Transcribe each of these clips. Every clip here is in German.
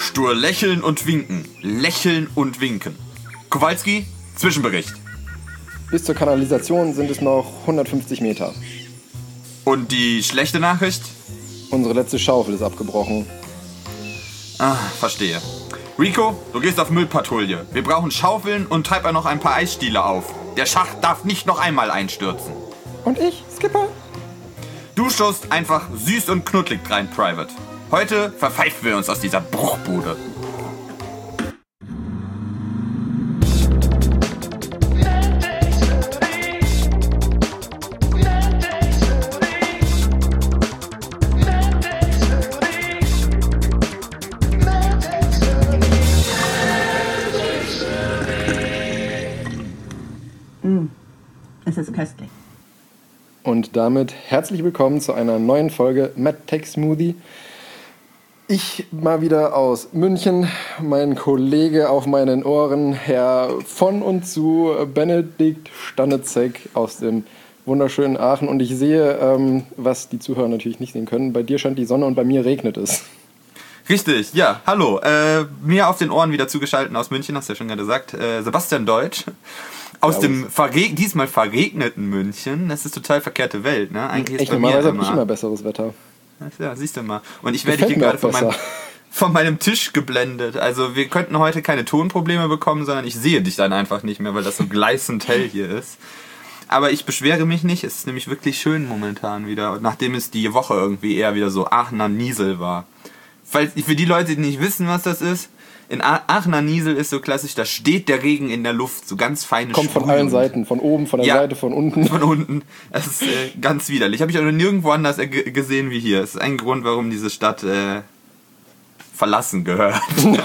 Stur lächeln und winken. Lächeln und winken. Kowalski, Zwischenbericht. Bis zur Kanalisation sind es noch 150 Meter. Und die schlechte Nachricht? Unsere letzte Schaufel ist abgebrochen. Ah, verstehe. Rico, du gehst auf Müllpatrouille. Wir brauchen Schaufeln und treib noch ein paar Eisstiele auf. Der Schacht darf nicht noch einmal einstürzen. Und ich, Skipper? Du schaust einfach süß und knuddelig rein, Private. Heute verpfeifen wir uns aus dieser Bruchbude. Es ist köstlich. Und damit herzlich willkommen zu einer neuen Folge Mad Tech Smoothie. Ich mal wieder aus München, mein Kollege auf meinen Ohren, Herr von und zu Benedikt Stanitzek aus dem wunderschönen Aachen. Und ich sehe, was die Zuhörer natürlich nicht sehen können, bei dir scheint die Sonne und bei mir regnet es. Richtig, ja, hallo. Mir auf den Ohren wieder zugeschaltet aus München, hast du ja schon gerade gesagt, Sebastian Deutsch. Aus dem diesmal verregneten München. Das ist total verkehrte Welt, ne? Eigentlich ist bei mir habe ich immer besseres Wetter. Ja, siehst du mal. Und ich werde hier gerade von meinem Tisch geblendet. Also wir könnten heute keine Tonprobleme bekommen, sondern ich sehe dich dann einfach nicht mehr, weil das so gleißend hell hier ist. Aber ich beschwere mich nicht. Es ist nämlich wirklich schön momentan wieder. Nachdem es die Woche irgendwie eher wieder so Aachener Niesel war. Für die Leute, die nicht wissen, was das ist. In Aachener Niesel ist so klassisch, da steht der Regen in der Luft, so ganz feine Kommt von allen Seiten, von oben, von der Seite, von unten. Von unten. Das ist ganz widerlich. Habe ich auch noch nirgendwo anders gesehen wie hier. Das ist ein Grund, warum diese Stadt verlassen gehört.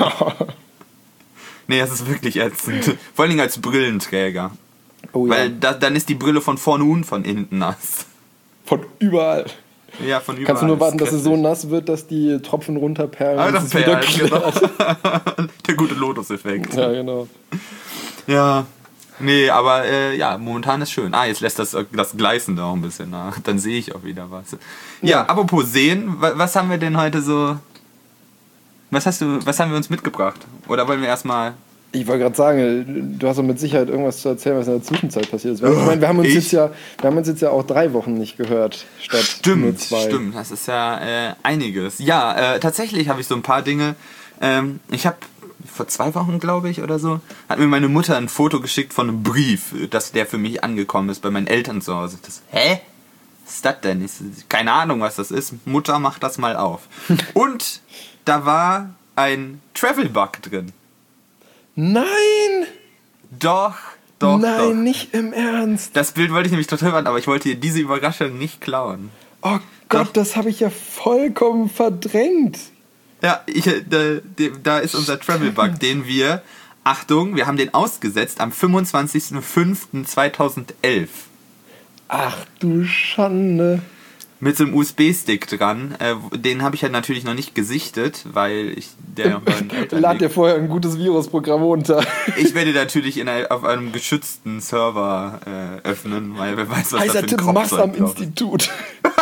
Nee, das ist wirklich ätzend. Vor allen Dingen als Brillenträger. Oh, ja. Weil dann ist die Brille von vorne und von hinten nass. Von überall. Ja, von überall. Kannst du nur warten, dass es so nass wird, dass die Tropfen runterperlen. Ah, das perlt, genau. Der gute Lotus-Effekt. Ja, genau. Ja, nee, aber momentan ist schön. Jetzt lässt das Gleißen da auch ein bisschen nach. Dann sehe ich auch wieder was. Ja, apropos sehen, was haben wir denn heute so... Was haben wir uns mitgebracht? Oder wollen wir erstmal... Ich wollte gerade sagen, du hast doch mit Sicherheit irgendwas zu erzählen, was in der Zwischenzeit passiert ist. Ich meine, wir haben uns jetzt ja auch 3 Wochen nicht gehört, statt nur 2. Stimmt, das ist ja einiges. Ja, tatsächlich habe ich so ein paar Dinge. Ich habe vor 2 Wochen, glaube ich, oder so, hat mir meine Mutter ein Foto geschickt von einem Brief, der für mich angekommen ist bei meinen Eltern zu Hause. Hä? Was ist das denn? Keine Ahnung, was das ist. Mutter, mach das mal auf. Und da war ein Travel-Bug drin. Nein! Doch. Nein, nicht im Ernst. Das Bild wollte ich nämlich total machen, aber ich wollte dir diese Überraschung nicht klauen. Oh Gott, das habe ich ja vollkommen verdrängt. Ja, da ist unser Travel-Bug, den wir, Achtung, wir haben den ausgesetzt am 25.05.2011. Ach du Schande. Mit so einem USB-Stick dran. Den habe ich halt natürlich noch nicht gesichtet, weil der noch bei den Eltern Lad dir vorher ein gutes Virusprogramm runter. Ich werde natürlich auf einem geschützten Server öffnen, weil wer weiß, was Heißer da für ein Tipp, mach's am Institut.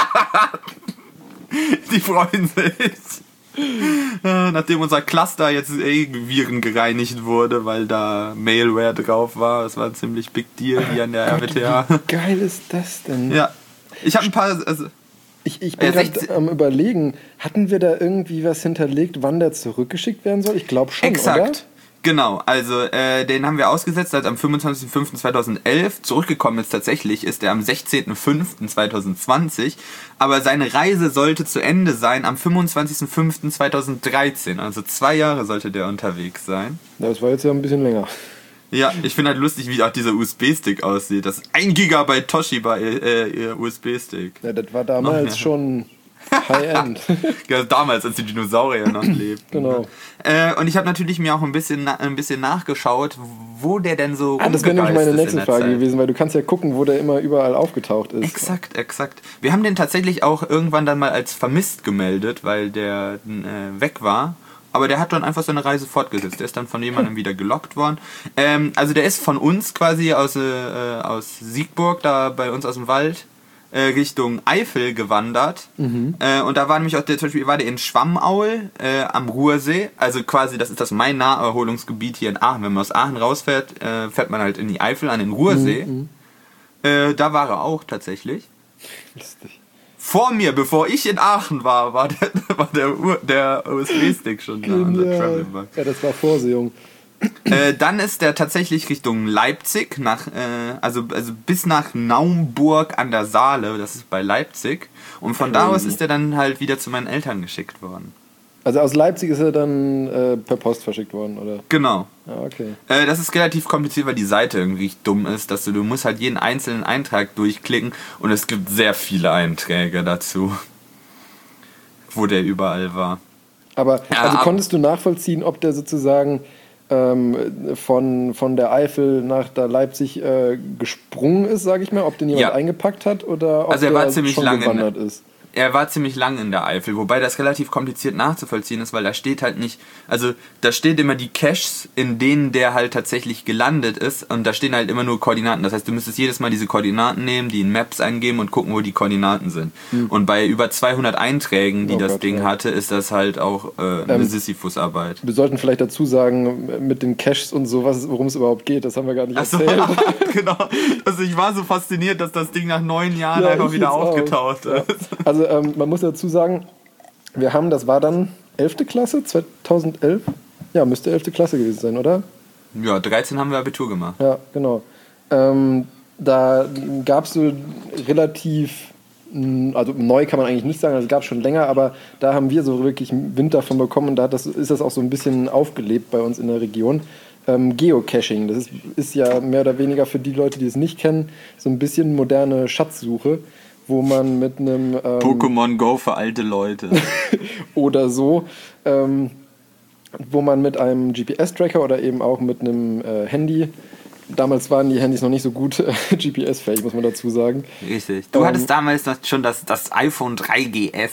Die freuen sich. Nachdem unser Cluster jetzt Viren gereinigt wurde, weil da Malware drauf war. Das war ein ziemlich big deal hier an der RWTH. Wie geil ist das denn? Ja. Ich habe ein paar... Ich bin gerade am Überlegen, hatten wir da irgendwie was hinterlegt, wann der zurückgeschickt werden soll? Ich glaube schon, exakt. Oder? Genau, also den haben wir ausgesetzt seit am 25.05.2011. Zurückgekommen ist er am 16.05.2020. Aber seine Reise sollte zu Ende sein am 25.05.2013. Also 2 Jahre sollte der unterwegs sein. Ja, das war jetzt ja ein bisschen länger. Ja, ich finde halt lustig, wie auch dieser USB-Stick aussieht. Das ist 1 Gigabyte Toshiba USB-Stick. Ja, das war damals schon High-End. Ja, damals, als die Dinosaurier noch lebten. Genau. Und ich habe natürlich mir auch ein bisschen nachgeschaut, wo der denn so das wäre nämlich meine nächste Frage gewesen, weil du kannst ja gucken, wo der immer überall aufgetaucht ist. Exakt. Wir haben den tatsächlich auch irgendwann dann mal als vermisst gemeldet, weil der weg war. Aber der hat dann einfach seine Reise fortgesetzt. Der ist dann von jemandem wieder gelockt worden. Also der ist von uns quasi aus Siegburg, da bei uns aus dem Wald, Richtung Eifel gewandert. Und da war nämlich auch zum Beispiel war der in Schwammaul am Ruhrsee. Also quasi, das ist das Main-Naherholungsgebiet hier in Aachen. Wenn man aus Aachen rausfährt, fährt man halt in die Eifel an den Ruhrsee. Da war er auch tatsächlich. Lustig. Vor mir, bevor ich in Aachen war der USB-Stick schon da. Der Travelbug. Ja, das war Vorsehung. Dann ist der tatsächlich Richtung Leipzig, also bis nach Naumburg an der Saale, das ist bei Leipzig. Und von da aus ist er dann halt wieder zu meinen Eltern geschickt worden. Also aus Leipzig ist er dann per Post verschickt worden, oder? Genau. Ah, okay. Das ist relativ kompliziert, weil die Seite irgendwie dumm ist, dass du musst halt jeden einzelnen Eintrag durchklicken und es gibt sehr viele Einträge dazu, wo der überall war. Aber also konntest du nachvollziehen, ob der sozusagen von der Eifel nach da Leipzig gesprungen ist, sage ich mal, ob den jemand eingepackt hat oder ob also er war der ziemlich schon lange gewandert ist? Er war ziemlich lang in der Eifel, wobei das relativ kompliziert nachzuvollziehen ist, weil da steht halt nicht, also da steht immer die Caches, in denen der halt tatsächlich gelandet ist und da stehen halt immer nur Koordinaten. Das heißt, du müsstest jedes Mal diese Koordinaten nehmen, die in Maps eingeben und gucken, wo die Koordinaten sind. Und bei über 200 Einträgen, die das Ding hatte, ist das halt auch eine Sisyphus-Arbeit. Wir sollten vielleicht dazu sagen, mit den Caches und so, worum es überhaupt geht, das haben wir gar nicht erzählt. Genau, also ich war so fasziniert, dass das Ding nach 9 Jahren einfach wieder aufgetaucht ist. Also man muss dazu sagen, das war dann 11. Klasse, 2011? Ja, müsste 11. Klasse gewesen sein, oder? Ja, 13 haben wir Abitur gemacht. Ja, genau. Da gab es so relativ, also neu kann man eigentlich nicht sagen, das gab es schon länger, aber da haben wir so wirklich Wind davon bekommen und da ist das auch so ein bisschen aufgelebt bei uns in der Region. Geocaching, das ist ja mehr oder weniger für die Leute, die es nicht kennen, so ein bisschen moderne Schatzsuche, wo man mit einem Pokémon Go für alte Leute oder so, wo man mit einem GPS-Tracker oder eben auch mit einem Handy, damals waren die Handys noch nicht so gut GPS-fähig, muss man dazu sagen. Richtig. Du hattest damals schon das iPhone 3GS.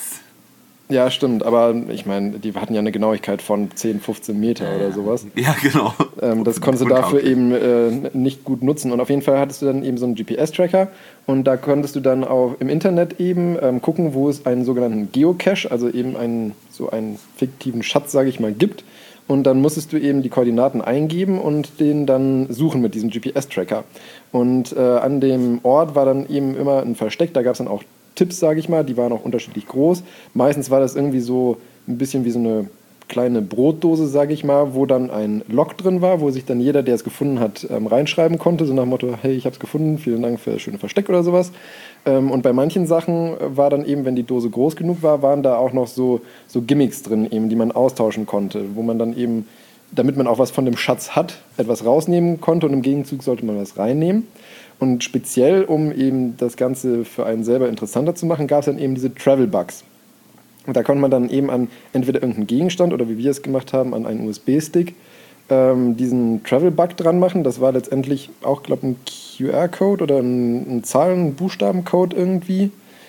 Ja, stimmt, aber ich meine, die hatten ja eine Genauigkeit von 10, 15 Meter oder sowas. Ja, genau. Das konntest du dafür eben nicht gut nutzen. Und auf jeden Fall hattest du dann eben so einen GPS-Tracker und da konntest du dann auch im Internet eben gucken, wo es einen sogenannten Geocache, also eben einen fiktiven Schatz, sage ich mal, gibt. Und dann musstest du eben die Koordinaten eingeben und den dann suchen mit diesem GPS-Tracker. Und an dem Ort war dann eben immer ein Versteck, da gab es dann auch Tipps, sage ich mal, die waren auch unterschiedlich groß. Meistens war das irgendwie so ein bisschen wie so eine kleine Brotdose, sage ich mal, wo dann ein Log drin war, wo sich dann jeder, der es gefunden hat, reinschreiben konnte, so nach dem Motto, hey, ich habe es gefunden, vielen Dank für das schöne Versteck oder sowas. Und bei manchen Sachen war dann eben, wenn die Dose groß genug war, waren da auch noch so Gimmicks drin, eben, die man austauschen konnte, wo man dann eben, damit man auch was von dem Schatz hat, etwas rausnehmen konnte und im Gegenzug sollte man was reinnehmen. Und speziell, um eben das Ganze für einen selber interessanter zu machen, gab es dann eben diese Travel-Bugs. Und da konnte man dann eben an entweder irgendeinen Gegenstand oder wie wir es gemacht haben, an einen USB-Stick diesen Travel-Bug dran machen. Das war letztendlich auch, glaube ich, ein QR-Code oder ein Zahlen-Buchstaben-Code irgendwie.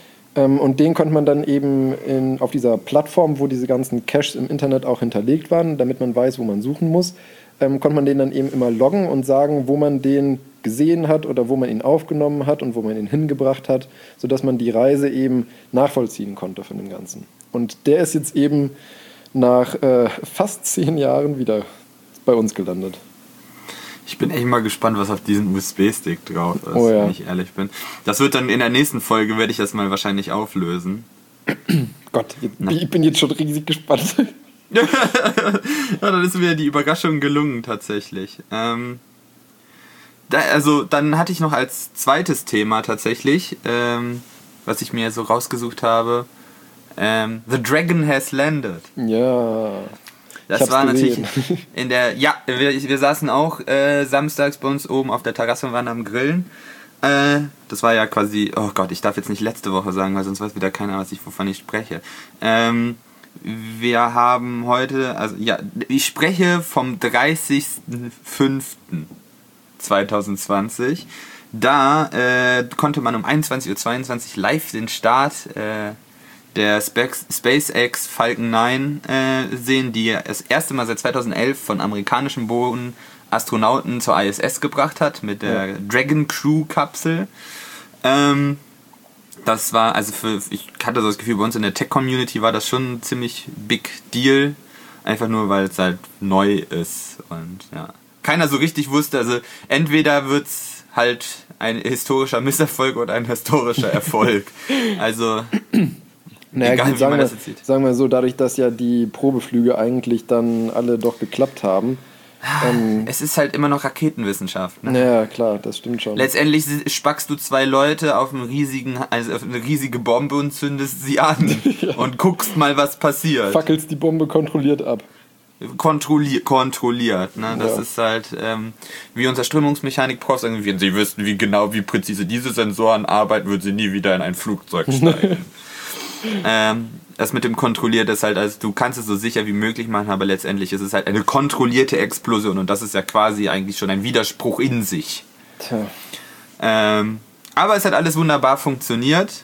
Und den konnte man dann eben auf dieser Plattform, wo diese ganzen Caches im Internet auch hinterlegt waren, damit man weiß, wo man suchen muss, konnte man den dann eben immer loggen und sagen, wo man den gesehen hat oder wo man ihn aufgenommen hat und wo man ihn hingebracht hat, sodass man die Reise eben nachvollziehen konnte von dem Ganzen. Und der ist jetzt eben nach fast 10 Jahren wieder bei uns gelandet. Ich bin echt mal gespannt, was auf diesem USB-Stick drauf ist, oh ja, wenn ich ehrlich bin. Das wird dann in der nächsten Folge, werde ich das mal wahrscheinlich auflösen. Gott, ich bin jetzt schon riesig gespannt. Ja, dann ist mir die Überraschung gelungen tatsächlich. Dann hatte ich noch als zweites Thema tatsächlich, was ich mir so rausgesucht habe, The Dragon Has Landed. Ja. Das war natürlich wir saßen auch samstags bei uns oben auf der Terrasse und waren am Grillen. Das war ja quasi, oh Gott, ich darf jetzt nicht letzte Woche sagen, weil sonst weiß wieder keiner, wovon ich spreche. Wir haben heute, ich spreche vom 30.05.2020. Da konnte man um 21:22 Uhr live den Start der SpaceX Falcon 9 sehen, die das erste Mal seit 2011 von amerikanischem Boden Astronauten zur ISS gebracht hat mit der Dragon Crew Kapsel. Das war, also ich hatte so das Gefühl, bei uns in der Tech-Community war das schon ein ziemlich big deal. Einfach nur, weil es halt neu ist und ja. Keiner so richtig wusste, also entweder wird's halt ein historischer Misserfolg oder ein historischer Erfolg. Also, naja, egal gut, wie man das jetzt sieht. Sagen wir so, dadurch, dass ja die Probeflüge eigentlich dann alle doch geklappt haben. Es ist halt immer noch Raketenwissenschaft. Ne? Ja, klar, das stimmt schon. Letztendlich spackst du 2 Leute auf eine riesige Bombe und zündest sie an und guckst mal, was passiert. Fackelst die Bombe kontrolliert ab. Kontrolliert. Ne? Das ist halt, wie unser Strömungsmechanik-Prof sagen, wenn sie wüssten, wie präzise diese Sensoren arbeiten, würden sie nie wieder in ein Flugzeug steigen. Das mit dem kontrolliert ist halt, also du kannst es so sicher wie möglich machen, aber letztendlich ist es halt eine kontrollierte Explosion und das ist ja quasi eigentlich schon ein Widerspruch in sich. Tja. Aber es hat alles wunderbar funktioniert.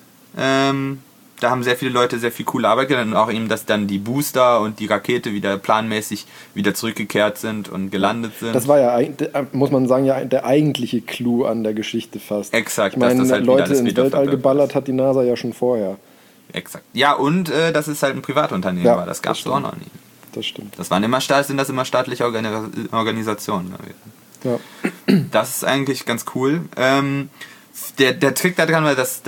Da haben sehr viele Leute sehr viel coole Arbeit gemacht und auch eben, dass dann die Booster und die Rakete wieder planmäßig wieder zurückgekehrt sind und gelandet sind. Das war ja, muss man sagen, ja der eigentliche Clou an der Geschichte fast. Exakt. Ich meine, dass das halt Leute ins Weltall geballert hat die NASA ja schon vorher. Exakt. Ja, und dass es halt ein Privatunternehmen war. Das gab es auch noch nie. Das stimmt. Sind das immer staatliche Organisationen gewesen. Ja. Das ist eigentlich ganz cool. Der Trick daran war, dass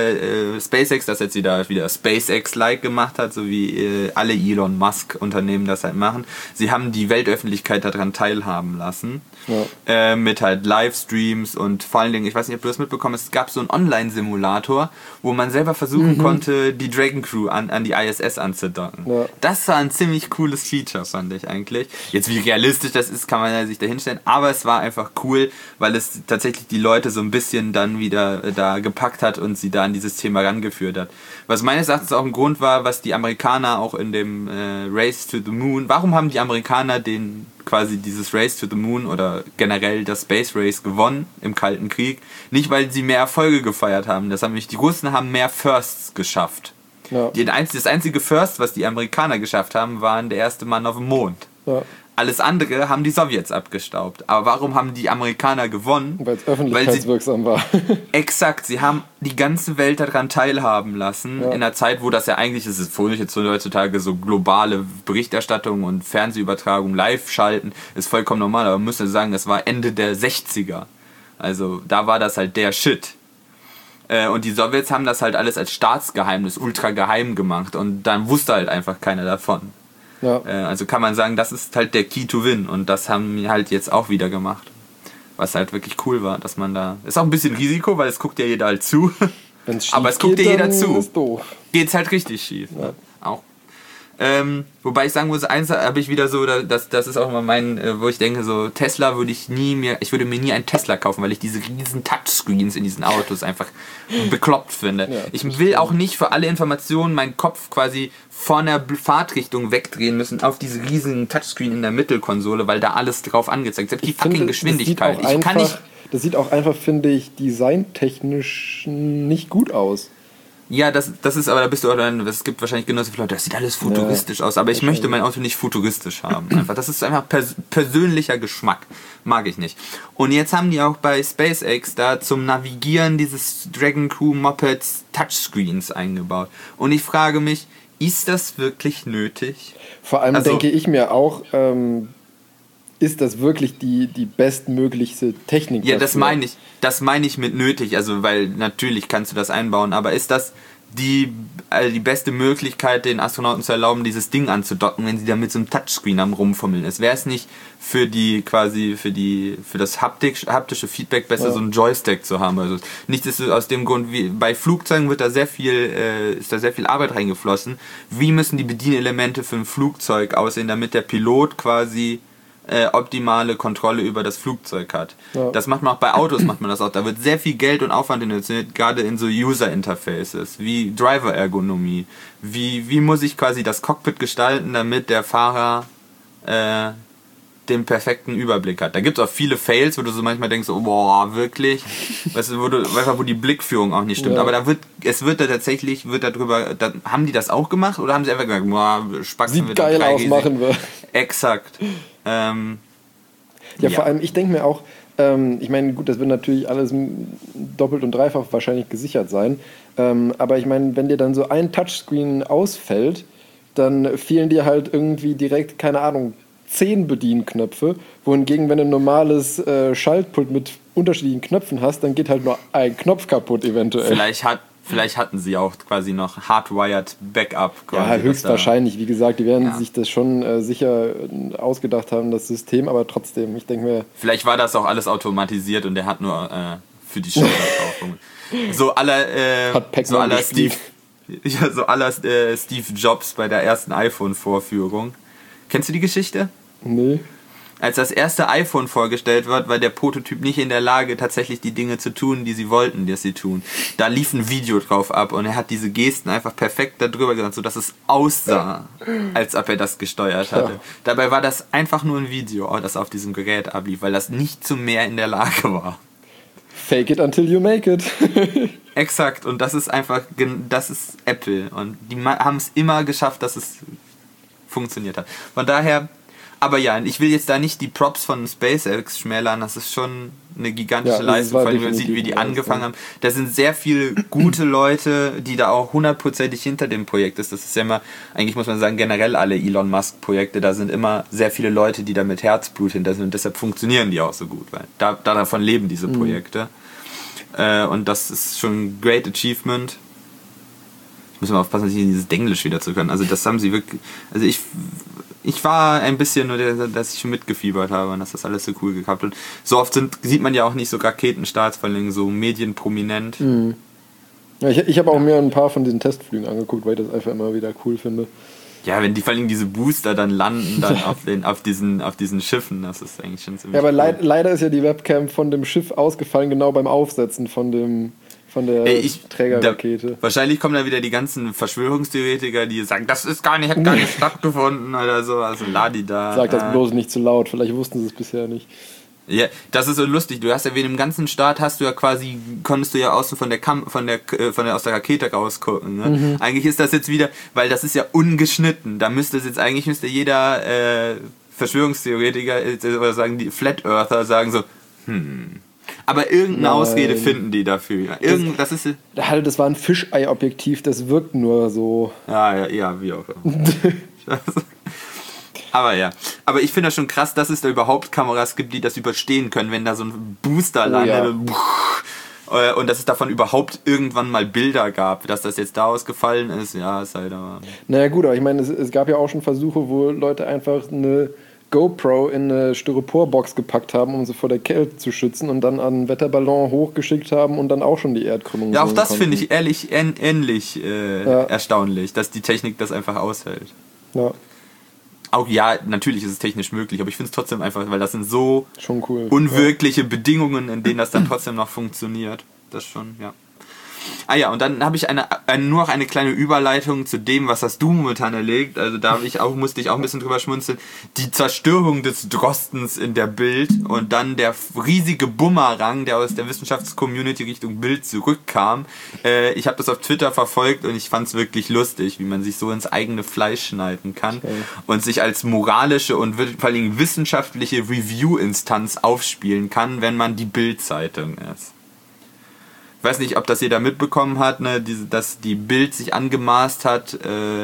SpaceX das jetzt wieder SpaceX-like gemacht hat, so wie alle Elon Musk-Unternehmen das halt machen. Sie haben die Weltöffentlichkeit daran teilhaben lassen. Ja. Mit halt Livestreams und vor allen Dingen, ich weiß nicht, ob du das mitbekommen hast, es gab so einen Online-Simulator, wo man selber versuchen konnte, die Dragon Crew an die ISS anzudocken. Ja. Das war ein ziemlich cooles Feature, fand ich eigentlich. Jetzt, wie realistisch das ist, kann man ja sich da hinstellen, aber es war einfach cool, weil es tatsächlich die Leute so ein bisschen dann wieder da gepackt hat und sie da an dieses Thema rangeführt hat. Was meines Erachtens auch ein Grund war, was die Amerikaner auch in dem Race to the Moon, warum haben die Amerikaner quasi dieses Race to the Moon oder generell das Space Race gewonnen im Kalten Krieg? Nicht, weil sie mehr Erfolge gefeiert haben. Die Russen haben mehr Firsts geschafft. Ja. Das einzige First, was die Amerikaner geschafft haben, war der erste Mann auf dem Mond. Ja. Alles andere haben die Sowjets abgestaubt. Aber warum haben die Amerikaner gewonnen? Weil es öffentlichkeitswirksam war. Exakt, sie haben die ganze Welt daran teilhaben lassen, in einer Zeit, wo das ja eigentlich ist, es ist jetzt heutzutage so globale Berichterstattung und Fernsehübertragung live schalten, ist vollkommen normal, aber man müsste sagen, das war Ende der 60er. Also da war das halt der Shit. Und die Sowjets haben das halt alles als Staatsgeheimnis ultra geheim gemacht und dann wusste halt einfach keiner davon. Ja. Also kann man sagen, das ist halt der Key to Win und das haben wir halt jetzt auch wieder gemacht. Was halt wirklich cool war, dass man da... Ist auch ein bisschen Risiko, weil es guckt ja jeder halt zu. Aber es guckt ja jeder zu. Geht's halt richtig schief. Ja. Ne? Auch. Wobei ich sagen muss, eins habe ich wieder so, das ist auch immer wo ich denke, so Tesla ich würde mir nie einen Tesla kaufen, weil ich diese riesen Touchscreens in diesen Autos einfach bekloppt finde. Ja, ich will auch nicht für alle Informationen meinen Kopf quasi von der Fahrtrichtung wegdrehen müssen auf diese riesigen Touchscreen in der Mittelkonsole, weil da alles drauf angezeigt ist. Die fucking Geschwindigkeit. Das sieht auch einfach, finde ich, designtechnisch nicht gut aus. Ja, das ist aber, da bist du auch dann, es gibt wahrscheinlich genauso viele Leute, das sieht alles futuristisch aus, aber ich möchte mein Auto nicht futuristisch haben. Einfach, das ist einfach persönlicher Geschmack. Mag ich nicht. Und jetzt haben die auch bei SpaceX da zum Navigieren dieses Dragon Crew Mopeds Touchscreens eingebaut. Und ich frage mich, ist das wirklich nötig? Vor allem denke ich mir auch, ist das wirklich die bestmöglichste Technik? Ja, das meine ich mit nötig, also weil natürlich kannst du das einbauen, aber ist das die beste Möglichkeit, den Astronauten zu erlauben, dieses Ding anzudocken, wenn sie da mit so einem Touchscreen am Rumfummeln ist? Wäre es nicht für das haptische Feedback besser, so einen Joystick zu haben? Also nicht aus dem Grund, wie bei Flugzeugen ist da sehr viel Arbeit reingeflossen. Wie müssen die Bedienelemente für ein Flugzeug aussehen, damit der Pilot quasi optimale Kontrolle über das Flugzeug hat. Ja. Das macht man auch bei Autos, Da wird sehr viel Geld und Aufwand investiert, gerade in so User-Interfaces, wie Driver-Ergonomie. Wie muss ich quasi das Cockpit gestalten, damit der Fahrer den perfekten Überblick hat. Da gibt es auch viele Fails, wo du so manchmal denkst, oh, boah, wirklich? Weißt du, wo die Blickführung auch nicht stimmt. Ja. Aber haben die das auch gemacht oder haben sie einfach gesagt, boah, spacken wir da geil aus, machen wir. Exakt. Vor allem, ich denke mir auch, Ich meine, gut, das wird natürlich alles doppelt und dreifach wahrscheinlich gesichert sein. Aber ich meine, wenn dir dann so ein Touchscreen ausfällt, dann fehlen dir halt irgendwie direkt, keine Ahnung, 10 Bedienknöpfe. Wohingegen, wenn du ein normales Schaltpult mit unterschiedlichen Knöpfen hast, dann geht halt nur ein Knopf kaputt eventuell. Vielleicht hatten sie auch quasi noch hardwired Backup. Quasi, ja, höchstwahrscheinlich. Wie gesagt, die werden sich das schon sicher ausgedacht haben, das System, aber trotzdem, ich denke mir... Vielleicht war das auch alles automatisiert und der hat nur für die Show drauf. So aller Steve Jobs bei der ersten iPhone-Vorführung. Kennst du die Geschichte? Nee. Als das erste iPhone vorgestellt wird, war der Prototyp nicht in der Lage, tatsächlich die Dinge zu tun, die sie wollten, dass sie tun. Da lief ein Video drauf ab und er hat diese Gesten einfach perfekt darüber gemacht, sodass es aussah, als ob er das gesteuert hatte. Ja. Dabei war das einfach nur ein Video, das auf diesem Gerät ablief, weil das nicht zu mehr in der Lage war. Fake it until you make it. Exakt, und das ist Apple. Und die haben es immer geschafft, dass es funktioniert hat. Von daher... Aber ja, ich will jetzt da nicht die Props von SpaceX schmälern, das ist schon eine gigantische Leistung, vor allem wenn man sieht, wie die angefangen haben. Da sind sehr viele gute Leute, die da auch 100% hinter dem Projekt ist. Das ist ja immer, eigentlich muss man sagen, generell alle Elon Musk Projekte, da sind immer sehr viele Leute, die da mit Herzblut hinter sind und deshalb funktionieren die auch so gut, weil davon leben diese Projekte. Und das ist schon ein great achievement. Ich muss mal aufpassen, dass ich in dieses Denglisch wieder zu können. Also das haben sie wirklich, also ich war ein bisschen nur, dass ich schon mitgefiebert habe und dass das alles so cool geklappt hat. So oft sieht man ja auch nicht so Raketenstarts, vor allem so medienprominent. Mhm. Ja, ich habe auch mir ein paar von diesen Testflügen angeguckt, weil ich das einfach immer wieder cool finde. Ja, wenn vor allem diese Booster dann landen dann auf diesen Schiffen, das ist eigentlich schon ziemlich cool. Ja, aber leider ist ja die Webcam von dem Schiff ausgefallen, genau beim Aufsetzen von der Trägerrakete. Wahrscheinlich kommen da wieder die ganzen Verschwörungstheoretiker, die sagen, das hat gar nicht stattgefunden oder so. Also Ladi da. Sag das bloß nicht zu laut, vielleicht wussten sie es bisher nicht. Ja, das ist so lustig. Du hast ja während dem ganzen Start konntest du ja außen aus der Rakete rausgucken. Ne? Mhm. Eigentlich ist das jetzt wieder, weil das ist ja ungeschnitten. Da müsste jeder Verschwörungstheoretiker oder sagen die Flat Earther sagen so, aber irgendeine Ausrede finden die dafür. Das war ein Fischei-Objektiv, das wirkt nur so. Ja, wie auch immer. Aber ich finde das schon krass, dass es da überhaupt Kameras gibt, die das überstehen können, wenn da so ein Booster landet. Ja. Und dass es davon überhaupt irgendwann mal Bilder gab, dass das jetzt da ausgefallen ist. Ja, ist halt aber... Naja gut, aber ich meine, es gab ja auch schon Versuche, wo Leute einfach eine GoPro in eine Styroporbox gepackt haben, um sie vor der Kälte zu schützen und dann an einen Wetterballon hochgeschickt haben und dann auch schon die Erdkrümmung ja, auch das finde ich ehrlich ähnlich erstaunlich, dass die Technik das einfach aushält. Ja. Auch ja, natürlich ist es technisch möglich, aber ich finde es trotzdem einfach, weil das sind so schon cool. Unwirkliche Bedingungen, in denen das dann trotzdem noch funktioniert. Das schon, ja. Und dann habe ich nur noch eine kleine Überleitung zu dem, was hast du momentan erlebt. Also da musste ich auch ein bisschen drüber schmunzeln. Die Zerstörung des Drostens in der Bild und dann der riesige Bumerang, der aus der Wissenschaftscommunity Richtung Bild zurückkam. Ich habe das auf Twitter verfolgt und ich fand es wirklich lustig, wie man sich so ins eigene Fleisch schneiden kann und sich als moralische und vor allem wissenschaftliche Review-Instanz aufspielen kann, wenn man die Bild-Zeitung ist. Ich weiß nicht, ob das jeder mitbekommen hat, ne, dass die Bild sich angemaßt hat,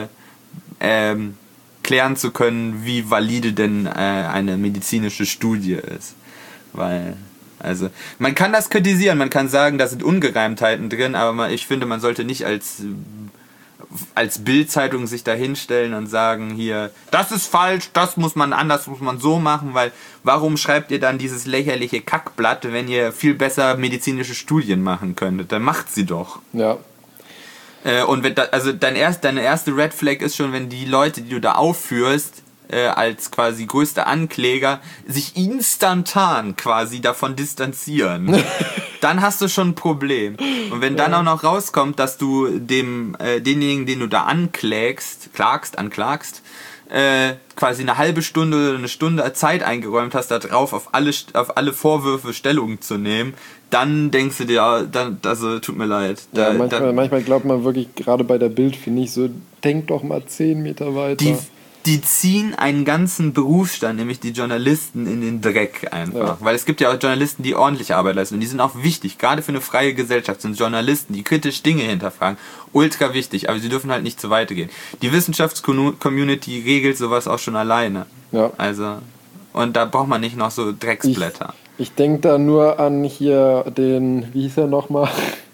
klären zu können, wie valide denn eine medizinische Studie ist. Weil, also, man kann das kritisieren, man kann sagen, da sind Ungereimtheiten drin, aber ich finde, man sollte nicht als Bild-Zeitung sich da hinstellen und sagen, hier, das ist falsch, das muss man so machen, weil warum schreibt ihr dann dieses lächerliche Kackblatt, wenn ihr viel besser medizinische Studien machen könntet? Dann macht sie doch. Ja. Und deine erste Red Flag ist schon, wenn die Leute, die du da aufführst, als quasi größter Ankläger, sich instantan quasi davon distanzieren. Dann hast du schon ein Problem. Und wenn dann auch noch rauskommt, dass du denjenigen, den du da anklagst, quasi eine halbe Stunde oder eine Stunde Zeit eingeräumt hast, darauf auf alle Vorwürfe Stellung zu nehmen, dann denkst du dir, tut mir leid. Manchmal glaubt man wirklich, gerade bei der Bild, finde ich, so, denk doch mal 10 Meter weiter. die ziehen einen ganzen Berufsstand, nämlich die Journalisten, in den Dreck einfach. Ja. Weil es gibt ja auch Journalisten, die ordentliche Arbeit leisten und die sind auch wichtig. Gerade für eine freie Gesellschaft sind Journalisten, die kritisch Dinge hinterfragen, ultra wichtig, aber sie dürfen halt nicht zu weit gehen. Die Wissenschaftscommunity regelt sowas auch schon alleine. Ja. Also, und da braucht man nicht noch so Drecksblätter. Ich denke da nur an hier den, wie hieß er nochmal?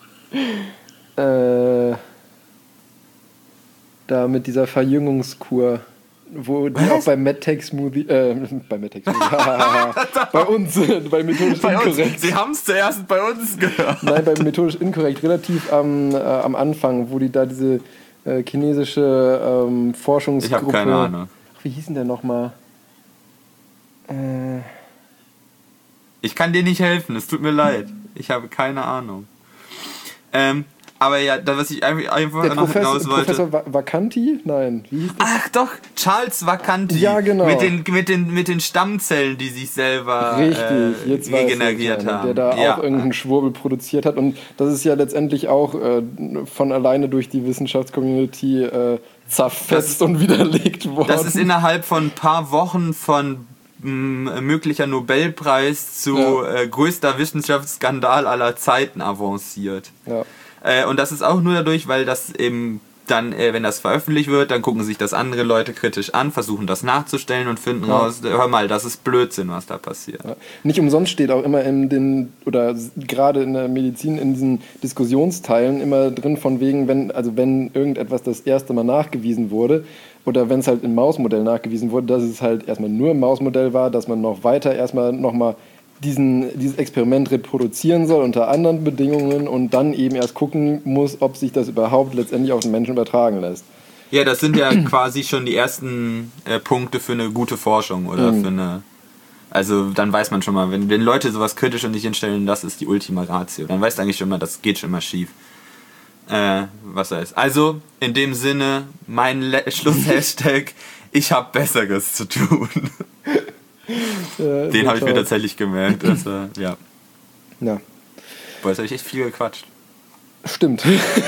Da mit dieser Verjüngungskur, wo die auch bei MedTech Smoothie, bei uns, bei Methodisch Inkorrekt. Sie haben es zuerst bei uns gehört. Nein, bei Methodisch Inkorrekt, relativ am Anfang, wo die da diese chinesische Forschungsgruppe... Ich habe keine Ahnung. Wie hieß denn der nochmal? Ich kann dir nicht helfen, es tut mir leid. Ich habe keine Ahnung. Aber ja, das, was ich einfach noch hinaus wollte... Professor Vacanti? Nein, wie hieß das? Ach doch, Charles Vacanti. Ja, genau. Mit den Stammzellen, die sich selber regeneriert haben. Der da auch irgendeinen Schwurbel produziert hat. Und das ist ja letztendlich auch von alleine durch die Wissenschaftscommunity zerfetzt und widerlegt worden. Das ist innerhalb von ein paar Wochen von möglicher Nobelpreis zu größter Wissenschaftsskandal aller Zeiten avanciert. Ja. Und das ist auch nur dadurch, weil das eben dann, wenn das veröffentlicht wird, dann gucken sich das andere Leute kritisch an, versuchen das nachzustellen und finden raus, hör mal, das ist Blödsinn, was da passiert. Ja. Nicht umsonst steht auch immer oder gerade in der Medizin in diesen Diskussionsteilen immer drin von wegen, wenn irgendetwas das erste Mal nachgewiesen wurde, oder wenn es halt im Mausmodell nachgewiesen wurde, dass es halt erstmal nur im Mausmodell war, dass man noch weiter erstmal nochmal dieses Experiment reproduzieren soll unter anderen Bedingungen und dann eben erst gucken muss, ob sich das überhaupt letztendlich auf den Menschen übertragen lässt. Ja, das sind ja quasi schon die ersten Punkte für eine gute Forschung oder für eine... Also dann weiß man schon mal, wenn Leute sowas kritisch und nicht hinstellen, das ist die Ultima Ratio, dann weißt du eigentlich schon mal, das geht schon mal schief. Was da ist. Also, in dem Sinne, mein Schlusshashtag, ich habe Besseres zu tun. Den habe ich mir tatsächlich gemerkt. Also, ja. Boah, jetzt habe ich echt viel gequatscht. Stimmt.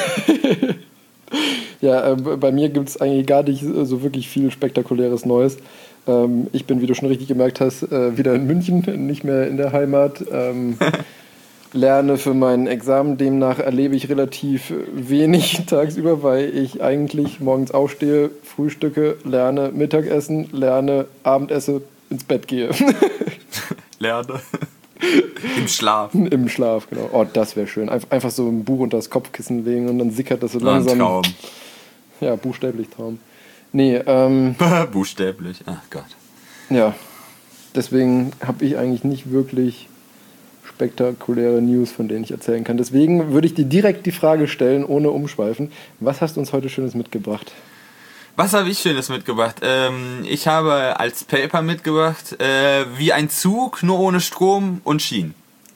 Ja, bei mir gibt es eigentlich gar nicht so wirklich viel Spektakuläres Neues. Ich bin, wie du schon richtig gemerkt hast, wieder in München, nicht mehr in der Heimat. Lerne für mein Examen, demnach erlebe ich relativ wenig tagsüber, weil ich eigentlich morgens aufstehe, frühstücke, lerne Mittagessen, lerne Abendesse, ins Bett gehe. Lerne? Im Schlaf. Im Schlaf, genau. Oh, das wäre schön. Einfach so ein Buch unter das Kopfkissen legen und dann sickert das so langsam. Ein Traum. Ja, buchstäblich Traum. Nee, buchstäblich, ach Gott. Ja, deswegen habe ich eigentlich nicht wirklich spektakuläre News, von denen ich erzählen kann. Deswegen würde ich dir direkt die Frage stellen, ohne umschweifen. Was hast du uns heute Schönes mitgebracht? Was habe ich Schönes mitgebracht? Ich habe als Paper mitgebracht, wie ein Zug, nur ohne Strom und Schienen.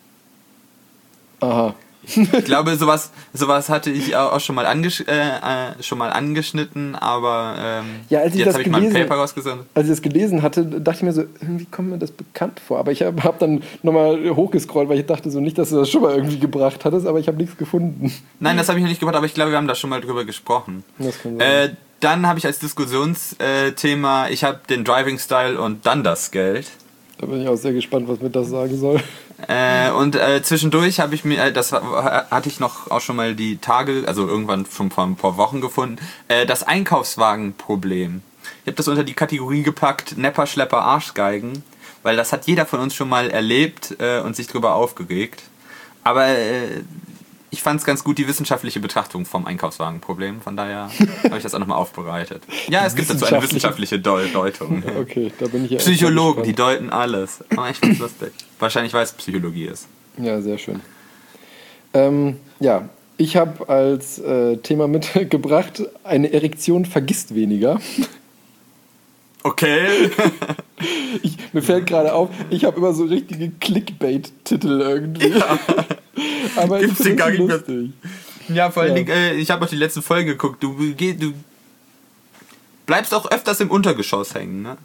Aha. Ich glaube, sowas hatte ich auch schon mal angeschnitten, aber jetzt habe ich mal ein Paper rausgesendet. Als ich das gelesen hatte, dachte ich mir so, irgendwie kommt mir das bekannt vor. Aber ich habe dann nochmal hochgescrollt, weil ich dachte so nicht, dass du das schon mal irgendwie gebracht hattest, aber ich habe nichts gefunden. Nein, das habe ich noch nicht gebracht, aber ich glaube, wir haben da schon mal drüber gesprochen. Das kann sein. Dann habe ich als Diskussionsthema, ich habe den Driving Style und dann das Geld. Da bin ich auch sehr gespannt, was mir das sagen soll. Und zwischendurch habe ich mir, hatte ich noch auch schon mal die Tage, also irgendwann schon vor ein paar Wochen gefunden, das Einkaufswagenproblem. Ich habe das unter die Kategorie gepackt, Nepper, Schlepper, Arschgeigen, weil das hat jeder von uns schon mal erlebt und sich drüber aufgeregt. Aber ich fand es ganz gut, die wissenschaftliche Betrachtung vom Einkaufswagenproblem. Von daher habe ich das auch nochmal aufbereitet. Ja, es gibt dazu eine wissenschaftliche Deutung. Okay, da bin ich ja Psychologen, die deuten alles. Aber ich find's lustig. Wahrscheinlich, weil es Psychologie ist. Ja, sehr schön. Ja, ich habe als Thema mitgebracht, eine Erektion vergisst weniger. Okay. Mir fällt gerade auf, ich habe immer so richtige Clickbait-Titel irgendwie. Ja. Aber gibt's den gar nicht mehr. Ja, vor allen Dingen, ich habe auch die letzte Folge geguckt. Du bleibst auch öfters im Untergeschoss hängen, ne?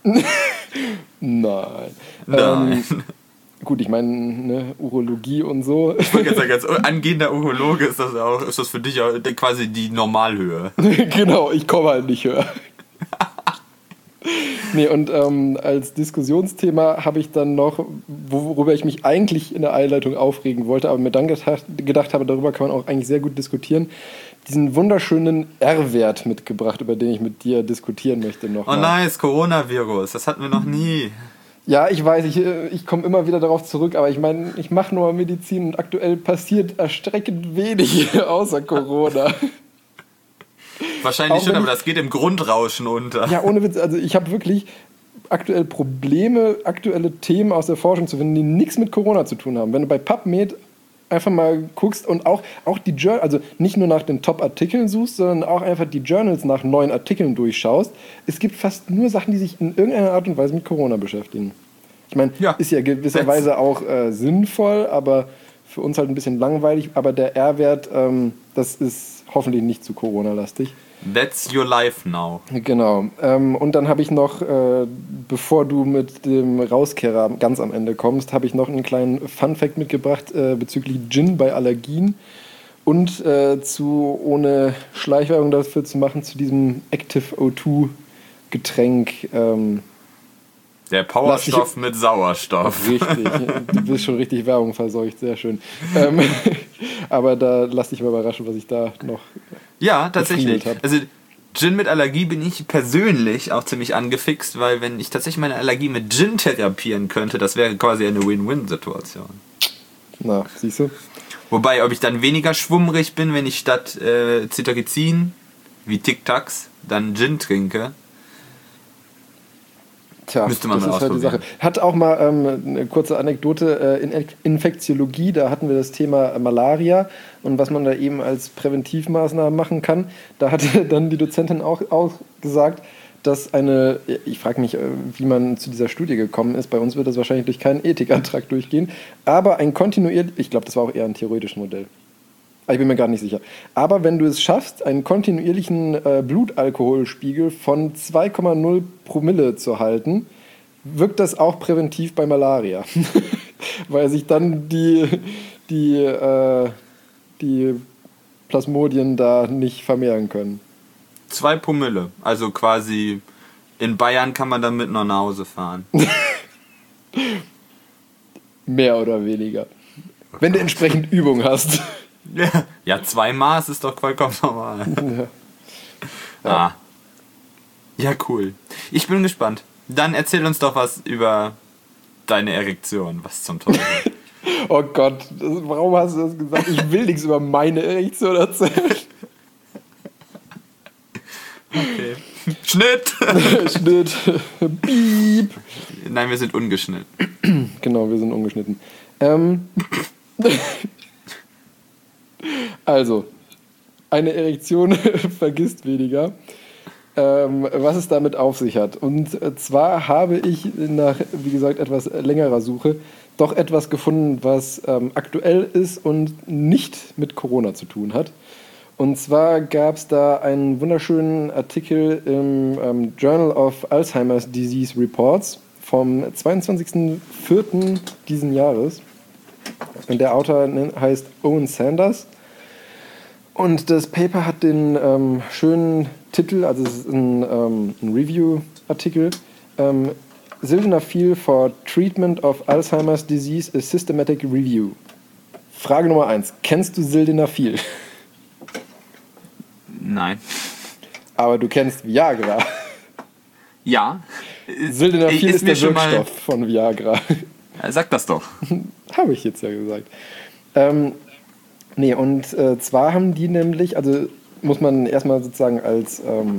Nein. Gut, ich meine, ne, Urologie und so. Ich wollte jetzt sagen, als angehender Urologe ist das für dich auch quasi die Normalhöhe. Genau, ich komme halt nicht höher. Nee, und als Diskussionsthema habe ich dann noch, worüber ich mich eigentlich in der Einleitung aufregen wollte, aber mir dann gedacht habe, darüber kann man auch eigentlich sehr gut diskutieren, diesen wunderschönen R-Wert mitgebracht, über den ich mit dir diskutieren möchte noch. Oh nice, Coronavirus, das hatten wir noch nie. Ja, ich weiß, ich komme immer wieder darauf zurück, aber ich meine, ich mache nur Medizin und aktuell passiert erschreckend wenig außer Corona. Wahrscheinlich schon, aber das geht im Grundrauschen unter. Ja, ohne Witz, also ich habe wirklich aktuell Probleme, aktuelle Themen aus der Forschung zu finden, die nichts mit Corona zu tun haben. Wenn du bei PubMed einfach mal guckst und auch die Journals, also nicht nur nach den Top-Artikeln suchst, sondern auch einfach die Journals nach neuen Artikeln durchschaust, es gibt fast nur Sachen, die sich in irgendeiner Art und Weise mit Corona beschäftigen. Ich meine, ist ja gewisserweise auch sinnvoll, aber für uns halt ein bisschen langweilig. Aber der R-Wert, das ist hoffentlich nicht zu Corona-lastig. That's your life now. Genau. Und dann habe ich noch, bevor du mit dem Rauskehrer ganz am Ende kommst, habe ich noch einen kleinen Fun-Fact mitgebracht bezüglich Gin bei Allergien und ohne Schleichwerbung dafür zu machen, zu diesem Active O2 Getränk. Der Powerstoff mit Sauerstoff. Richtig, du bist schon richtig Werbung verseucht, sehr schön. Aber da lass dich mal überraschen, was ich da noch. Ja, tatsächlich. Also Gin mit Allergie bin ich persönlich auch ziemlich angefixt, weil wenn ich tatsächlich meine Allergie mit Gin therapieren könnte, das wäre quasi eine Win-Win-Situation. Na, siehst du? Wobei, ob ich dann weniger schwummrig bin, wenn ich statt Cetirizin wie Tic-Tacs dann Gin trinke. Tja, müsste man das mal ist halt die Sache. Hat auch mal eine kurze Anekdote in Infektiologie, da hatten wir das Thema Malaria und was man da eben als Präventivmaßnahmen machen kann. Da hatte dann die Dozentin auch gesagt, dass ich frage mich, wie man zu dieser Studie gekommen ist, bei uns wird das wahrscheinlich durch keinen Ethikantrag durchgehen, aber ich glaube, das war auch eher ein theoretisches Modell. Ich bin mir gar nicht sicher. Aber wenn du es schaffst, einen kontinuierlichen Blutalkoholspiegel von 2,0 Promille zu halten, wirkt das auch präventiv bei Malaria. Weil sich dann die Plasmodien da nicht vermehren können. 2 Promille. Also quasi in Bayern kann man dann mit nach Hause fahren. Mehr oder weniger. Wenn du entsprechend Übung hast. Ja, 2 Maß ist doch vollkommen normal. Ja. Ja, cool. Ich bin gespannt. Dann erzähl uns doch was über deine Erektion. Was zum Teufel. Oh Gott, warum hast du das gesagt? Ich will nichts über meine Erektion erzählen. Okay. Schnitt! Schnitt. Piep. Nein, wir sind ungeschnitten. Genau, wir sind ungeschnitten. Also, eine Erektion vergisst weniger, was es damit auf sich hat. Und zwar habe ich nach, wie gesagt, etwas längerer Suche doch etwas gefunden, was aktuell ist und nicht mit Corona zu tun hat. Und zwar gab es da einen wunderschönen Artikel im Journal of Alzheimer's Disease Reports vom 22.04. diesen Jahres. Und der Autor heißt Owen Sanders. Und das Paper hat den schönen Titel, also es ist ein Review-Artikel, Sildenafil for Treatment of Alzheimer's Disease, a Systematic Review. Frage Nummer 1. Kennst du Sildenafil? Nein. Aber du kennst Viagra. Ja. Sildenafil ist der Wirkstoff von Viagra. Sag das doch. Habe ich jetzt ja gesagt. Nee, und zwar haben die nämlich, also muss man erstmal sozusagen als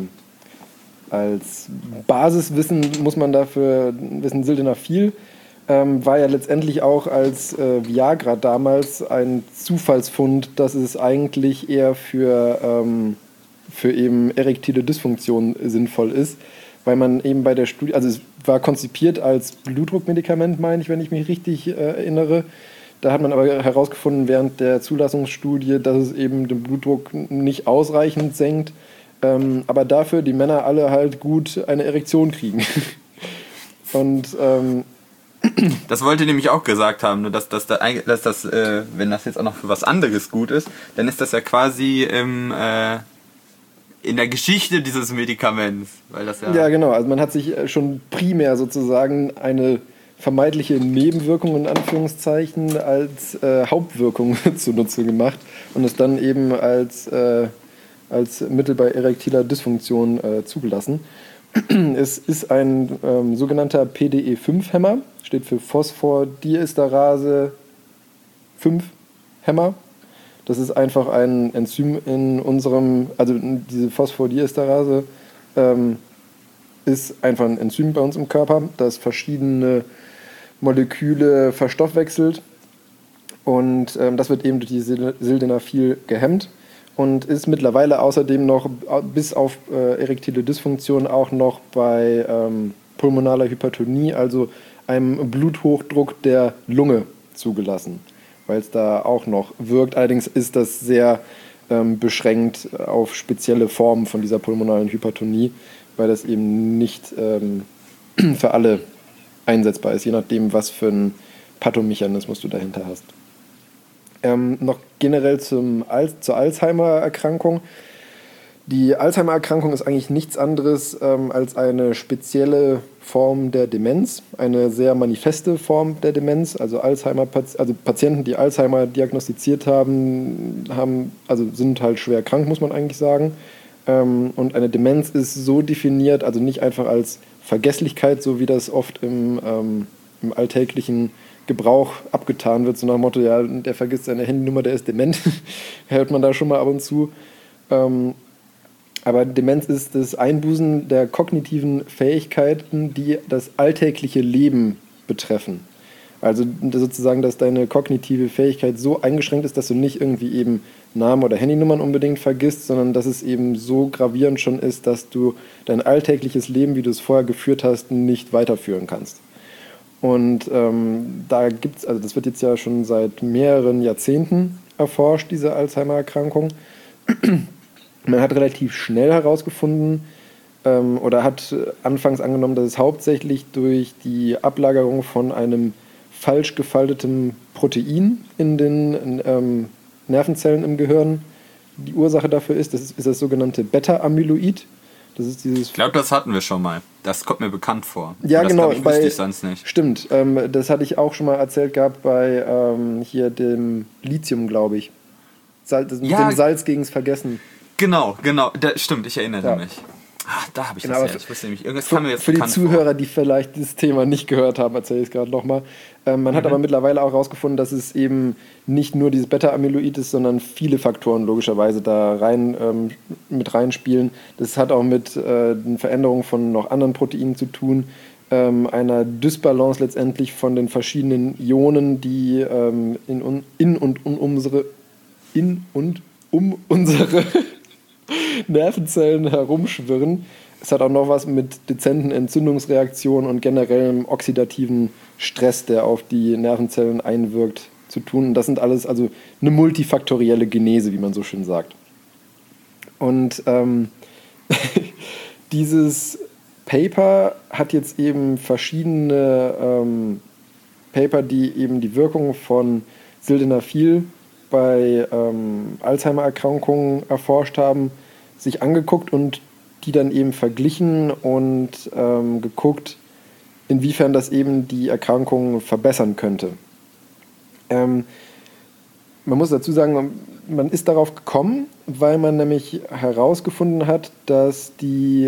Basiswissen, muss man dafür wissen, Sildenafil war ja letztendlich auch als Viagra damals ein Zufallsfund, dass es eigentlich eher für eben erektile Dysfunktion sinnvoll ist, weil man eben bei der Studie, also es war konzipiert als Blutdruckmedikament, meine ich, wenn ich mich richtig erinnere. Da hat man aber herausgefunden während der Zulassungsstudie, dass es eben den Blutdruck nicht ausreichend senkt, aber dafür die Männer alle halt gut eine Erektion kriegen. Und das wollte nämlich auch gesagt haben, dass das, wenn das jetzt auch noch für was anderes gut ist, dann ist das ja quasi in der Geschichte dieses Medikaments. Weil das ja, genau. Also man hat sich schon primär sozusagen eine vermeidliche Nebenwirkung in Anführungszeichen als Hauptwirkung zunutze gemacht und es dann eben als Mittel bei erektiler Dysfunktion zugelassen. Es ist ein sogenannter PDE5-Hämmer, steht für Phosphodiesterase 5-Hämmer. Das ist einfach ein Enzym in unserem, also diese Phosphodiesterase ist einfach ein Enzym bei uns im Körper, das verschiedene Moleküle verstoffwechselt und das wird eben durch die Sildenafil gehemmt und ist mittlerweile außerdem noch bis auf erektile Dysfunktion auch noch bei pulmonaler Hypertonie, also einem Bluthochdruck der Lunge zugelassen, weil es da auch noch wirkt. Allerdings ist das sehr beschränkt auf spezielle Formen von dieser pulmonalen Hypertonie, weil das eben nicht für alle einsetzbar ist, je nachdem, was für einen Pathomechanismus du dahinter hast. Noch generell zur Alzheimer-Erkrankung. Die Alzheimer-Erkrankung ist eigentlich nichts anderes als eine spezielle Form der Demenz, eine sehr manifeste Form der Demenz. Also Patienten, die Alzheimer diagnostiziert haben, sind halt schwer krank, muss man eigentlich sagen. Und eine Demenz ist so definiert, also nicht einfach als Vergesslichkeit, so wie das oft im alltäglichen Gebrauch abgetan wird, so nach dem Motto, ja, der vergisst seine Handynummer, der ist dement, hört man da schon mal ab und zu. Aber Demenz ist das Einbußen der kognitiven Fähigkeiten, die das alltägliche Leben betreffen. Also sozusagen, dass deine kognitive Fähigkeit so eingeschränkt ist, dass du nicht irgendwie eben Namen oder Handynummern unbedingt vergisst, sondern dass es eben so gravierend schon ist, dass du dein alltägliches Leben, wie du es vorher geführt hast, nicht weiterführen kannst. Und da gibt's, also das wird jetzt ja schon seit mehreren Jahrzehnten erforscht, diese Alzheimer-Erkrankung. Man hat relativ schnell herausgefunden oder hat anfangs angenommen, dass es hauptsächlich durch die Ablagerung von einem falsch gefalteten Protein in den Nervenzellen im Gehirn die Ursache dafür ist. Das ist das sogenannte Beta-Amyloid. Das ist dieses. Ich glaube, das hatten wir schon mal. Das kommt mir bekannt vor. Ja, das, genau. Das wüsste ich sonst nicht. Stimmt. Das hatte ich auch schon mal erzählt gehabt bei hier dem Lithium, glaube ich. Dem Salz gegens Vergessen. Genau. Stimmt, ich erinnere mich. Ach, da habe ich das ja. Ich wusste nämlich, irgendwas kam mir jetzt für die Zuhörer, die vielleicht dieses Thema nicht gehört haben, erzähle ich es gerade nochmal. Man hat aber mittlerweile auch herausgefunden, dass es eben nicht nur dieses Beta-Amyloid ist, sondern viele Faktoren logischerweise da mit reinspielen. Das hat auch mit den Veränderungen von noch anderen Proteinen zu tun, einer Dysbalance letztendlich von den verschiedenen Ionen, die in und um unsere Nervenzellen herumschwirren. Es hat auch noch was mit dezenten Entzündungsreaktionen und generellem oxidativen Stress, der auf die Nervenzellen einwirkt, zu tun. Und das sind alles also eine multifaktorielle Genese, wie man so schön sagt. Und dieses Paper hat jetzt eben verschiedene Paper, die eben die Wirkung von Sildenafil bei Alzheimer-Erkrankungen erforscht haben, sich angeguckt und die dann eben verglichen und geguckt, inwiefern das eben die Erkrankung verbessern könnte. Man muss dazu sagen, man ist darauf gekommen, weil man nämlich herausgefunden hat, dass die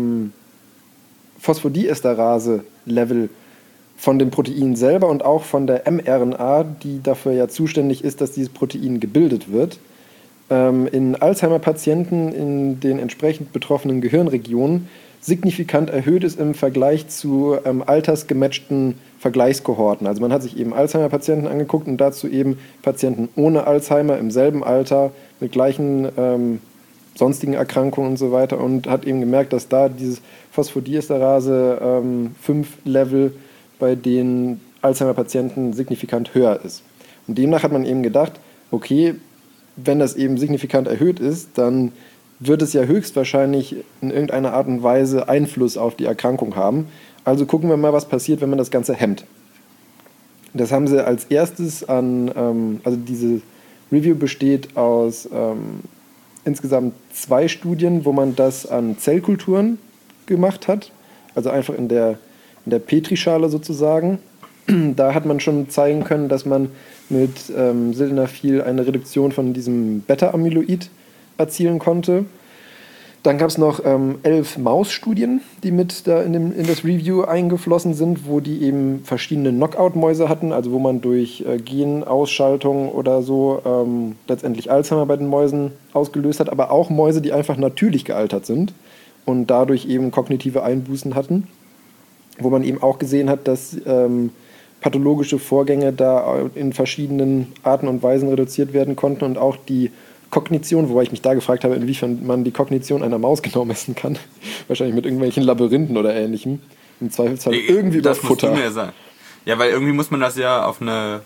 Phosphodiesterase-Level von dem Protein selber und auch von der mRNA, die dafür ja zuständig ist, dass dieses Protein gebildet wird, in Alzheimer-Patienten in den entsprechend betroffenen Gehirnregionen signifikant erhöht ist im Vergleich zu altersgematchten Vergleichskohorten. Also man hat sich eben Alzheimer-Patienten angeguckt und dazu eben Patienten ohne Alzheimer im selben Alter mit gleichen sonstigen Erkrankungen und so weiter und hat eben gemerkt, dass da dieses Phosphodiesterase 5-Level bei den Alzheimer-Patienten signifikant höher ist. Und demnach hat man eben gedacht, okay, wenn das eben signifikant erhöht ist, dann wird es ja höchstwahrscheinlich in irgendeiner Art und Weise Einfluss auf die Erkrankung haben. Also gucken wir mal, was passiert, wenn man das Ganze hemmt. Das haben sie als erstes also diese Review besteht aus insgesamt 2 Studien, wo man das an Zellkulturen gemacht hat, also einfach in der Petrischale sozusagen. Da hat man schon zeigen können, dass man mit Sildenafil eine Reduktion von diesem Beta-Amyloid erzielen konnte. Dann gab es noch 11 Mausstudien, die mit da in das Review eingeflossen sind, wo die eben verschiedene Knockout-Mäuse hatten, also wo man durch Genausschaltung oder so letztendlich Alzheimer bei den Mäusen ausgelöst hat, aber auch Mäuse, die einfach natürlich gealtert sind und dadurch eben kognitive Einbußen hatten, wo man eben auch gesehen hat, dass pathologische Vorgänge da in verschiedenen Arten und Weisen reduziert werden konnten und auch die Kognition, wobei ich mich da gefragt habe, inwiefern man die Kognition einer Maus genau messen kann. Wahrscheinlich mit irgendwelchen Labyrinthen oder Ähnlichem. Im Zweifelsfall irgendwie über Futter. Musst du mir sagen. Ja, weil irgendwie muss man das ja auf eine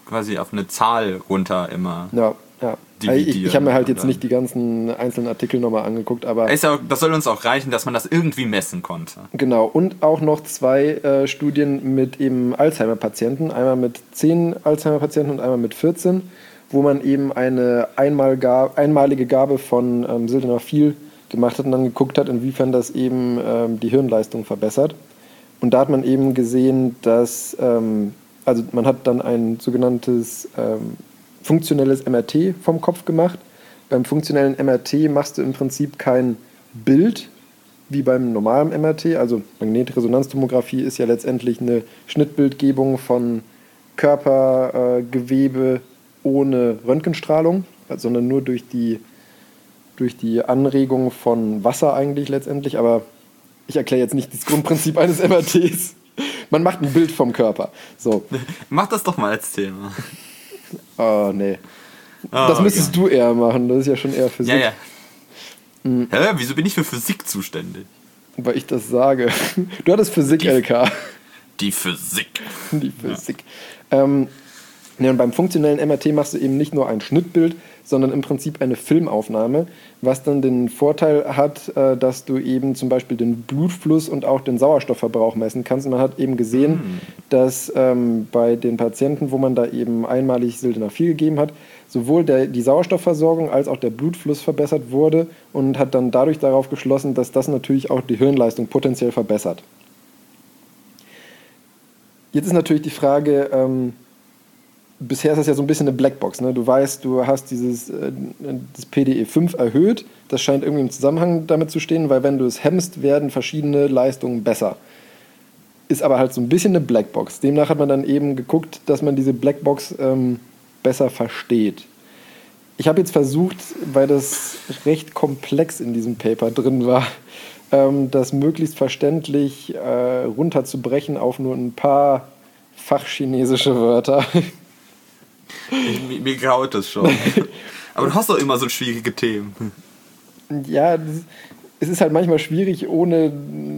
Zahl runter immer dividieren. Ich habe mir halt jetzt nicht die ganzen einzelnen Artikel nochmal angeguckt, aber... Das soll uns auch reichen, dass man das irgendwie messen konnte. Genau, und auch noch 2 Studien mit eben Alzheimer-Patienten. Einmal mit 10 Alzheimer-Patienten und einmal mit 14, wo man eben eine einmalige Gabe von Sildenafil gemacht hat und dann geguckt hat, inwiefern das eben die Hirnleistung verbessert. Und da hat man eben gesehen, dass, also man hat dann ein sogenanntes funktionelles MRT vom Kopf gemacht. Beim funktionellen MRT machst du im Prinzip kein Bild wie beim normalen MRT. Also Magnetresonanztomographie ist ja letztendlich eine Schnittbildgebung von Körpergewebe ohne Röntgenstrahlung, sondern nur durch die Anregung von Wasser eigentlich letztendlich. Aber ich erkläre jetzt nicht das Grundprinzip eines MRTs. Man macht ein Bild vom Körper. So. Mach das doch mal als Thema. Oh, nee. Das müsstest du eher machen, das ist ja schon eher Physik. Ja. Hä? Wieso bin ich für Physik zuständig? Weil ich das sage. Du hattest Physik, LK. Die Physik. Die Physik. Ja. Und beim funktionellen MRT machst du eben nicht nur ein Schnittbild, sondern im Prinzip eine Filmaufnahme, was dann den Vorteil hat, dass du eben zum Beispiel den Blutfluss und auch den Sauerstoffverbrauch messen kannst. Und man hat eben gesehen, dass bei den Patienten, wo man da eben einmalig Sildenafil gegeben hat, sowohl die Sauerstoffversorgung als auch der Blutfluss verbessert wurde und hat dann dadurch darauf geschlossen, dass das natürlich auch die Hirnleistung potenziell verbessert. Jetzt ist natürlich die Frage, bisher ist das ja so ein bisschen eine Blackbox. Ne? Du weißt, du hast das PDE5 erhöht. Das scheint irgendwie im Zusammenhang damit zu stehen, weil wenn du es hemmst, werden verschiedene Leistungen besser. Ist aber halt so ein bisschen eine Blackbox. Demnach hat man dann eben geguckt, dass man diese Blackbox besser versteht. Ich habe jetzt versucht, weil das recht komplex in diesem Paper drin war, das möglichst verständlich runterzubrechen auf nur ein paar fachchinesische Wörter. Mir graut das schon. Aber du hast doch immer so schwierige Themen. Ja, es ist halt manchmal schwierig, ohne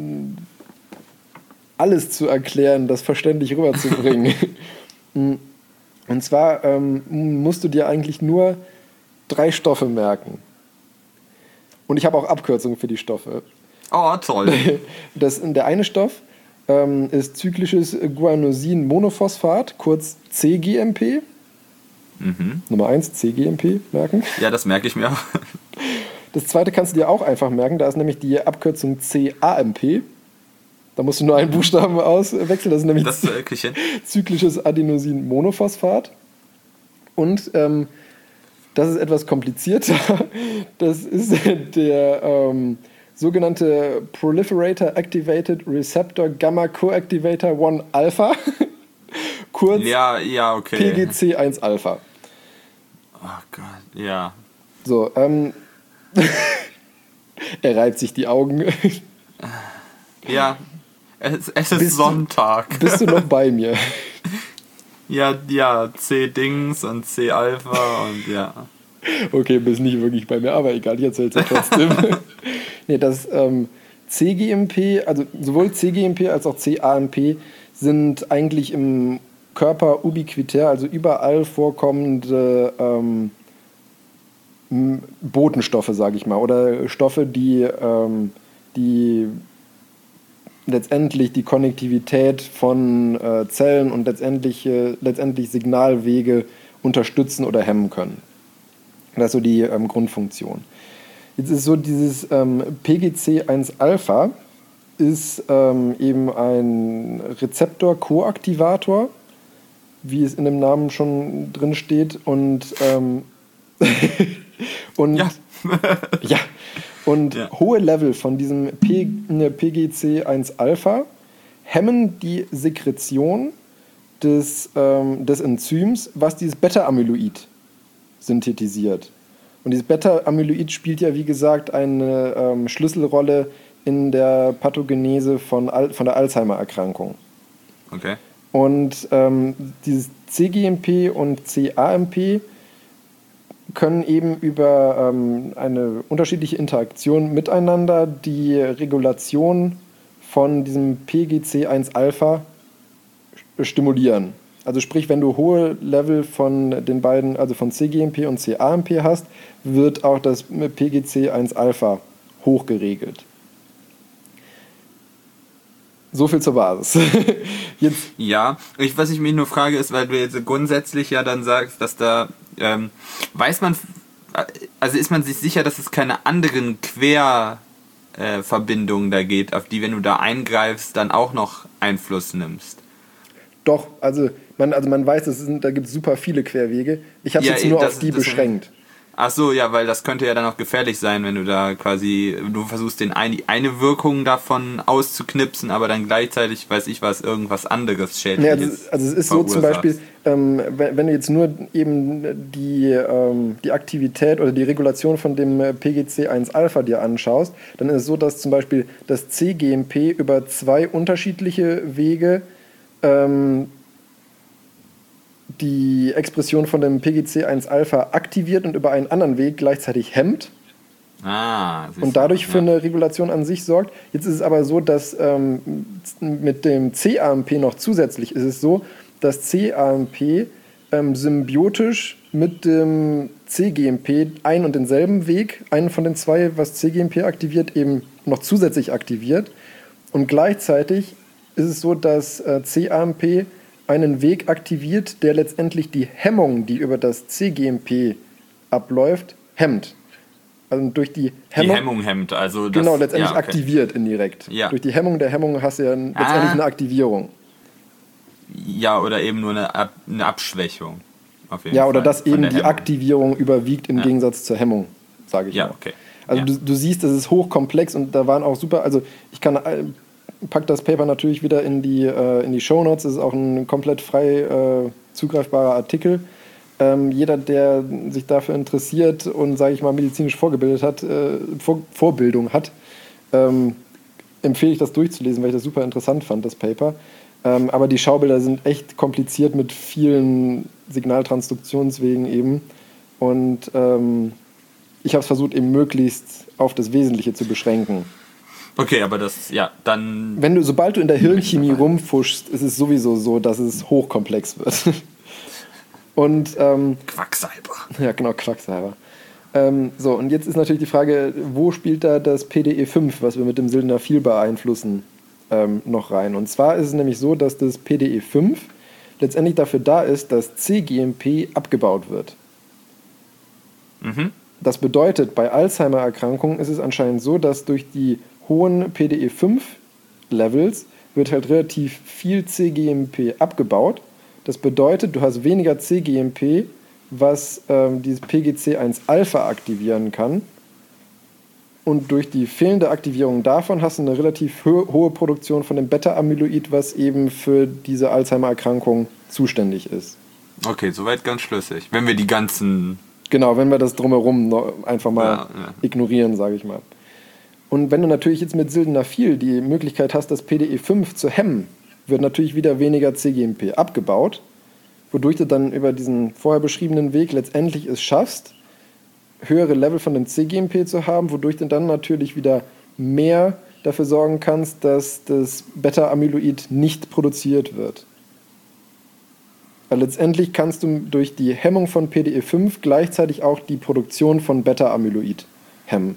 alles zu erklären, das verständlich rüberzubringen. Und zwar musst du dir eigentlich nur 3 Stoffe merken. Und ich habe auch Abkürzungen für die Stoffe. Oh, toll. Der eine Stoff ist zyklisches Guanosin-Monophosphat, kurz cGMP. Nummer 1, cGMP merken. Ja, das merke ich mir auch. Das zweite kannst du dir auch einfach merken, da ist nämlich die Abkürzung CAMP. Da musst du nur einen Buchstaben auswechseln, das ist nämlich zyklisches Adenosin-Monophosphat. Und das ist etwas komplizierter. Das ist der sogenannte Proliferator Activated Receptor Gamma Coactivator 1 Alpha. Kurz okay. PGC1 Alpha. Oh Gott, ja. So, er reibt sich die Augen. Ja, es ist Sonntag. Bist du noch bei mir? Ja, C-Dings und C-Alpha und ja. Okay, bist nicht wirklich bei mir, aber egal, ich erzähl's ja trotzdem. Nee, das cGMP, also sowohl cGMP als auch cAMP sind eigentlich im Körper ubiquitär, also überall vorkommende Botenstoffe, sage ich mal, oder Stoffe, die letztendlich die Konnektivität von Zellen und letztendlich Signalwege unterstützen oder hemmen können. Das ist so die Grundfunktion. Jetzt ist so, dieses PGC1-Alpha ist eben ein Rezeptor-Koaktivator, wie es in dem Namen schon drin steht. Und, hohe Level von diesem PGC1-Alpha hemmen die Sekretion des Enzyms, was dieses Beta-Amyloid synthetisiert. Und dieses Beta-Amyloid spielt ja, wie gesagt, eine Schlüsselrolle in der Pathogenese von der Alzheimer-Erkrankung. Okay. Und dieses cGMP und cAMP können eben über eine unterschiedliche Interaktion miteinander die Regulation von diesem PGC1-Alpha stimulieren. Also sprich, wenn du hohe Level von den beiden, also von cGMP und cAMP hast, wird auch das PGC1-Alpha hoch geregelt. So viel zur Basis. Jetzt. Ja, was ich mich nur frage ist, weil du jetzt grundsätzlich ja dann sagst, dass da, weiß man, also ist man sich sicher, dass es keine anderen Querverbindungen da geht, auf die, wenn du da eingreifst, dann auch noch Einfluss nimmst? Doch, also man weiß, da gibt es super viele Querwege. Ich habe es jetzt nur auf die beschränkt. Ach so, ja, weil das könnte ja dann auch gefährlich sein, wenn du da quasi, du versuchst eine Wirkung davon auszuknipsen, aber dann gleichzeitig, weiß ich was, irgendwas anderes Schädliches. Ja, also es ist so zum Beispiel, wenn du jetzt nur eben die Aktivität oder die Regulation von dem PGC1-Alpha dir anschaust, dann ist es so, dass zum Beispiel das cGMP über 2 unterschiedliche Wege die Expression von dem PGC1-Alpha aktiviert und über einen anderen Weg gleichzeitig hemmt und dadurch für eine Regulation an sich sorgt. Jetzt ist es aber so, dass mit dem cAMP noch zusätzlich ist es so, dass cAMP symbiotisch mit dem cGMP einen und denselben Weg, einen von den 2, was cGMP aktiviert, eben noch zusätzlich aktiviert. Und gleichzeitig ist es so, dass cAMP einen Weg aktiviert, der letztendlich die Hemmung, die über das cGMP abläuft, hemmt. Also durch die Hemmung. Die Hemmung hemmt, also das, genau, letztendlich aktiviert indirekt. Ja. Durch die Hemmung der Hemmung hast du ja letztendlich eine Aktivierung. Ja, oder eben nur eine Abschwächung. Auf jeden Oder Fall dass eben die Aktivierung überwiegt im Gegensatz zur Hemmung, sage ich mal. Okay. Also du siehst, das ist hochkomplex und da waren auch super, also ich pack das Paper natürlich wieder in die Shownotes. Das ist auch ein komplett frei zugreifbarer Artikel. Jeder, der sich dafür interessiert und, sage ich mal, medizinisch Vorbildung hat, empfehle ich das durchzulesen, weil ich das super interessant fand, das Paper. Aber die Schaubilder sind echt kompliziert mit vielen Signaltransduktionswegen eben. Und ich habe es versucht, eben möglichst auf das Wesentliche zu beschränken. Okay, aber das, dann... Sobald du in der Hirnchemie rumfuschst, ist es sowieso so, dass es hochkomplex wird. Und, Quacksalber. Ja, genau, Quacksalber. Und jetzt ist natürlich die Frage, wo spielt da das PDE5, was wir mit dem Sildenafil beeinflussen, noch rein? Und zwar ist es nämlich so, dass das PDE5 letztendlich dafür da ist, dass cGMP abgebaut wird. Mhm. Das bedeutet, bei Alzheimer-Erkrankungen ist es anscheinend so, dass durch die hohen PDE5-Levels wird halt relativ viel cGMP abgebaut. Das bedeutet, du hast weniger cGMP, was dieses PGC1-Alpha aktivieren kann. Und durch die fehlende Aktivierung davon hast du eine relativ hohe Produktion von dem Beta-Amyloid, was eben für diese Alzheimer-Erkrankung zuständig ist. Okay, soweit ganz schlüssig. Wenn wir die ganzen... Genau, wenn wir das drumherum einfach mal ignorieren, sage ich mal. Und wenn du natürlich jetzt mit Sildenafil die Möglichkeit hast, das PDE5 zu hemmen, wird natürlich wieder weniger cGMP abgebaut, wodurch du dann über diesen vorher beschriebenen Weg letztendlich es schaffst, höhere Level von dem cGMP zu haben, wodurch du dann natürlich wieder mehr dafür sorgen kannst, dass das Beta-Amyloid nicht produziert wird. Weil letztendlich kannst du durch die Hemmung von PDE5 gleichzeitig auch die Produktion von Beta-Amyloid hemmen.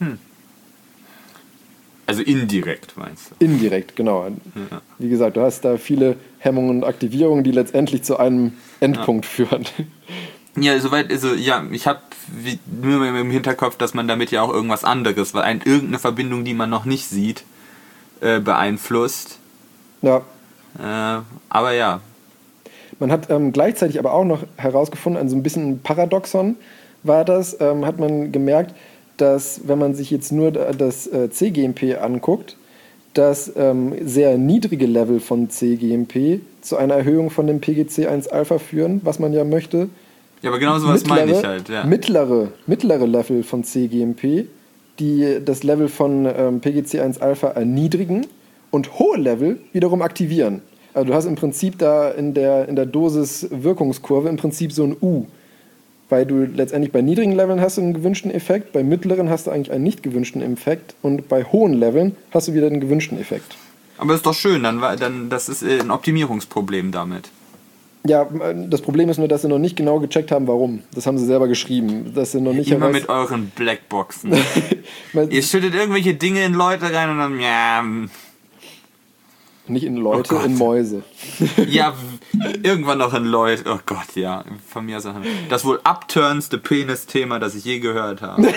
Also indirekt, meinst du? Indirekt, genau. Ja. Wie gesagt, du hast da viele Hemmungen und Aktivierungen, die letztendlich zu einem Endpunkt führen. Ja, soweit, also ja, ich habe nur im Hinterkopf, dass man damit ja auch irgendwas anderes, weil irgendeine Verbindung, die man noch nicht sieht, beeinflusst. Ja. Aber ja. Man hat gleichzeitig aber auch noch herausgefunden, also ein bisschen ein Paradoxon war das, hat man gemerkt, dass wenn man sich jetzt nur das cGMP anguckt, das sehr niedrige Level von cGMP zu einer Erhöhung von dem PGC1-Alpha führen, was man ja möchte. Ja, aber genau sowas meine ich halt, ja. Mittlere Level von cGMP, die das Level von PGC1-Alpha erniedrigen und hohe Level wiederum aktivieren. Also du hast im Prinzip da in der Dosis-Wirkungskurve im Prinzip so ein U. Weil du letztendlich bei niedrigen Leveln hast du einen gewünschten Effekt, bei mittleren hast du eigentlich einen nicht gewünschten Effekt und bei hohen Leveln hast du wieder einen gewünschten Effekt. Aber ist doch schön, dann das ist ein Optimierungsproblem damit. Ja, das Problem ist nur, dass sie noch nicht genau gecheckt haben, warum. Das haben sie selber geschrieben. Dass sie noch nicht immer mit euren Blackboxen. Ihr schüttet irgendwelche Dinge in Leute rein und dann, ja... Nicht in Leute, in Mäuse. Ja, irgendwann noch in Leute. Oh Gott, ja. Von mir aus auch. Das wohl upturnste Penis-Thema, das ich je gehört habe.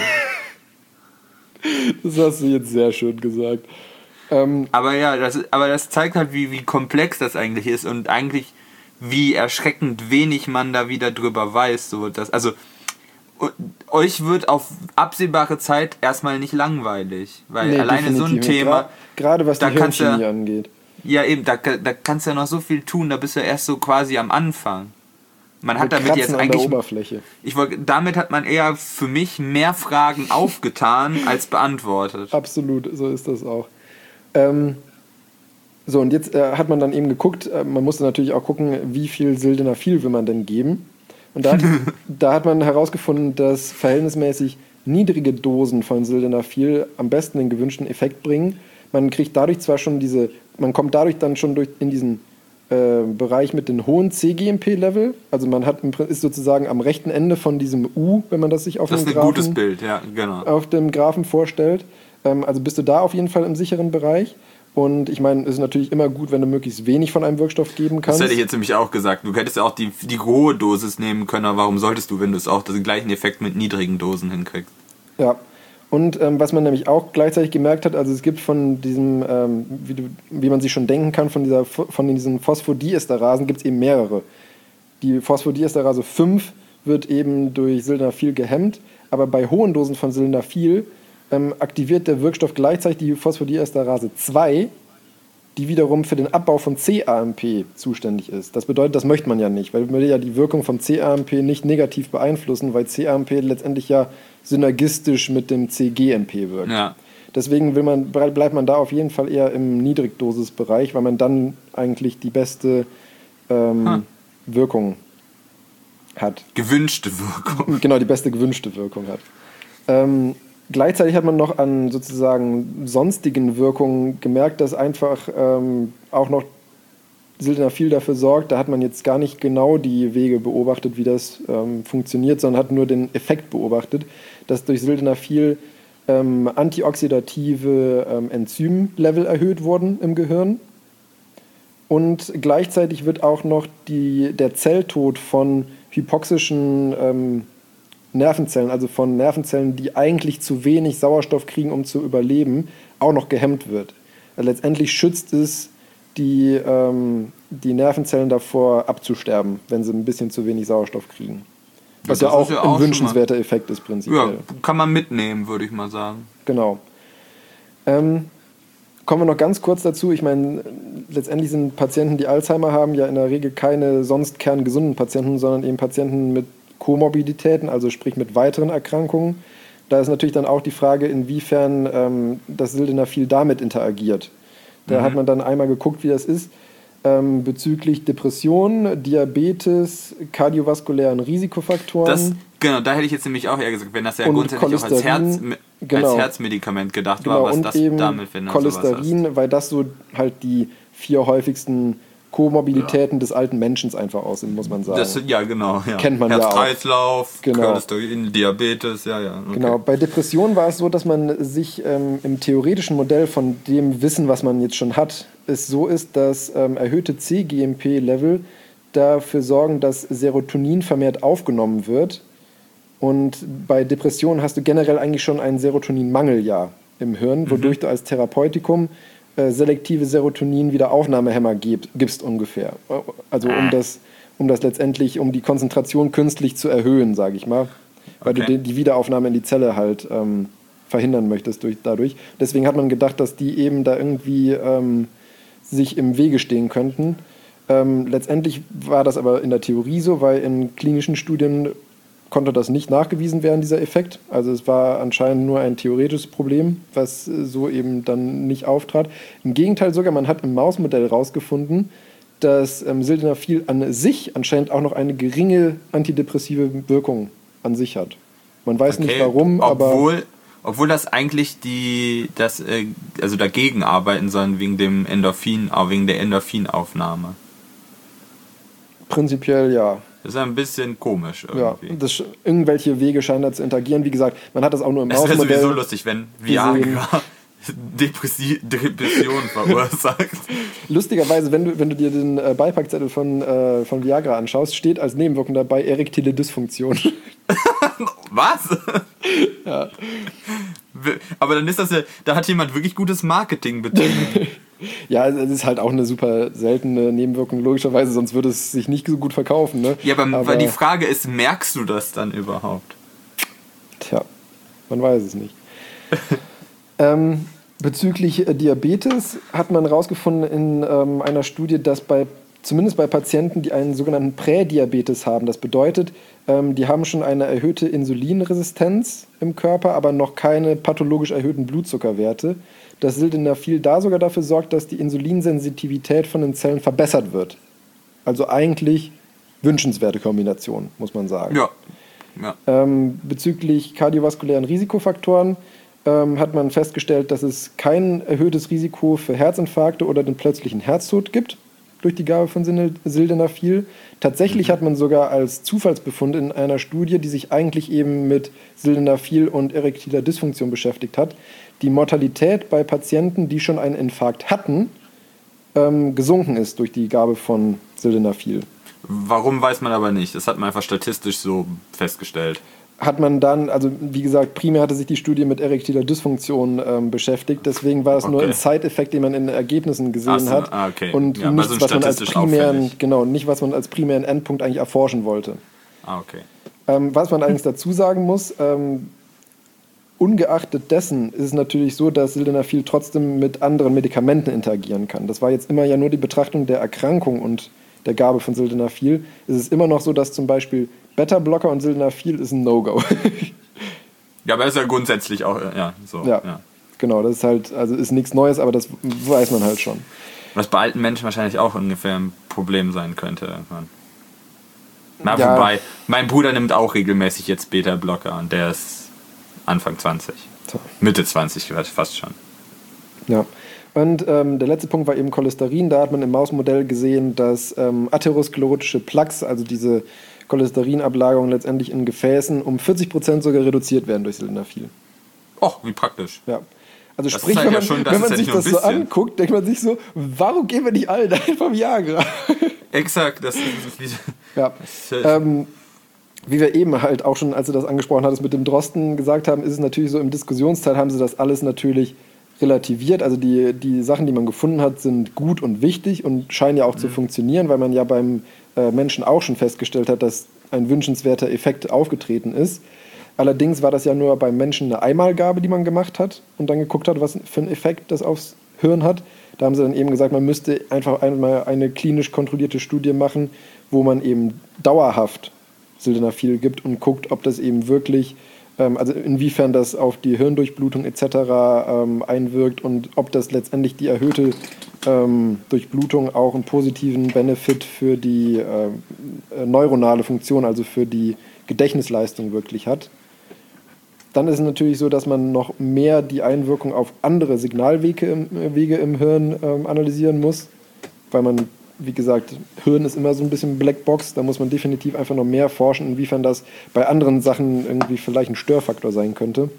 Das hast du jetzt sehr schön gesagt. Aber ja, das zeigt halt, wie komplex das eigentlich ist und eigentlich wie erschreckend wenig man da wieder drüber weiß. So, also euch wird auf absehbare Zeit erstmal nicht langweilig. Weil alleine so ein Thema... Gerade was die Hirnchemie angeht. Ja, eben, da kannst du ja noch so viel tun, da bist du erst so quasi am Anfang. Man hat damit jetzt eigentlich. An der Oberfläche. Damit hat man eher für mich mehr Fragen aufgetan als beantwortet. Absolut, so ist das auch. So, und jetzt hat man dann eben geguckt, man musste natürlich auch gucken, wie viel Sildenafil will man denn geben. Und da hat man herausgefunden, dass verhältnismäßig niedrige Dosen von Sildenafil am besten den gewünschten Effekt bringen. Man kriegt dadurch man kommt dadurch dann schon in diesen Bereich mit den hohen cGMP-Level. Also man ist sozusagen am rechten Ende von diesem U, wenn man das sich auf dem Graphen... Das ist ein gutes Bild, ja, genau. Auf dem Graphen vorstellt. Also bist du da auf jeden Fall im sicheren Bereich. Und ich meine, es ist natürlich immer gut, wenn du möglichst wenig von einem Wirkstoff geben kannst. Das hätte ich jetzt nämlich auch gesagt. Du hättest ja auch die hohe Dosis nehmen können, aber warum solltest du, wenn du es auch den gleichen Effekt mit niedrigen Dosen hinkriegst? Ja. Und was man nämlich auch gleichzeitig gemerkt hat, also es gibt von diesem, wie man sich schon denken kann, von diesen Phosphodiesterrasen gibt es eben mehrere. Die Phosphodiesterase 5 wird eben durch Sildenafil gehemmt, aber bei hohen Dosen von Sildenafil aktiviert der Wirkstoff gleichzeitig die Phosphodiesterase 2, die wiederum für den Abbau von cAMP zuständig ist. Das bedeutet, das möchte man ja nicht, weil man will ja die Wirkung von cAMP nicht negativ beeinflussen, weil cAMP letztendlich ja synergistisch mit dem cGMP wirkt. Ja. Deswegen bleibt man da auf jeden Fall eher im Niedrigdosisbereich, weil man dann eigentlich die beste Wirkung hat. Gewünschte Wirkung. Genau, die beste gewünschte Wirkung hat. Gleichzeitig hat man noch an sozusagen sonstigen Wirkungen gemerkt, dass einfach auch noch Sildenafil dafür sorgt. Da hat man jetzt gar nicht genau die Wege beobachtet, wie das funktioniert, sondern hat nur den Effekt beobachtet, dass durch Sildenafil antioxidative Enzymlevel erhöht wurden im Gehirn. Und gleichzeitig wird auch noch der Zelltod von hypoxischen Nervenzellen, also von Nervenzellen, die eigentlich zu wenig Sauerstoff kriegen, um zu überleben, auch noch gehemmt wird. Also letztendlich schützt es die Nervenzellen davor abzusterben, wenn sie ein bisschen zu wenig Sauerstoff kriegen. Was ja auch ein wünschenswerter Effekt ist prinzipiell. Ja, kann man mitnehmen, würde ich mal sagen. Genau. Kommen wir noch ganz kurz dazu. Ich meine, letztendlich sind Patienten, die Alzheimer haben, ja in der Regel keine sonst kerngesunden Patienten, sondern eben Patienten mit Komorbiditäten, also sprich mit weiteren Erkrankungen. Da ist natürlich dann auch die Frage, inwiefern das Sildenafil damit interagiert. Da hat man dann einmal geguckt, wie das ist, bezüglich Depression, Diabetes, kardiovaskulären Risikofaktoren. Genau, da hätte ich jetzt nämlich auch eher gesagt, wenn das ja grundsätzlich auch als Herzmedikament gedacht war, was das damit wenn Cholesterin, weil das so halt die 4 häufigsten Komorbidität des alten Menschen einfach aus sind, muss man sagen. Ja, genau. Ja. Kennt man ja auch. Herz-Kreislauf, Cholesterin, Diabetes, ja. Okay. Genau, bei Depressionen war es so, dass man sich im theoretischen Modell von dem Wissen, was man jetzt schon hat, es so ist, dass erhöhte cGMP-Level dafür sorgen, dass Serotonin vermehrt aufgenommen wird. Und bei Depressionen hast du generell eigentlich schon einen Serotoninmangel im Hirn, wodurch du als Therapeutikum selektive Serotonin-Wiederaufnahmehämmer gibst ungefähr. Also um das letztendlich, um die Konzentration künstlich zu erhöhen, sage ich mal. Weil du die Wiederaufnahme in die Zelle halt verhindern möchtest dadurch. Deswegen hat man gedacht, dass die eben da irgendwie sich im Wege stehen könnten. Letztendlich war das aber in der Theorie so, weil in klinischen Studien konnte das nicht nachgewiesen werden, dieser Effekt. Also es war anscheinend nur ein theoretisches Problem, was so eben dann nicht auftrat. Im Gegenteil sogar, man hat im Mausmodell herausgefunden, dass Sildenafil an sich anscheinend auch noch eine geringe antidepressive Wirkung an sich hat. Man weiß nicht warum, obwohl das eigentlich also dagegen arbeiten sollen wegen dem Endorphin, auch wegen der Endorphinaufnahme. Prinzipiell ja. Das ist ein bisschen komisch irgendwie. Ja, irgendwelche Wege scheinen da zu interagieren. Wie gesagt, man hat das auch nur im Mausmodell. Es wäre sowieso lustig, wenn Viagra Depression verursacht. Lustigerweise, wenn du dir den Beipackzettel von Viagra anschaust, steht als Nebenwirkung dabei erektile Dysfunktion. Was? Ja. Aber dann ist das ja, da hat jemand wirklich gutes Marketing betrieben. Ja, es ist halt auch eine super seltene Nebenwirkung, logischerweise, sonst würde es sich nicht so gut verkaufen. Ne? Ja, aber die Frage ist, merkst du das dann überhaupt? Tja, man weiß es nicht. Bezüglich Diabetes hat man herausgefunden in einer Studie, dass zumindest bei Patienten, die einen sogenannten Prädiabetes haben, das bedeutet, die haben schon eine erhöhte Insulinresistenz im Körper, aber noch keine pathologisch erhöhten Blutzuckerwerte, dass Sildenafil da sogar dafür sorgt, dass die Insulinsensitivität von den Zellen verbessert wird. Also eigentlich wünschenswerte Kombination, muss man sagen. Ja. Bezüglich kardiovaskulären Risikofaktoren hat man festgestellt, dass es kein erhöhtes Risiko für Herzinfarkte oder den plötzlichen Herztod gibt durch die Gabe von Sildenafil. Tatsächlich hat man sogar als Zufallsbefund in einer Studie, die sich eigentlich eben mit Sildenafil und erektiler Dysfunktion beschäftigt hat, die Mortalität bei Patienten, die schon einen Infarkt hatten, gesunken ist durch die Gabe von Sildenafil. Warum, weiß man aber nicht. Das hat man einfach statistisch so festgestellt. Hat man dann, also wie gesagt, primär hatte sich die Studie mit erektiler Dysfunktion beschäftigt, deswegen war es nur ein Side-Effekt, den man in den Ergebnissen gesehen hat und ja, nichts, was man als nicht, was man als primären Endpunkt eigentlich erforschen wollte. Was man allerdings dazu sagen muss, ungeachtet dessen ist es natürlich so, dass Sildenafil trotzdem mit anderen Medikamenten interagieren kann. Das war jetzt immer ja nur die Betrachtung der Erkrankung und der Gabe von Sildenafil. Es ist immer noch so, dass zum Beispiel Beta-Blocker und Sildenafil ist ein No-Go. Ja, aber ist ja grundsätzlich auch, so. Ja, genau, das ist halt, also ist nichts Neues, aber das weiß man halt schon. Was bei alten Menschen wahrscheinlich auch ungefähr ein Problem sein könnte irgendwann. Wobei, mein Bruder nimmt auch regelmäßig jetzt Beta-Blocker und der ist Anfang 20. Mitte 20 fast schon. Ja. Und der letzte Punkt war eben Cholesterin. Da hat man im Mausmodell gesehen, dass atherosklerotische Plaques, also diese Cholesterinablagerungen letztendlich in Gefäßen, um 40% sogar reduziert werden durch Sildenafil. Och, wie praktisch. Ja. Also sprich, wenn man sich das so anguckt, denkt man sich so, warum geben wir nicht allen einfach Viagra? Exakt. Das ist ja. Wie wir eben halt auch schon, als du das angesprochen hattest, mit dem Drosten gesagt haben, ist es natürlich so, im Diskussionsteil haben sie das alles natürlich relativiert. Also die Sachen, die man gefunden hat, sind gut und wichtig und scheinen ja auch zu funktionieren, weil man ja beim Menschen auch schon festgestellt hat, dass ein wünschenswerter Effekt aufgetreten ist. Allerdings war das ja nur beim Menschen eine Einmalgabe, die man gemacht hat und dann geguckt hat, was für einen Effekt das aufs Hirn hat. Da haben sie dann eben gesagt, man müsste einfach einmal eine klinisch kontrollierte Studie machen, wo man eben dauerhaft Sildenafil gibt und guckt, ob das eben wirklich, also inwiefern das auf die Hirndurchblutung etc. Einwirkt und ob das letztendlich die erhöhte Durchblutung auch einen positiven Benefit für die neuronale Funktion, also für die Gedächtnisleistung wirklich hat. Dann ist es natürlich so, dass man noch mehr die Einwirkung auf andere Signalwege im Hirn analysieren muss, weil man, wie gesagt, Hirn ist immer so ein bisschen Blackbox, da muss man definitiv einfach noch mehr forschen, inwiefern das bei anderen Sachen irgendwie vielleicht ein Störfaktor sein könnte.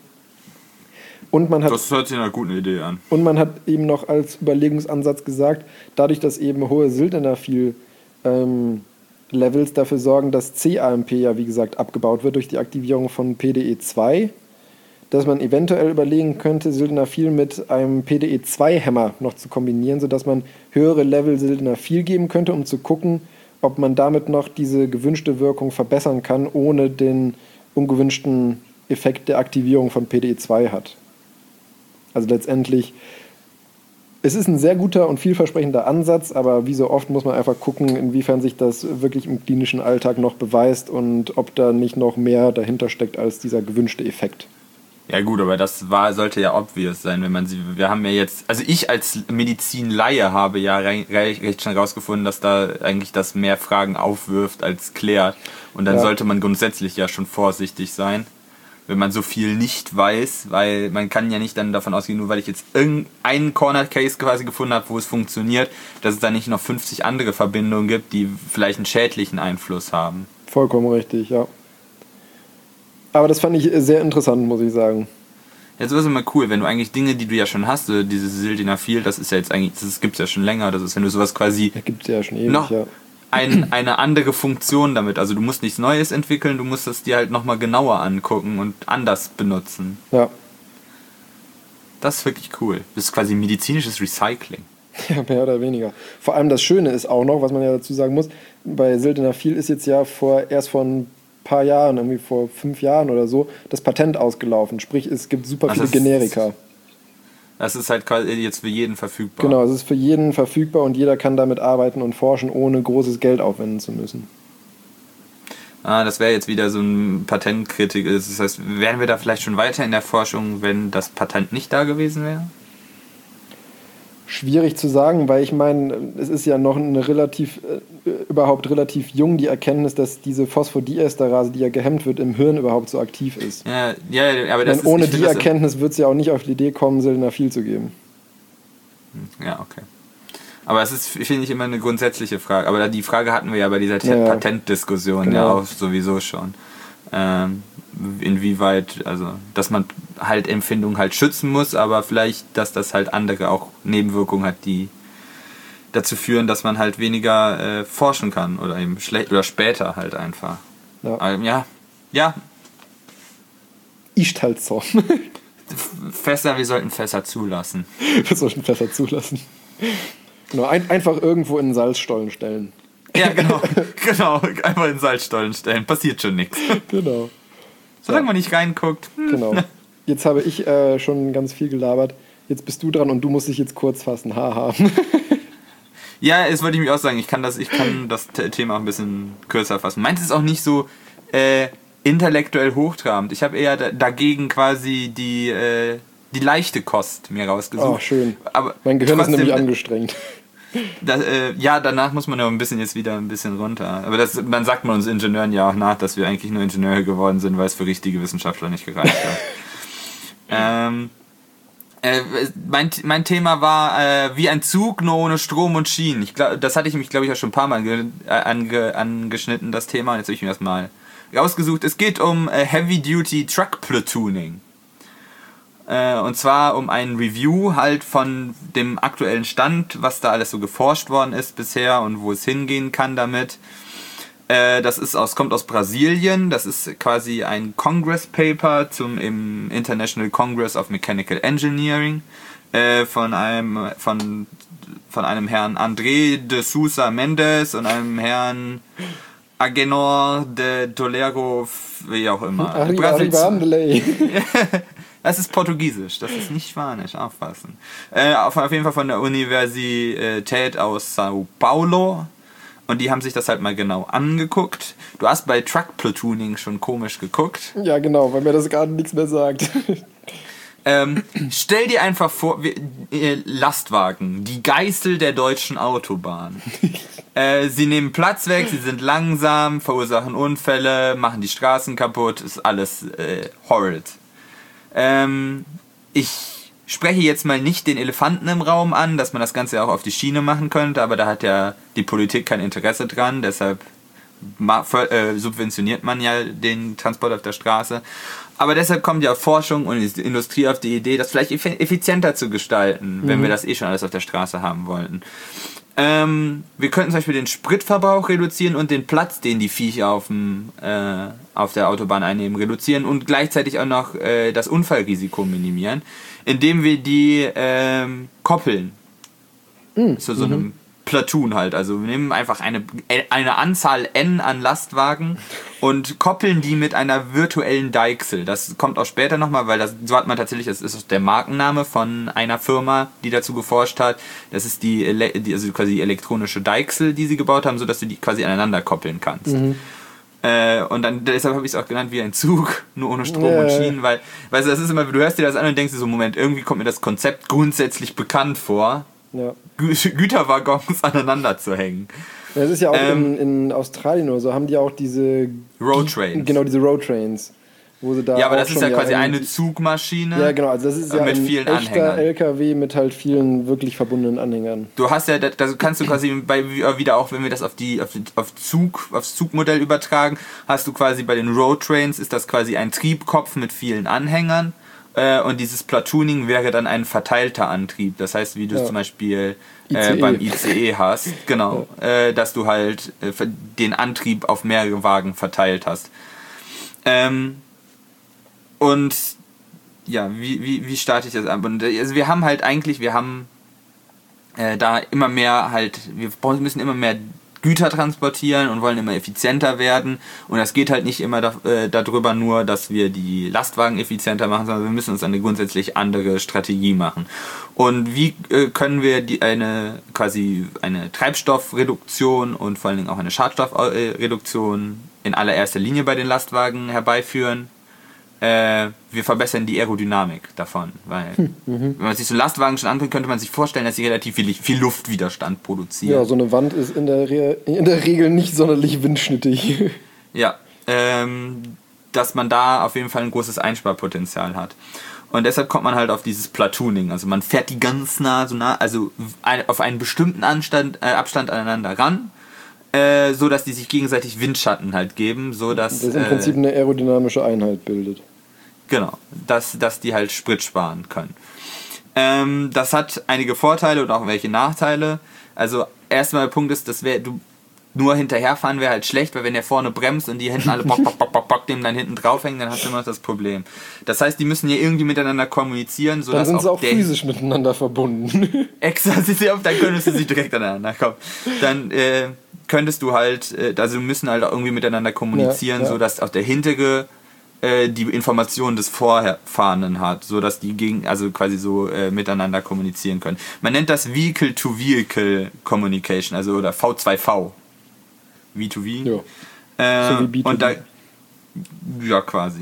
Und man hat, das hört sich nach einer guten Idee an. Und man hat eben noch als Überlegungsansatz gesagt, dadurch, dass eben hohe Sildenafil Levels dafür sorgen, dass cAMP ja wie gesagt abgebaut wird durch die Aktivierung von PDE2, dass man eventuell überlegen könnte, Sildenafil mit einem PDE2-Hämmer noch zu kombinieren, sodass man höhere Level Sildenafil geben könnte, um zu gucken, ob man damit noch diese gewünschte Wirkung verbessern kann, ohne den ungewünschten Effekt der Aktivierung von PDE2 hat. Also letztendlich, es ist ein sehr guter und vielversprechender Ansatz, aber wie so oft muss man einfach gucken, inwiefern sich das wirklich im klinischen Alltag noch beweist und ob da nicht noch mehr dahinter steckt als dieser gewünschte Effekt. Ja gut, aber das sollte ja obvious sein, wenn man wir haben ja jetzt, also ich als Medizinlaie habe ja recht schnell rausgefunden, dass da eigentlich das mehr Fragen aufwirft als klärt. Und dann sollte man grundsätzlich ja schon vorsichtig sein, wenn man so viel nicht weiß, weil man kann ja nicht dann davon ausgehen, nur weil ich jetzt irgendeinen Corner Case quasi gefunden habe, wo es funktioniert, dass es da nicht noch 50 andere Verbindungen gibt, die vielleicht einen schädlichen Einfluss haben. Vollkommen richtig, ja. Aber das fand ich sehr interessant, muss ich sagen. Ja, sowas ist immer cool, wenn du eigentlich Dinge, die du ja schon hast, dieses Sildenafil, das ist ja jetzt eigentlich, das gibt's ja schon länger, das ist, wenn du sowas quasi ja, gibt's ja schon ewig, noch ja. eine andere Funktion damit, also du musst nichts Neues entwickeln, du musst es dir halt nochmal genauer angucken und anders benutzen. Ja. Das ist wirklich cool. Das ist quasi medizinisches Recycling. Ja, mehr oder weniger. Vor allem das Schöne ist auch noch, was man ja dazu sagen muss, bei Sildenafil ist jetzt ja erst vor ein paar Jahren, irgendwie vor 5 Jahren oder so, das Patent ausgelaufen. Sprich, es gibt super viele Generika. Das ist halt quasi jetzt für jeden verfügbar. Genau, es ist für jeden verfügbar und jeder kann damit arbeiten und forschen, ohne großes Geld aufwenden zu müssen. Das wäre jetzt wieder so ein Patentkritik. Das heißt, wären wir da vielleicht schon weiter in der Forschung, wenn das Patent nicht da gewesen wäre? Schwierig zu sagen, weil ich meine, es ist ja noch überhaupt relativ jung, die Erkenntnis, dass diese Phosphodiesterase, die ja gehemmt wird, im Hirn überhaupt so aktiv ist. Ja, aber das ohne die Erkenntnis wird es ja auch nicht auf die Idee kommen, Sildenafil zu geben. Ja, okay. Aber es ist, finde ich, immer eine grundsätzliche Frage. Aber die Frage hatten wir ja bei dieser Patentdiskussion ja auch sowieso schon. Inwieweit, also, dass man halt Empfindungen halt schützen muss, aber vielleicht, dass das halt andere auch Nebenwirkungen hat, die dazu führen, dass man halt weniger forschen kann oder eben oder später halt einfach. Ja. Ja. Ist halt so. Wir sollten Fässer zulassen. Wir sollten Fässer zulassen. Genau, einfach irgendwo in den Salzstollen stellen. Ja, genau, einfach in den Salzstollen stellen, passiert schon nichts. Genau. Solange man nicht reinguckt. Genau. Jetzt habe ich schon ganz viel gelabert. Jetzt bist du dran und du musst dich jetzt kurz fassen. Haha. Ja, das wollte ich mich auch sagen. Ich kann das Thema auch ein bisschen kürzer fassen. Meins ist auch nicht so intellektuell hochtrabend. Ich habe eher dagegen quasi die leichte Kost mir rausgesucht. Oh, schön. Aber mein Gehirn ist nämlich angestrengt. Danach muss man ja jetzt wieder ein bisschen runter. Aber dann sagt man uns Ingenieuren ja auch nach, dass wir eigentlich nur Ingenieure geworden sind, weil es für richtige Wissenschaftler nicht gereicht hat. Mein Thema war wie ein Zug, nur ohne Strom und Schienen. Das hatte ich mich, glaube ich, auch schon ein paar Mal angeschnitten, das Thema. Und jetzt habe ich mir das mal rausgesucht. Es geht um Heavy-Duty Truck Platooning. Und zwar um ein Review halt von dem aktuellen Stand, was da alles so geforscht worden ist bisher und wo es hingehen kann damit. Kommt aus Brasilien. Das ist quasi ein Congress Paper im International Congress of Mechanical Engineering von einem Herrn André de Sousa Mendes und einem Herrn Agenor de Toledo, wie auch immer. Das ist Portugiesisch, das ist nicht Spanisch, aufpassen. Auf jeden Fall von der Universität aus Sao Paulo. Und die haben sich das halt mal genau angeguckt. Du hast bei Truck Platooning schon komisch geguckt. Ja, genau, weil mir das gerade nichts mehr sagt. Stell dir einfach vor, Lastwagen, die Geißel der deutschen Autobahn. Sie nehmen Platz weg, sie sind langsam, verursachen Unfälle, machen die Straßen kaputt, ist alles horrid. Ich spreche jetzt mal nicht den Elefanten im Raum an, dass man das Ganze auch auf die Schiene machen könnte, aber da hat ja die Politik kein Interesse dran, deshalb subventioniert man ja den Transport auf der Straße. Aber deshalb kommt ja Forschung und die Industrie auf die Idee, das vielleicht effizienter zu gestalten, wenn wir das schon alles auf der Straße haben wollten. Wir könnten zum Beispiel den Spritverbrauch reduzieren und den Platz, den die Viecher auf der Autobahn einnehmen, reduzieren und gleichzeitig auch noch das Unfallrisiko minimieren, indem wir die koppeln. Zu so einem Platoon halt. Also wir nehmen einfach eine Anzahl N an Lastwagen und koppeln die mit einer virtuellen Deichsel. Das kommt auch später nochmal, weil so hat man tatsächlich, das ist der Markenname von einer Firma, die dazu geforscht hat. Das ist also quasi die elektronische Deichsel, die sie gebaut haben, sodass du die quasi aneinander koppeln kannst. Und dann deshalb habe ich es auch genannt wie ein Zug, nur ohne Strom und Schienen, weil, weißt du, das ist immer, du hörst dir das an und denkst dir so, Moment, irgendwie kommt mir das Konzept grundsätzlich bekannt vor. Ja. Güterwaggons aneinander zu hängen. Ja, das ist ja auch in Australien oder so, haben die auch diese Roadtrains. Genau, diese Roadtrains. Wo sie da ja, aber das ist ja quasi eine Zugmaschine. Ja, genau, also das ist ja mit vielen echter Anhängern. LKW mit halt vielen wirklich verbundenen Anhängern. Du hast ja, da kannst du quasi wieder auch, wenn wir das aufs Zugmodell übertragen, hast du quasi bei den Roadtrains ist das quasi ein Triebkopf mit vielen Anhängern. Und dieses Platooning wäre dann ein verteilter Antrieb. Das heißt, wie du es zum Beispiel beim ICE hast, genau, dass du halt den Antrieb auf mehrere Wagen verteilt hast. Und ja, wie starte ich das ab? Und also wir haben da immer mehr wir müssen immer mehr Güter transportieren und wollen immer effizienter werden. Und das geht halt nicht immer darüber nur, dass wir die Lastwagen effizienter machen, sondern wir müssen uns eine grundsätzlich andere Strategie machen. Und wie können wir eine Treibstoffreduktion und vor allen Dingen auch eine Schadstoffreduktion in allererster Linie bei den Lastwagen herbeiführen? Wir verbessern die Aerodynamik davon, weil wenn man sich so einen Lastwagen schon anguckt, könnte man sich vorstellen, dass sie relativ viel Luftwiderstand produzieren. Ja, so eine Wand ist in der Regel nicht sonderlich windschnittig. Ja, dass man da auf jeden Fall ein großes Einsparpotenzial hat. Und deshalb kommt man halt auf dieses Platooning. Also man fährt die ganz also auf einen bestimmten Abstand aneinander ran, so dass die sich gegenseitig Windschatten halt geben, so dass das im Prinzip eine aerodynamische Einheit bildet. Genau, dass die halt Sprit sparen können. Das hat einige Vorteile und auch welche Nachteile. Also erstmal der Punkt ist, du nur hinterherfahren wäre halt schlecht, weil wenn der vorne bremst und die hinten alle bock, dem dann hinten draufhängen, dann hast du immer das Problem. Das heißt, die müssen ja irgendwie miteinander kommunizieren, sodass dann sind sie auch physisch miteinander verbunden. Exakt, dann könntest du sie direkt aneinander kommen. Dann könntest du halt, also müssen halt auch irgendwie miteinander kommunizieren, sodass auch der hintere die Informationen des Vorfahrenden hat, sodass die quasi so miteinander kommunizieren können. Man nennt das Vehicle-to-Vehicle Communication, also oder V2V. V2V. Ja. So wie B2B. Und da, ja, quasi.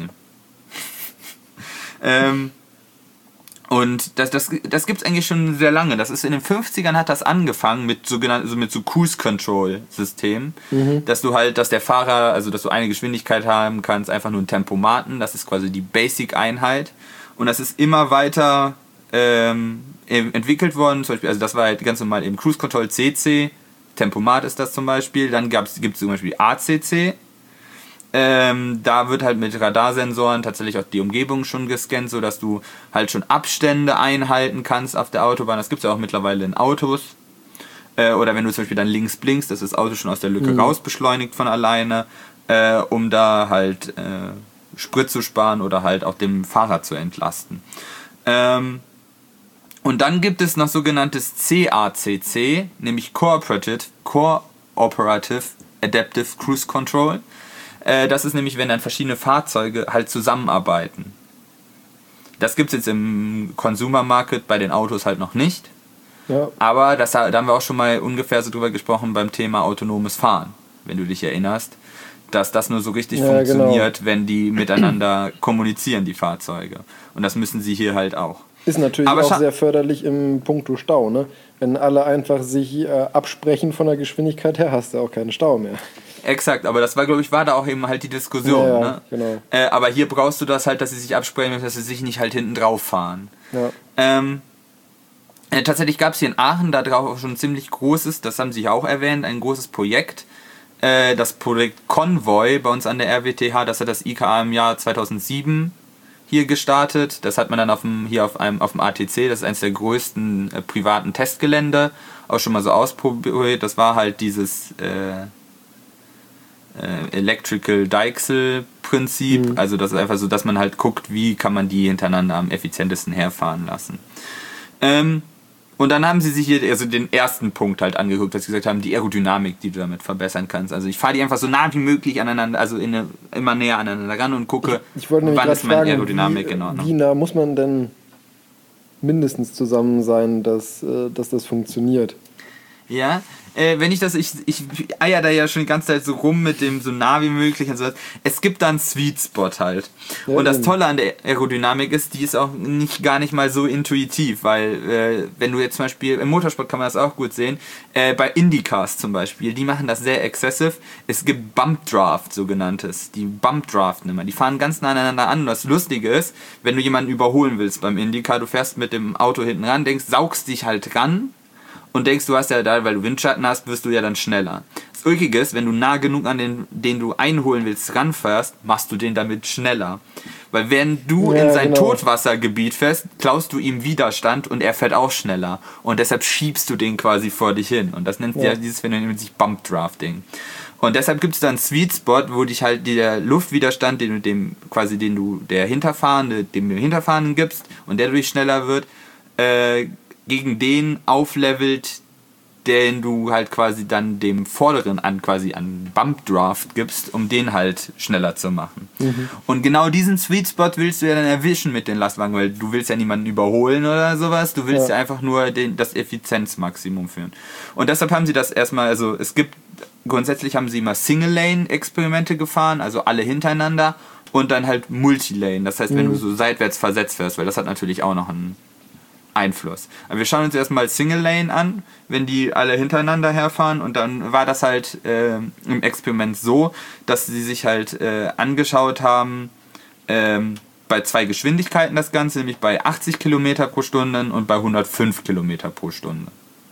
Und das gibt es eigentlich schon sehr lange. Das ist in den 50ern hat das angefangen mit so Cruise-Control-Systemen, dass der Fahrer, also dass du eine Geschwindigkeit haben kannst, einfach nur ein Tempomaten, das ist quasi die Basic-Einheit. Und das ist immer weiter entwickelt worden, zum Beispiel, also das war halt ganz normal eben Cruise-Control CC, Tempomat ist das zum Beispiel, dann gibt es zum Beispiel ACC. Da wird halt mit Radarsensoren tatsächlich auch die Umgebung schon gescannt, sodass du halt schon Abstände einhalten kannst auf der Autobahn. Das gibt es ja auch mittlerweile in Autos. Oder wenn du zum Beispiel dann links blinkst, ist das Auto schon aus der Lücke raus beschleunigt von alleine, um da halt Sprit zu sparen oder halt auch dem Fahrer zu entlasten. Und dann gibt es noch sogenanntes CACC, nämlich Cooperative Adaptive Cruise Control. Das ist nämlich, wenn dann verschiedene Fahrzeuge halt zusammenarbeiten. Das gibt es jetzt im Consumer Market bei den Autos halt noch nicht. Ja. Aber da haben wir auch schon mal ungefähr so drüber gesprochen beim Thema autonomes Fahren, wenn du dich erinnerst, dass das nur so richtig funktioniert, wenn die miteinander kommunizieren, die Fahrzeuge. Und das müssen sie hier halt auch. Ist natürlich auch sehr förderlich im Punkto Stau, ne? Wenn alle einfach sich absprechen von der Geschwindigkeit her, hast du auch keinen Stau mehr. Exakt, aber das war, glaube ich, da auch eben halt die Diskussion. Ja, ne? Genau. Aber hier brauchst du das halt, dass sie sich absprechen, dass sie sich nicht halt hinten drauf fahren. Ja. Tatsächlich gab es hier in Aachen da drauf auch schon ein ziemlich großes, das haben sie ja auch erwähnt, ein großes Projekt. Das Projekt Convoy bei uns an der RWTH, das hat das IKA im Jahr 2007 hier gestartet. Das hat man dann auf dem ATC, das ist eines der größten privaten Testgelände, auch schon mal so ausprobiert. Das war halt dieses Electrical Deichsel Prinzip, also das ist einfach so, dass man halt guckt, wie kann man die hintereinander am effizientesten herfahren lassen. Und dann haben sie sich hier also den ersten Punkt halt angeguckt, dass sie gesagt haben, die Aerodynamik, die du damit verbessern kannst. Also ich fahre die einfach so nah wie möglich aneinander, also immer näher aneinander ran und gucke, wann ist meine Aerodynamik genau. Wie nah muss man denn mindestens zusammen sein, dass das funktioniert? Ja, wenn ich eier da ja schon die ganze Zeit so rum mit dem so nah wie möglich und so. Es gibt da einen Sweet Spot halt. Ja, und das Tolle an der Aerodynamik ist, die ist auch gar nicht mal so intuitiv, weil wenn du jetzt zum Beispiel, im Motorsport kann man das auch gut sehen, bei IndyCars zum Beispiel, die machen das sehr excessive. Es gibt Bump Draft, sogenanntes. Die Bump Draften immer. Die fahren ganz nah aneinander an. Und das Lustige ist, wenn du jemanden überholen willst beim IndyCar, du fährst mit dem Auto hinten ran, saugst dich halt ran, und denkst, du hast ja da, weil du Windschatten hast, wirst du ja dann schneller. Das Ulkige ist, wenn du nah genug an den du einholen willst, ranfährst, machst du den damit schneller. Weil wenn du in sein Totwassergebiet fährst, klaust du ihm Widerstand und er fährt auch schneller. Und deshalb schiebst du den quasi vor dich hin. Und das nennt dieses Phänomen sich Bump Drafting. Und deshalb gibt es dann einen Sweet Spot, wo dich halt der Luftwiderstand, den du dem Hinterfahrenden gibst und der dadurch schneller wird, gegen den auflevelt, den du halt quasi dann dem Vorderen an Bump Draft gibst, um den halt schneller zu machen. Und genau diesen Sweet Spot willst du ja dann erwischen mit den Lastwagen, weil du willst ja niemanden überholen oder sowas, du willst ja einfach nur das Effizienzmaximum führen. Und deshalb haben sie das erstmal, also grundsätzlich haben sie immer Single-Lane-Experimente gefahren, also alle hintereinander und dann halt Multilane, das heißt, wenn du so seitwärts versetzt fährst, weil das hat natürlich auch noch einen Einfluss. Aber wir schauen uns erstmal Single Lane an, wenn die alle hintereinander herfahren, und dann war das halt im Experiment so, dass sie sich halt angeschaut haben, bei 2 Geschwindigkeiten das Ganze, nämlich bei 80 Kilometer pro Stunde und bei 105 Kilometer pro Stunde.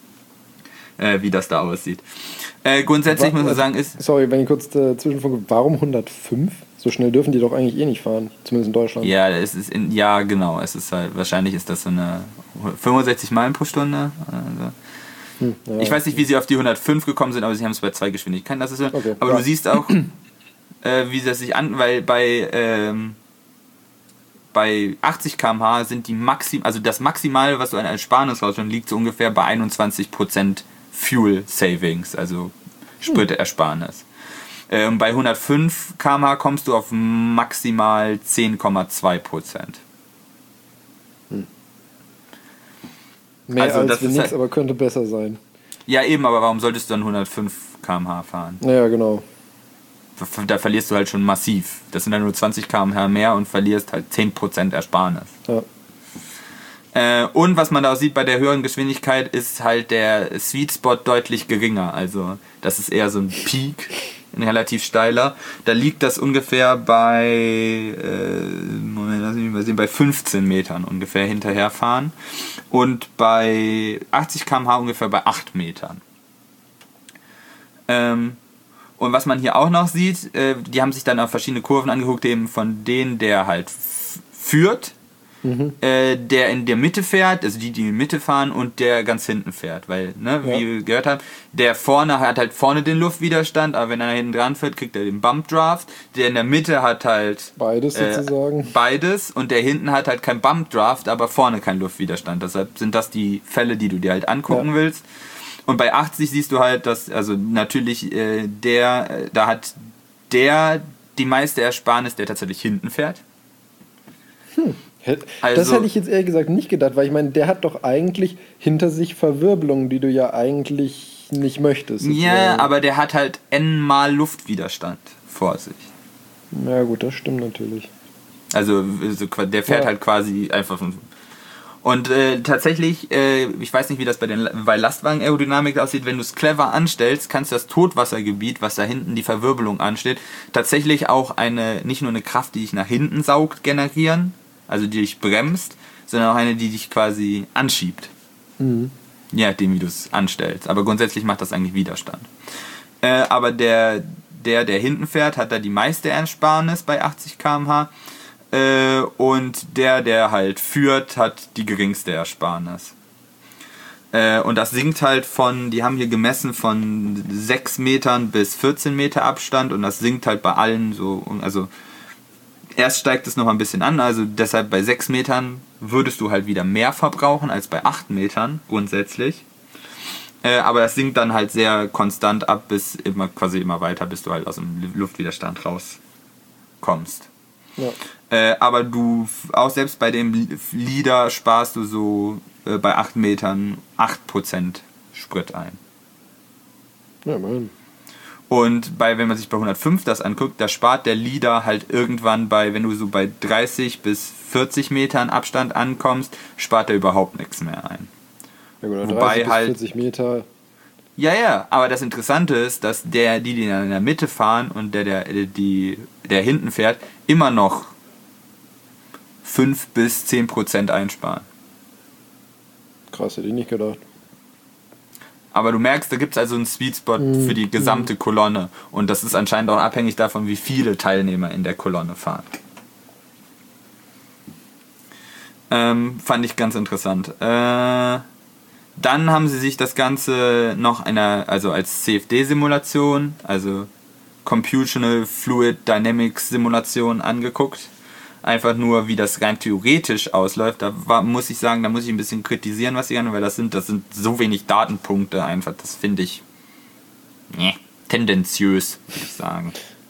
Wie das da aussieht. Grundsätzlich muss man sagen, Sorry, wenn ich kurz zwischenfunke, warum 105? So schnell dürfen die doch eigentlich nicht fahren, zumindest in Deutschland. Ja, genau. Es ist halt, wahrscheinlich ist das so eine 65 Meilen pro Stunde. Also. Ich weiß nicht, wie sie auf die 105 gekommen sind, aber sie haben es bei 2 Geschwindigkeiten. Das ist so. Okay, aber du siehst auch, wie das sich weil bei 80 km/h sind die also das Maximale, was du an Ersparnis rausholen, liegt so ungefähr bei 21% Fuel Savings, also Sprit-Ersparnis. Bei 105 km/h kommst du auf maximal 10,2%. Mehr also als nichts, halt, aber könnte besser sein. Ja, eben, aber warum solltest du dann 105 km/h fahren? Ja, genau. Da verlierst du halt schon massiv. Das sind dann nur 20 km/h mehr und verlierst halt 10% Ersparnis. Ja. Und was man da auch sieht bei der höheren Geschwindigkeit, ist halt der Sweet Spot deutlich geringer. Also das ist eher so ein Peak, ein relativ steiler. Da liegt das ungefähr bei bei 15 Metern ungefähr hinterherfahren und bei 80 km/h ungefähr bei 8 Metern. Und was man hier auch noch sieht, die haben sich dann auf verschiedene Kurven angeguckt, eben von denen, der halt führt, der in der Mitte fährt, also die in der Mitte fahren, und der ganz hinten fährt, weil, wie wir gehört haben, der vorne hat halt vorne den Luftwiderstand, aber wenn er hinten dran fährt, kriegt er den Bump Draft, der in der Mitte hat halt beides sozusagen. Beides, und der hinten hat halt kein Bump Draft, aber vorne kein Luftwiderstand, deshalb sind das die Fälle, die du dir halt angucken willst. Und bei 80 siehst du halt, dass, also natürlich, da hat der die meiste Ersparnis, der tatsächlich hinten fährt. Das hätte ich jetzt ehrlich gesagt nicht gedacht, weil ich meine, der hat doch eigentlich hinter sich Verwirbelungen, die du ja eigentlich nicht möchtest. Ja, aber der hat halt n-mal Luftwiderstand vor sich. Ja gut, das stimmt natürlich. Also der fährt halt quasi einfach von... Und tatsächlich, ich weiß nicht, wie das bei Lastwagen-Aerodynamik aussieht, wenn du es clever anstellst, kannst du das Totwassergebiet, was da hinten die Verwirbelung ansteht, tatsächlich auch nicht nur eine Kraft, die dich nach hinten saugt, generieren, also die dich bremst, sondern auch eine, die dich quasi anschiebt. Je nachdem, wie du es anstellst. Aber grundsätzlich macht das eigentlich Widerstand. Aber der hinten fährt, hat da die meiste Ersparnis bei 80 km/h. und der halt führt, hat die geringste Ersparnis. Und das sinkt halt die haben hier gemessen von 6 Metern bis 14 Meter Abstand und das sinkt halt bei allen so, also erst steigt es noch ein bisschen an, also deshalb bei 6 Metern würdest du halt wieder mehr verbrauchen als bei 8 Metern grundsätzlich. Aber das sinkt dann halt sehr konstant ab, bis immer weiter, bis du halt aus dem Luftwiderstand rauskommst. Ja. Aber du, auch selbst bei dem Leader sparst du so bei 8 Metern 8% Sprit ein. Ja, immerhin. Und wenn man sich bei 105 das anguckt, da spart der Leader halt irgendwann wenn du so bei 30 bis 40 Metern Abstand ankommst, spart er überhaupt nichts mehr ein. Ja gut, 30 bis 40 Meter. Ja, aber das Interessante ist, dass die in der Mitte fahren und der hinten fährt, immer noch 5 bis 10% einsparen. Krass, hätte ich nicht gedacht. Aber du merkst, da gibt es also einen Sweet Spot für die gesamte Kolonne. Und das ist anscheinend auch abhängig davon, wie viele Teilnehmer in der Kolonne fahren. Fand ich ganz interessant. Dann haben sie sich das Ganze noch als CFD-Simulation, also Computational Fluid Dynamics Simulation angeguckt. Einfach nur, wie das rein theoretisch ausläuft. Da muss ich ein bisschen kritisieren, was sie haben, weil das sind so wenig Datenpunkte einfach. Das finde ich tendenziös, würde ich sagen.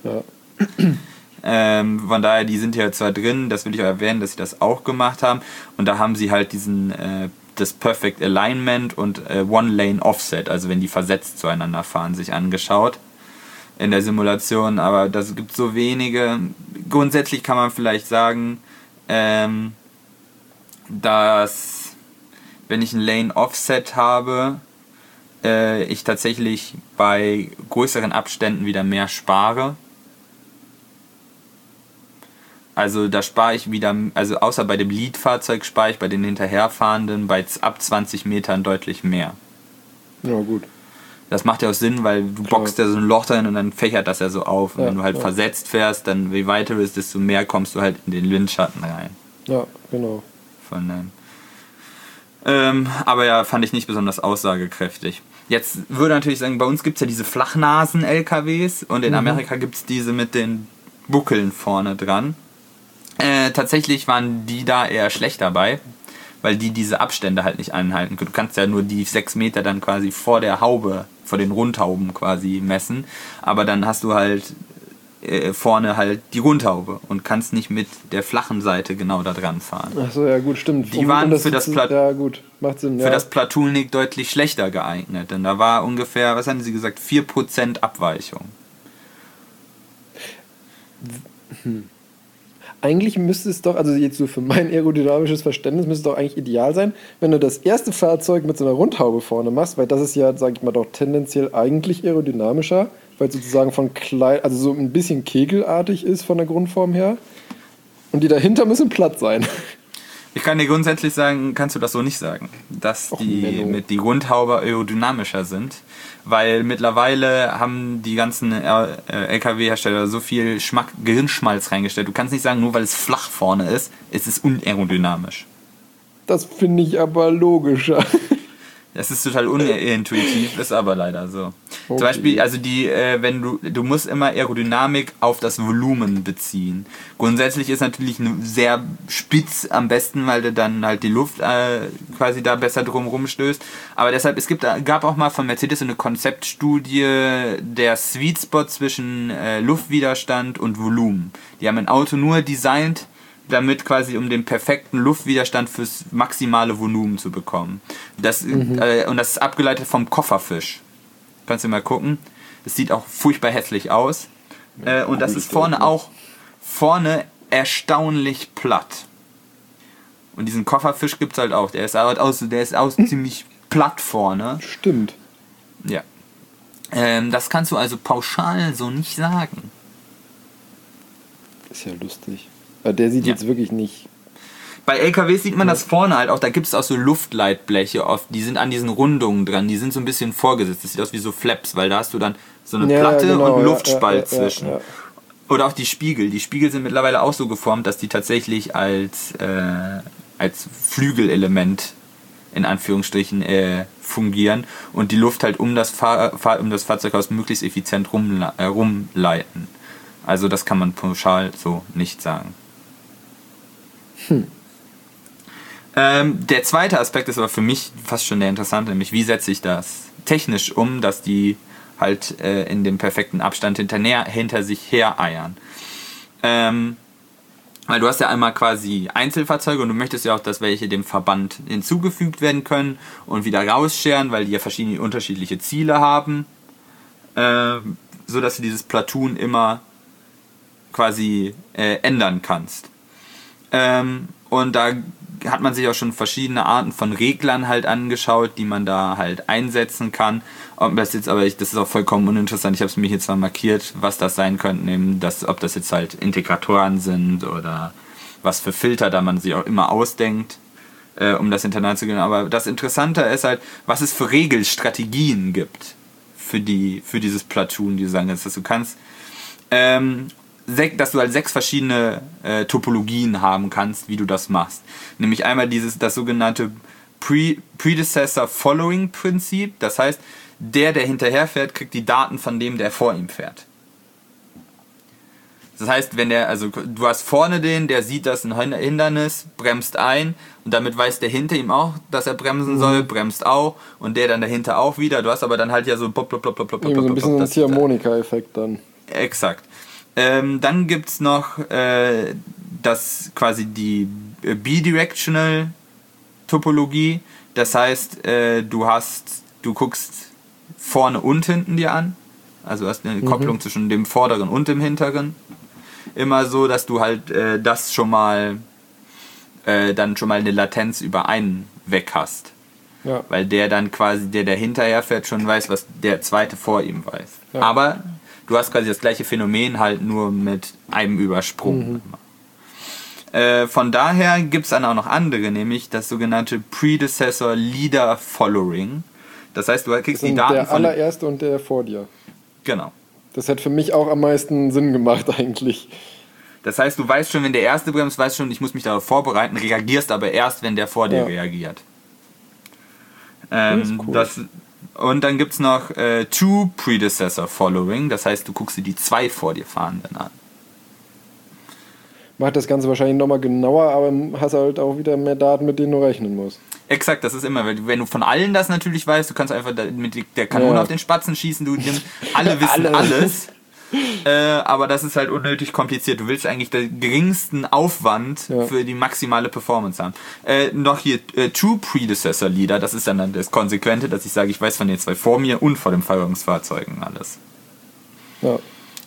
Ja. Von daher, die sind hier zwar drin, das will ich auch erwähnen, dass sie das auch gemacht haben. Und da haben sie halt das Perfect Alignment und One Lane Offset, also wenn die versetzt zueinander fahren, sich angeschaut in der Simulation, aber das gibt so wenige. Grundsätzlich kann man vielleicht sagen, dass wenn ich ein Lane Offset habe, ich tatsächlich bei größeren Abständen wieder mehr spare. Also da spare ich wieder, also außer bei dem Lead-Fahrzeug spare ich bei den hinterherfahrenden ab 20 Metern deutlich mehr. Ja, gut. Das macht ja auch Sinn, weil du boxst ja so ein Loch rein und dann fächert das ja so auf. Und wenn du halt versetzt fährst, dann je weiter du bist, desto mehr kommst du halt in den Windschatten rein. Ja, genau. Aber ja, fand ich nicht besonders aussagekräftig. Jetzt würde natürlich sagen, bei uns gibt es ja diese Flachnasen-LKWs und in Amerika gibt es diese mit den Buckeln vorne dran. Tatsächlich waren die da eher schlecht dabei, weil die diese Abstände halt nicht einhalten können. Du kannst ja nur die 6 Meter dann quasi vor der Haube, vor den Rundhauben quasi messen, aber dann hast du halt vorne halt die Rundhaube und kannst nicht mit der flachen Seite genau da dran fahren. Achso, ja gut, stimmt. Die waren für das macht Sinn, für das Platoonik deutlich schlechter geeignet, denn da war ungefähr, was haben sie gesagt, 4% Abweichung. Eigentlich müsste es doch, also jetzt so für mein aerodynamisches Verständnis, müsste es doch eigentlich ideal sein, wenn du das erste Fahrzeug mit so einer Rundhaube vorne machst, weil das ist ja, sag ich mal, doch tendenziell eigentlich aerodynamischer, weil es sozusagen von klein, also so ein bisschen kegelartig ist von der Grundform her. Und die dahinter müssen platt sein. Ich kann dir grundsätzlich sagen, kannst du das so nicht sagen, dass die Rundhaube aerodynamischer sind, weil mittlerweile haben die ganzen LKW-Hersteller so viel Gehirnschmalz reingestellt. Du kannst nicht sagen, nur weil es flach vorne ist, ist es unaerodynamisch. Das finde ich aber logischer. Das ist total unintuitiv, ist aber leider so. Okay. Zum Beispiel, also du musst immer Aerodynamik auf das Volumen beziehen. Grundsätzlich ist natürlich sehr spitz am besten, weil du dann halt die Luft quasi da besser drum rumstößt. Aber deshalb, gab auch mal von Mercedes eine Konzeptstudie der Sweet Spot zwischen Luftwiderstand und Volumen. Die haben ein Auto nur designt, damit quasi um den perfekten Luftwiderstand fürs maximale Volumen zu bekommen. Und das ist abgeleitet vom Kofferfisch. Kannst du mal gucken. Das sieht auch furchtbar hässlich aus. Und das ist vorne erstaunlich platt. Und diesen Kofferfisch gibt es halt auch. Der ist ziemlich platt vorne. Stimmt. Ja. Das kannst du also pauschal so nicht sagen. Ist ja lustig. Der sieht jetzt wirklich nicht... Bei LKWs sieht man das vorne halt auch, da gibt es auch so Luftleitbleche oft, die sind an diesen Rundungen dran, die sind so ein bisschen vorgesetzt, das sieht aus wie so Flaps, weil da hast du dann so eine Platte und einen Luftspalt zwischen. Ja. Oder auch die Spiegel. Die Spiegel sind mittlerweile auch so geformt, dass die tatsächlich als Flügelelement in Anführungsstrichen fungieren und die Luft halt um das Fahrzeughaus möglichst effizient rumleiten. Also das kann man pauschal so nicht sagen. Der zweite Aspekt ist aber für mich fast schon der interessante, nämlich wie setze ich das technisch um, dass die halt in dem perfekten Abstand hinter sich her eiern. Weil du hast ja einmal quasi Einzelfahrzeuge und du möchtest ja auch, dass welche dem Verband hinzugefügt werden können und wieder rausscheren, weil die ja verschiedene unterschiedliche Ziele haben, so dass du dieses Platoon immer quasi ändern kannst. Und da hat man sich auch schon verschiedene Arten von Reglern halt angeschaut, die man da halt einsetzen kann. Ob das jetzt, das ist auch vollkommen uninteressant, ich habe es mir jetzt mal markiert, was das sein könnte, ob das jetzt halt Integratoren sind oder was für Filter da man sich auch immer ausdenkt, um das hintereinander zu gehen. Aber das Interessante ist halt, was es für Regelstrategien gibt für dieses Platoon, die du sagen kannst, dass du kannst dass du halt 6 verschiedene Topologien haben kannst, wie du das machst. Nämlich einmal das sogenannte Predecessor-Following-Prinzip. Das heißt, der hinterher fährt, kriegt die Daten von dem, der vor ihm fährt. Das heißt, du hast vorne der sieht das ein Hindernis, bremst ein und damit weiß der hinter ihm auch, dass er bremsen soll, bremst auch und der dann dahinter auch wieder. Du hast aber dann halt ja so plop, plop, plop, plop, plop, so ein bisschen ein Ziehharmonika-Effekt dann. Exakt. Dann gibt es noch das quasi die Bidirectional Topologie. Das heißt, du guckst vorne und hinten dir an. Also hast eine Kopplung zwischen dem vorderen und dem hinteren. Immer so, dass du halt das schon mal eine Latenz über einen weg hast. Ja. Weil der dann quasi, der hinterher fährt, schon weiß, was der zweite vor ihm weiß. Ja. Aber du hast quasi das gleiche Phänomen halt nur mit einem Übersprung. Von daher gibt es dann auch noch andere, nämlich das sogenannte Predecessor Leader Following. Das heißt, du kriegst die Daten der allererste und der vor dir. Genau. Das hätte für mich auch am meisten Sinn gemacht eigentlich. Das heißt, du weißt schon, wenn der erste bremst, weißt schon, ich muss mich darauf vorbereiten, reagierst aber erst, wenn der vor dir reagiert. Das ist cool. Und dann gibt es noch Two Predecessor Following, das heißt, du guckst dir die 2 vor dir Fahrenden an. Macht das Ganze wahrscheinlich nochmal genauer, aber hast halt auch wieder mehr Daten, mit denen du rechnen musst. Exakt, das ist immer, wenn du von allen das natürlich weißt, du kannst einfach mit der Kanone auf den Spatzen schießen, alle wissen alles. Aber das ist halt unnötig kompliziert. Du willst eigentlich den geringsten Aufwand für die maximale Performance haben. Noch hier True Predecessor Leader, das ist dann das Konsequente, dass ich sage, ich weiß von den 2 vor mir und vor den Feuerungsfahrzeugen alles. Ja.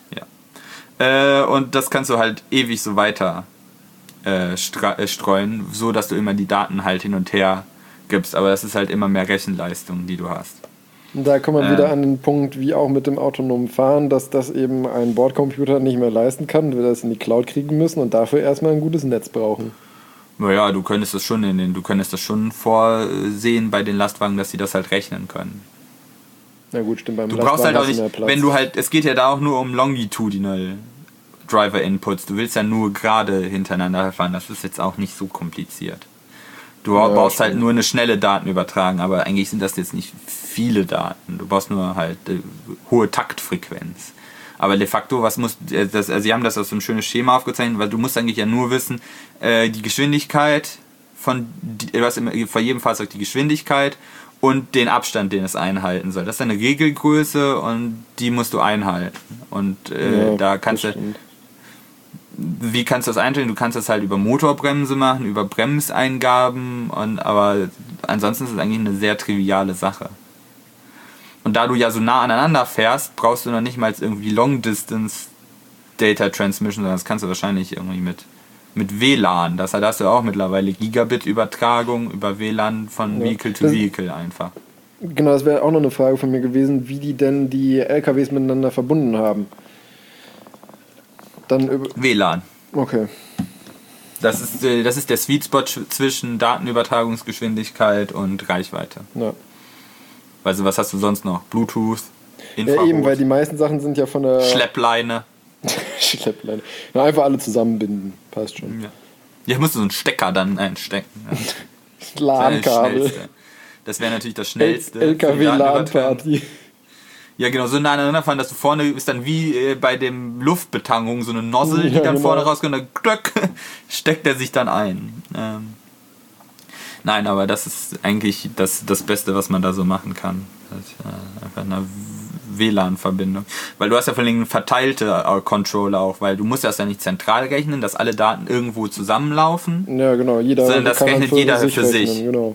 Und das kannst du halt ewig so weiter streuen, so dass du immer die Daten halt hin und her gibst. Aber das ist halt immer mehr Rechenleistung, die du hast. Und da kommt man wieder an den Punkt, wie auch mit dem autonomen Fahren, dass das eben ein Bordcomputer nicht mehr leisten kann, wir das in die Cloud kriegen müssen und dafür erstmal ein gutes Netz brauchen. Naja, du könntest das schon vorsehen bei den Lastwagen, dass sie das halt rechnen können. Na gut, stimmt, beim Du brauchst halt auch nicht, wenn du halt, es geht ja da auch nur um Longitudinal Driver Inputs, du willst ja nur gerade hintereinander fahren, das ist jetzt auch nicht so kompliziert. Du brauchst halt nur eine schnelle Datenübertragung, aber eigentlich sind das jetzt nicht viele Daten. Du brauchst nur halt hohe Taktfrequenz. Aber de facto, sie haben das aus so einem schönes Schema aufgezeichnet, weil du musst eigentlich ja nur wissen, die Geschwindigkeit vor jedem Fahrzeug die Geschwindigkeit und den Abstand, den es einhalten soll. Das ist eine Regelgröße und die musst du einhalten. Und da kannst du... Wie kannst du das einstellen? Du kannst das halt über Motorbremse machen, über Bremseingaben, aber ansonsten ist es eigentlich eine sehr triviale Sache. Und da du ja so nah aneinander fährst, brauchst du noch nicht mal irgendwie Long Distance Data Transmission, sondern das kannst du wahrscheinlich irgendwie mit WLAN. Da hast du auch mittlerweile Gigabit-Übertragung über WLAN von Vehicle to Vehicle einfach. Genau, das wäre auch noch eine Frage von mir gewesen, wie die denn die LKWs miteinander verbunden haben. WLAN. Okay. Das ist der Sweet Spot zwischen Datenübertragungsgeschwindigkeit und Reichweite. Ja. Also was hast du sonst noch? Bluetooth, Infrarot. Ja eben, weil die meisten Sachen sind ja von der... Schleppleine. Schleppleine. Ja, einfach alle zusammenbinden. Passt schon. Ja. Hier musst du so einen Stecker dann einstecken. Ja. LAN-Kabel. Das wäre natürlich das Schnellste. LKW-LAN-Party. Ja, genau, so nah aneinander fahren, dass du vorne ist dann wie bei dem Luftbetankung so eine Nozzle, die dann vorne rauskommt, dann klöck, steckt er sich dann ein. Nein, aber das ist eigentlich das Beste, was man da so machen kann. Einfach eine WLAN-Verbindung. Weil du hast ja vor allem verteilte Controller auch, weil du musst das ja nicht zentral rechnen, dass alle Daten irgendwo zusammenlaufen. Ja, genau. Sondern das rechnet jeder für sich. Genau.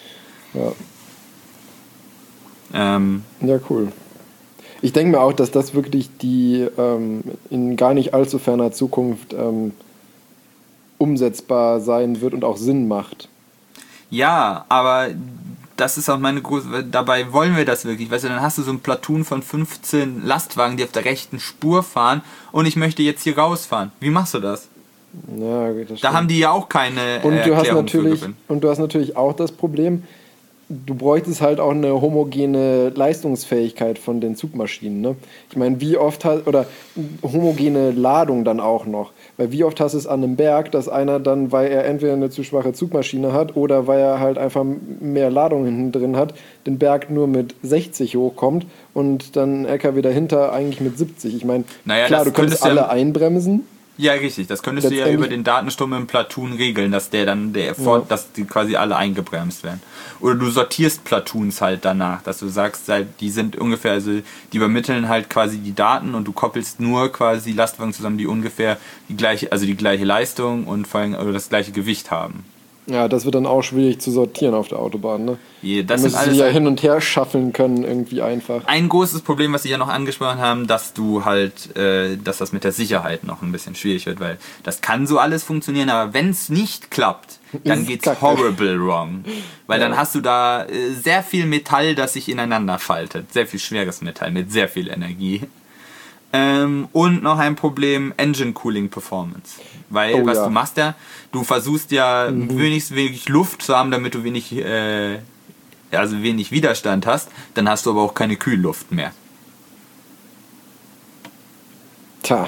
Ja. Ja, cool. Ich denke mir auch, dass das wirklich die in gar nicht allzu ferner Zukunft umsetzbar sein wird und auch Sinn macht. Ja, aber das ist auch meine große... Dabei wollen wir das wirklich. Weißt du, dann hast du so ein Platoon von 15 Lastwagen, die auf der rechten Spur fahren und ich möchte jetzt hier rausfahren. Wie machst du das? Ja, das da haben die ja auch keine Erklärung für Gewinn. Und du hast natürlich auch das Problem, du bräuchtest halt auch eine homogene Leistungsfähigkeit von den Zugmaschinen. Ne? Ich meine, wie oft oder homogene Ladung dann auch noch. Weil wie oft hast du es an einem Berg, dass einer dann, weil er entweder eine zu schwache Zugmaschine hat oder weil er halt einfach mehr Ladung hinten drin hat, den Berg nur mit 60 hochkommt und dann ein LKW dahinter eigentlich mit 70. Ich meine, klar, du könntest alle einbremsen. Ja, richtig. Das könntest du ja über den Datenstrom im Platoon regeln, dass dass die quasi alle eingebremst werden. Oder du sortierst Platoons halt danach, dass du sagst, die sind ungefähr, also die übermitteln halt quasi die Daten und du koppelst nur quasi Lastwagen zusammen, die ungefähr die gleiche Leistung und vor allem oder das gleiche Gewicht haben. Ja, das wird dann auch schwierig zu sortieren auf der Autobahn, ne? Das sind alles ja hin und her schaffeln können irgendwie einfach. Ein großes Problem, was Sie ja noch angesprochen haben, dass du halt, dass das mit der Sicherheit noch ein bisschen schwierig wird, weil das kann so alles funktionieren, aber wenn es nicht klappt, dann geht's horrible wrong. Weil dann hast du da sehr viel Metall, das sich ineinander faltet. Sehr viel schweres Metall mit sehr viel Energie. Und noch ein Problem, Engine Cooling Performance. Weil, du machst ja, du versuchst ja wenig Luft zu haben, damit du wenig Widerstand hast, dann hast du aber auch keine Kühlluft mehr. Tja.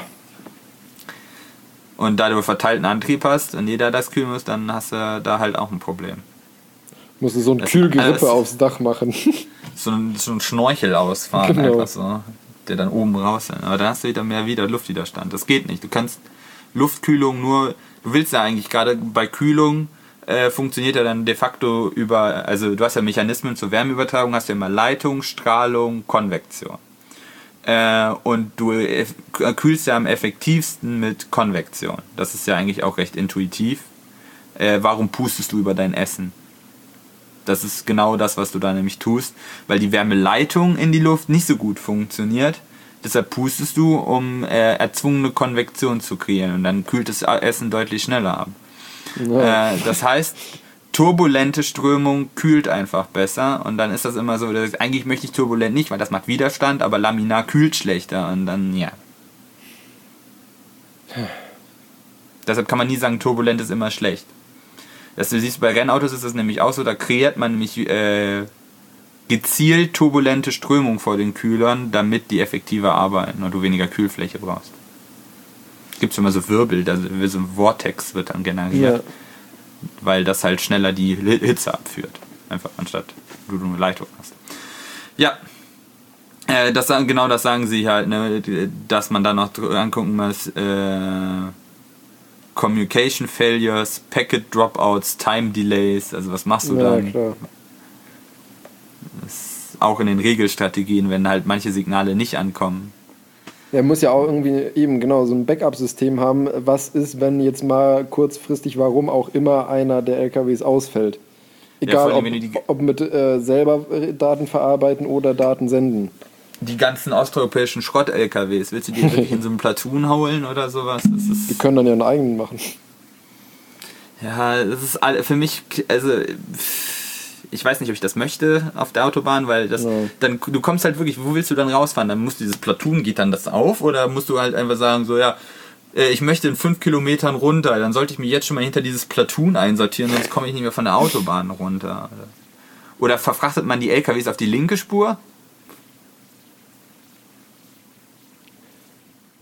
Und da du verteilten Antrieb hast und jeder das kühlen muss, dann hast du da halt auch ein Problem. Musst du so ein Kühlgerippe aufs Dach machen. So ein Schnorchel ausfahren, genau. Einfach so, der dann oben raus ist. Aber dann hast du wieder mehr Luftwiderstand. Das geht nicht. Du kannst Luftkühlung du willst ja eigentlich gerade bei Kühlung, funktioniert ja dann de facto also du hast ja Mechanismen zur Wärmeübertragung, hast ja immer Leitung, Strahlung, Konvektion. Und du kühlst ja am effektivsten mit Konvektion. Das ist ja eigentlich auch recht intuitiv. Warum pustest du über dein Essen? Das ist genau das, was du da nämlich tust, weil die Wärmeleitung in die Luft nicht so gut funktioniert. Deshalb pustest du, um erzwungene Konvektion zu kreieren und dann kühlt das Essen deutlich schneller ab. Ja. Das heißt, turbulente Strömung kühlt einfach besser und dann ist das immer so, eigentlich möchte ich turbulent nicht, weil das macht Widerstand, aber laminar kühlt schlechter und dann, ja. Deshalb kann man nie sagen, turbulent ist immer schlecht. Das du siehst, bei Rennautos ist das nämlich auch so, da kreiert man nämlich gezielt turbulente Strömung vor den Kühlern, damit die effektiver arbeiten und du weniger Kühlfläche brauchst. Es gibt immer so Wirbel, so ein Vortex wird dann generiert, weil das halt schneller die Hitze abführt. Einfach anstatt du eine Leitung hast. Ja, das sagen sie halt, ne, dass man dann noch angucken muss, Communication Failures, Packet Dropouts, Time Delays, also was machst du dann? Klar. Das ist auch in den Regelstrategien, wenn halt manche Signale nicht ankommen. Er muss ja auch irgendwie eben genau so ein Backup-System haben. Was ist, wenn jetzt mal kurzfristig, warum auch immer, einer der LKWs ausfällt? Egal, ob mit selber Daten verarbeiten oder Daten senden. Die ganzen osteuropäischen Schrott-LKWs, willst du die wirklich in so einem Platoon holen oder sowas? Die können dann ja einen eigenen machen. Ja, das ist für mich, also ich weiß nicht, ob ich das möchte auf der Autobahn, weil dann du kommst halt wirklich, wo willst du dann rausfahren? Dann musst du dieses Platoon, geht dann das auf oder musst du halt einfach sagen, so ja, ich möchte in 5 Kilometern runter, dann sollte ich mich jetzt schon mal hinter dieses Platoon einsortieren, sonst komme ich nicht mehr von der Autobahn runter. Oder verfrachtet man die LKWs auf die linke Spur?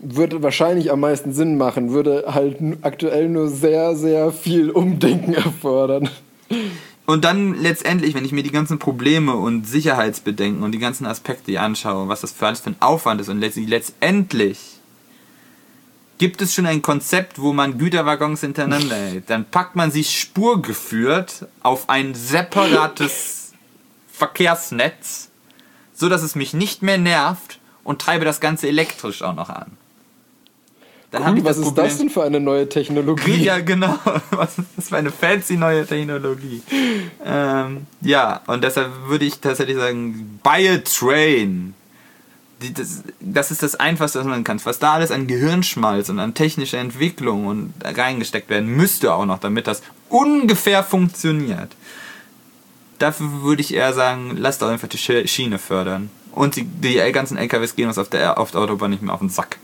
würde wahrscheinlich am meisten Sinn machen, würde halt aktuell nur sehr, sehr viel Umdenken erfordern. Und dann letztendlich, wenn ich mir die ganzen Probleme und Sicherheitsbedenken und die ganzen Aspekte anschaue, was das für alles für ein Aufwand ist und letztendlich gibt es schon ein Konzept, wo man Güterwaggons hintereinander hält. Dann packt man sie spurgeführt auf ein separates Verkehrsnetz, so dass es mich nicht mehr nervt und treibe das Ganze elektrisch auch noch an. Dann cool, was ist das denn für eine neue Technologie? Ja, genau. Was ist das für eine fancy neue Technologie? Ja, und deshalb würde ich tatsächlich sagen, buy a train. Das ist das Einfachste, was man kann. Was da alles an Gehirnschmalz und an technischer Entwicklung und reingesteckt werden müsste auch noch, damit das ungefähr funktioniert. Dafür würde ich eher sagen, lasst doch einfach die Schiene fördern. Und die ganzen LKWs gehen uns auf der Autobahn nicht mehr auf den Sack.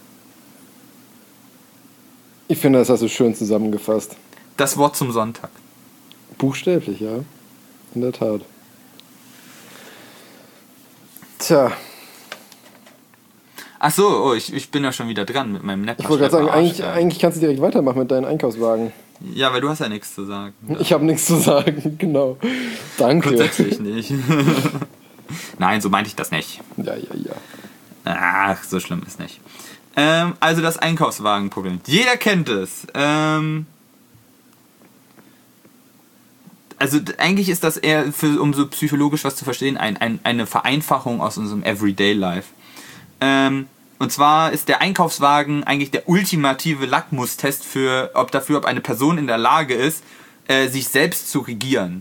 Ich finde, das hast du schön zusammengefasst. Das Wort zum Sonntag. Buchstäblich, ja. In der Tat. Tja. Ach so, ich bin ja schon wieder dran mit meinem Nepper. Ich wollte gerade sagen, eigentlich kannst du direkt weitermachen mit deinen Einkaufswagen. Ja, weil du hast ja nichts zu sagen. Ja. Ich habe nichts zu sagen, genau. Danke. Grundsätzlich nicht. Nein, so meinte ich das nicht. Ja. Ach, so schlimm ist nicht. Also das Einkaufswagenproblem. Jeder kennt es. Also eigentlich ist das eher, um so psychologisch was zu verstehen, eine Vereinfachung aus unserem Everyday Life. Und zwar ist der Einkaufswagen eigentlich der ultimative Lackmustest ob eine Person in der Lage ist, sich selbst zu regieren.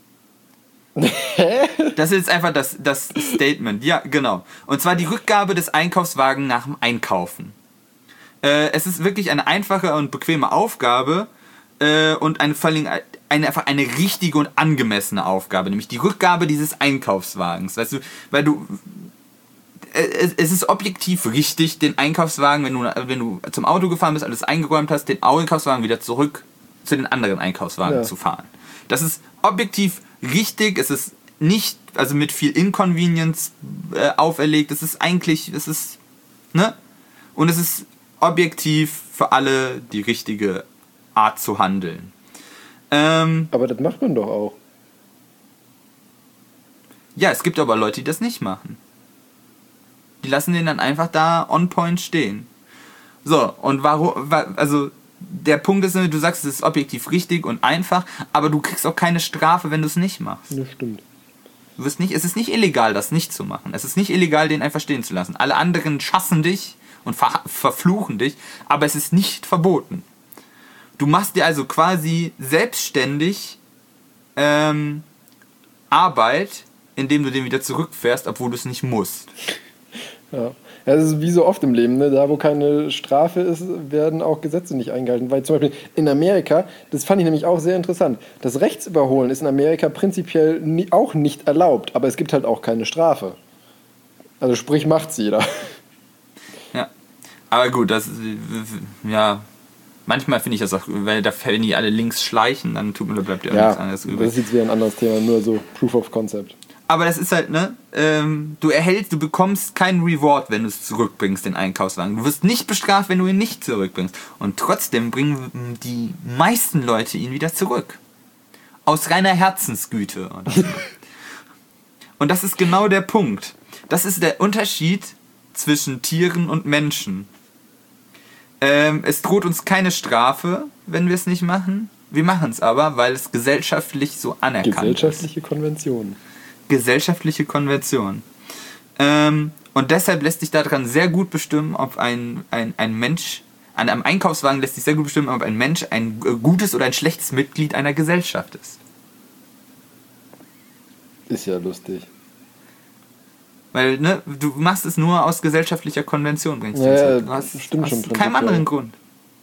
Das ist jetzt einfach das Statement. Ja, genau. Und zwar die Rückgabe des Einkaufswagens nach dem Einkaufen. Es ist wirklich eine einfache und bequeme Aufgabe und vor allem einfach eine richtige und angemessene Aufgabe, nämlich die Rückgabe dieses Einkaufswagens. Weißt du, weil es ist objektiv richtig, den Einkaufswagen, wenn du zum Auto gefahren bist, alles eingeräumt hast, den Einkaufswagen wieder zurück zu den anderen Einkaufswagen zu fahren. Das ist objektiv richtig, es ist nicht, also mit viel Inconvenience auferlegt, ne? Und es ist objektiv für alle die richtige Art zu handeln. Aber das macht man doch auch. Ja, es gibt aber Leute, die das nicht machen. Die lassen den dann einfach da on point stehen. So, und warum, also der Punkt ist, du sagst, es ist objektiv richtig und einfach, aber du kriegst auch keine Strafe, wenn du es nicht machst. Das stimmt. Es ist nicht illegal, das nicht zu machen. Es ist nicht illegal, den einfach stehen zu lassen. Alle anderen schassen dich und verfluchen dich, aber es ist nicht verboten. Du machst dir also quasi selbstständig Arbeit, indem du den wieder zurückfährst, obwohl du es nicht musst. Ja. Das ist wie so oft im Leben, ne? Da wo keine Strafe ist, werden auch Gesetze nicht eingehalten. Weil zum Beispiel in Amerika, das fand ich nämlich auch sehr interessant, das Rechtsüberholen ist in Amerika prinzipiell auch nicht erlaubt, aber es gibt halt auch keine Strafe. Also sprich, macht's jeder. Ja, aber gut, ja, manchmal finde ich das auch, weil wenn die alle links schleichen, dann bleibt dir auch nichts anderes übrig. Das ist jetzt wieder ein anderes Thema, nur so Proof of Concept. Aber das ist halt, ne, du bekommst keinen Reward, wenn du es zurückbringst, den Einkaufswagen. Du wirst nicht bestraft, wenn du ihn nicht zurückbringst. Und trotzdem bringen die meisten Leute ihn wieder zurück. Aus reiner Herzensgüte. Und das ist genau der Punkt. Das ist der Unterschied zwischen Tieren und Menschen. Es droht uns keine Strafe, wenn wir es nicht machen. Wir machen es aber, weil es gesellschaftlich so anerkannt Gesellschaftliche Konvention. Gesellschaftliche Konvention. Und deshalb lässt sich daran sehr gut bestimmen, ob ein Mensch, an einem Einkaufswagen lässt sich sehr gut bestimmen, ob ein Mensch ein gutes oder ein schlechtes Mitglied einer Gesellschaft ist. Ist ja lustig. Weil, ne, du machst es nur aus gesellschaftlicher Konvention, bringst du das stimmt schon. Aus keinem anderen Grund.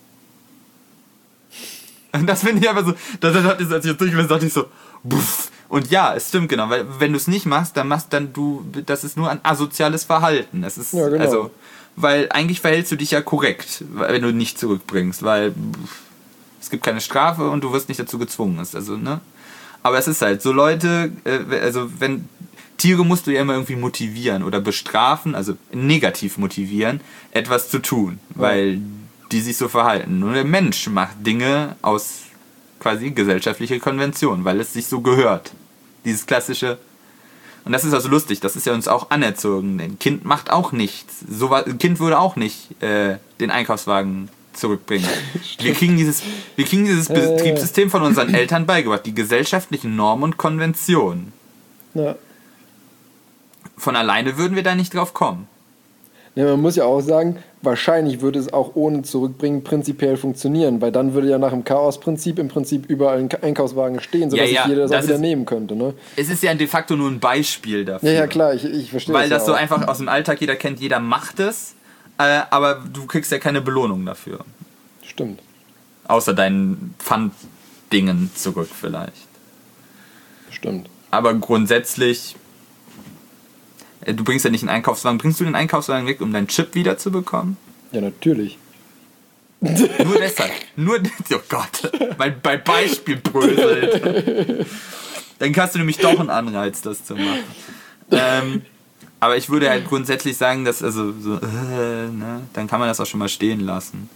Und das finde ich einfach so, als ich jetzt durchgelesen dachte ich so, buff. Und ja, es stimmt genau, weil wenn du es nicht machst, das ist nur ein asoziales Verhalten. Es ist, ja, genau. Also, weil eigentlich verhältst du dich ja korrekt, wenn du nicht zurückbringst, weil es gibt keine Strafe und du wirst nicht dazu gezwungen. Also, ne? Aber es ist halt so Leute, also wenn Tiere musst du ja immer irgendwie motivieren oder bestrafen, also negativ motivieren, etwas zu tun, weil die sich so verhalten. Nur der Mensch macht Dinge aus quasi gesellschaftlicher Konvention, weil es sich so gehört. Dieses klassische. Und das ist also lustig, das ist ja uns auch anerzogen. Ein Kind macht auch nichts. Ein Kind würde auch nicht den Einkaufswagen zurückbringen. Wir kriegen dieses Betriebssystem von unseren Eltern beigebracht, die gesellschaftlichen Normen und Konventionen. Ja. Von alleine würden wir da nicht drauf kommen. Ja, man muss ja auch sagen, wahrscheinlich würde es auch ohne Zurückbringen prinzipiell funktionieren, weil dann würde ja nach dem Chaosprinzip im Prinzip überall ein Einkaufswagen stehen, sodass sich jeder das auch wieder nehmen könnte. Ne? Es ist ja de facto nur ein Beispiel dafür. Ja, klar, ich verstehe weil das ja so auch. einfach aus dem Alltag jeder kennt, jeder macht es, aber du kriegst ja keine Belohnung dafür. Stimmt. Außer deinen Pfanddingen zurück vielleicht. Stimmt. Aber grundsätzlich, du bringst ja nicht einen Einkaufswagen. Bringst du den Einkaufswagen weg, um deinen Chip wiederzubekommen? Ja, natürlich. Nur deshalb. Oh Gott. Weil bei Beispiel bröselt. Dann hast du nämlich doch einen Anreiz, das zu machen. Aber ich würde halt grundsätzlich sagen, dass dann kann man das auch schon mal stehen lassen.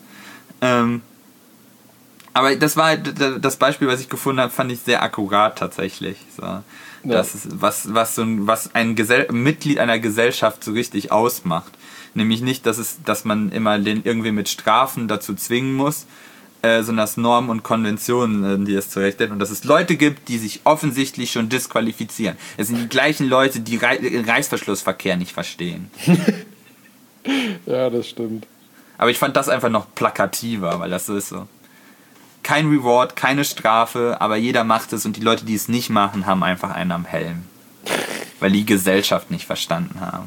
Aber das war halt das Beispiel, was ich gefunden habe, fand ich sehr akkurat tatsächlich. So. Ja. Das ist, was ein Mitglied einer Gesellschaft so richtig ausmacht. Nämlich nicht, dass man immer den irgendwie mit Strafen dazu zwingen muss, sondern dass Normen und Konventionen, die es zurechtstellen. Und dass es Leute gibt, die sich offensichtlich schon disqualifizieren. Es sind die gleichen Leute, die den Reißverschlussverkehr nicht verstehen. Ja, das stimmt. Aber ich fand das einfach noch plakativer, weil das so ist so. Kein Reward, keine Strafe, aber jeder macht es und die Leute, die es nicht machen, haben einfach einen am Helm. Weil die Gesellschaft nicht verstanden haben.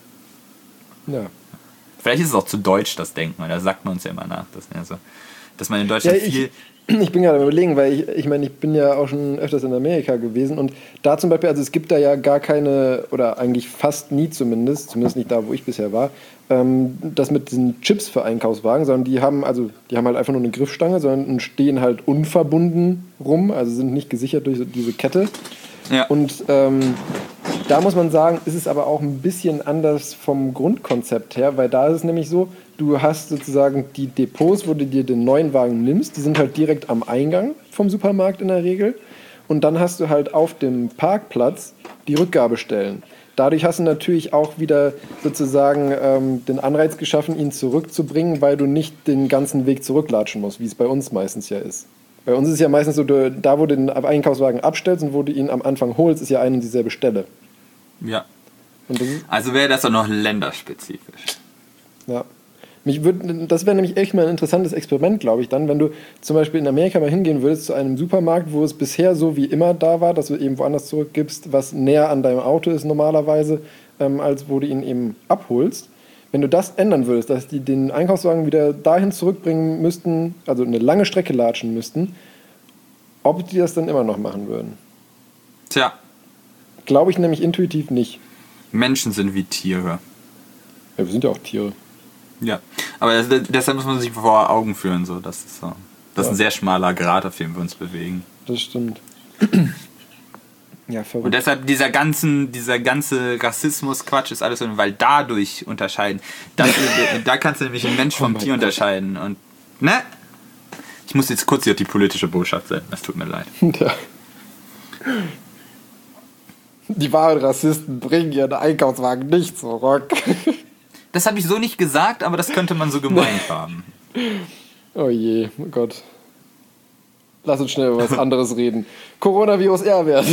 Ja. Vielleicht ist es auch zu deutsch, das Denken, weil da sagt man uns ja immer nach. Dass man in Deutschland viel... Ich bin gerade am Überlegen, weil ich meine, ich bin ja auch schon öfters in Amerika gewesen und da zum Beispiel, also es gibt da ja gar keine, oder eigentlich fast nie zumindest nicht da, wo ich bisher war, das mit diesen Chips für Einkaufswagen, sondern die haben halt einfach nur eine Griffstange, sondern stehen halt unverbunden rum, also sind nicht gesichert durch diese Kette. Ja. Und da muss man sagen, ist es aber auch ein bisschen anders vom Grundkonzept her, weil da ist es nämlich so, du hast sozusagen die Depots, wo du dir den neuen Wagen nimmst, die sind halt direkt am Eingang vom Supermarkt in der Regel. Und dann hast du halt auf dem Parkplatz die Rückgabestellen. Dadurch hast du natürlich auch wieder sozusagen den Anreiz geschaffen, ihn zurückzubringen, weil du nicht den ganzen Weg zurücklatschen musst, wie es bei uns meistens ja ist. Bei uns ist es ja meistens so, da wo du den Einkaufswagen abstellst und wo du ihn am Anfang holst, ist ja eine und dieselbe Stelle. Ja. Also wäre das doch noch länderspezifisch. Ja. Das wäre nämlich echt mal ein interessantes Experiment, glaube ich, dann, wenn du zum Beispiel in Amerika mal hingehen würdest zu einem Supermarkt, wo es bisher so wie immer da war, dass du eben woanders zurückgibst, was näher an deinem Auto ist normalerweise, als wo du ihn eben abholst. Wenn du das ändern würdest, dass die den Einkaufswagen wieder dahin zurückbringen müssten, also eine lange Strecke latschen müssten, ob die das dann immer noch machen würden? Tja. Glaube ich nämlich intuitiv nicht. Menschen sind wie Tiere. Ja, wir sind ja auch Tiere. Ja, aber deshalb muss man sich vor Augen führen. So. Das ist ein sehr schmaler Grat, auf dem wir uns bewegen. Das stimmt. Ja, verrückt. Und deshalb dieser ganze Rassismus-Quatsch ist alles so, weil dadurch unterscheiden. Da kannst du nämlich einen Mensch vom Tier unterscheiden. Und, ne? Ich muss jetzt kurz hier die politische Botschaft senden. Es tut mir leid. Ja. Die wahren Rassisten bringen ihren Einkaufswagen nicht zurück. Das habe ich so nicht gesagt, aber das könnte man so gemeint haben. Oh je, oh Gott. Lass uns schnell über was anderes reden. Coronavirus R-Wert.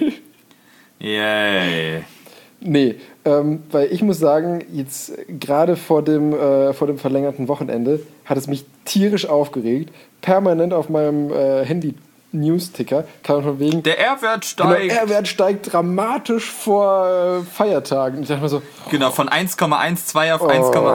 Yay. Nee, weil ich muss sagen, jetzt gerade vor dem verlängerten Wochenende hat es mich tierisch aufgeregt. Permanent auf meinem Handy News-Ticker kam von wegen... Der R-Wert steigt. Genau, R-Wert steigt dramatisch vor Feiertagen. Ich dachte mir so... Genau, von 1,12 auf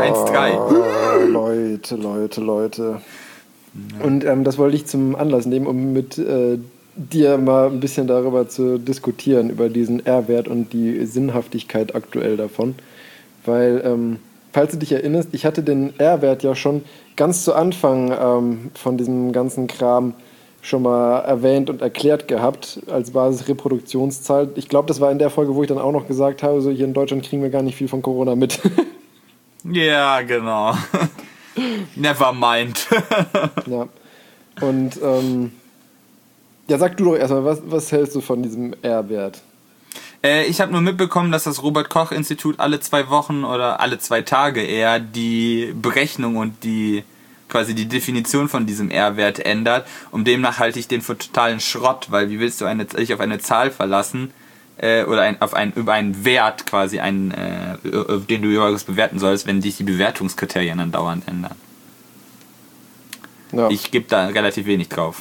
1,13. Leute. Und das wollte ich zum Anlass nehmen, um mit dir mal ein bisschen darüber zu diskutieren, über diesen R-Wert und die Sinnhaftigkeit aktuell davon. Weil, falls du dich erinnerst, ich hatte den R-Wert ja schon ganz zu Anfang von diesem ganzen Kram schon mal erwähnt und erklärt gehabt als Basisreproduktionszahl. Ich glaube, das war in der Folge, wo ich dann auch noch gesagt habe, so hier in Deutschland kriegen wir gar nicht viel von Corona mit. Ja, genau. Never mind. Ja. Und ja, sag du doch erstmal, was hältst du von diesem R-Wert? Ich habe nur mitbekommen, dass das Robert-Koch-Institut alle 2 Wochen oder alle 2 Tage eher die Berechnung und quasi die Definition von diesem R-Wert ändert. Und demnach halte ich den für totalen Schrott, weil wie willst du dich auf eine Zahl verlassen oder über einen Wert quasi, den du übrigens bewerten sollst, wenn sich die Bewertungskriterien dann dauernd ändern. Ja. Ich gebe da relativ wenig drauf.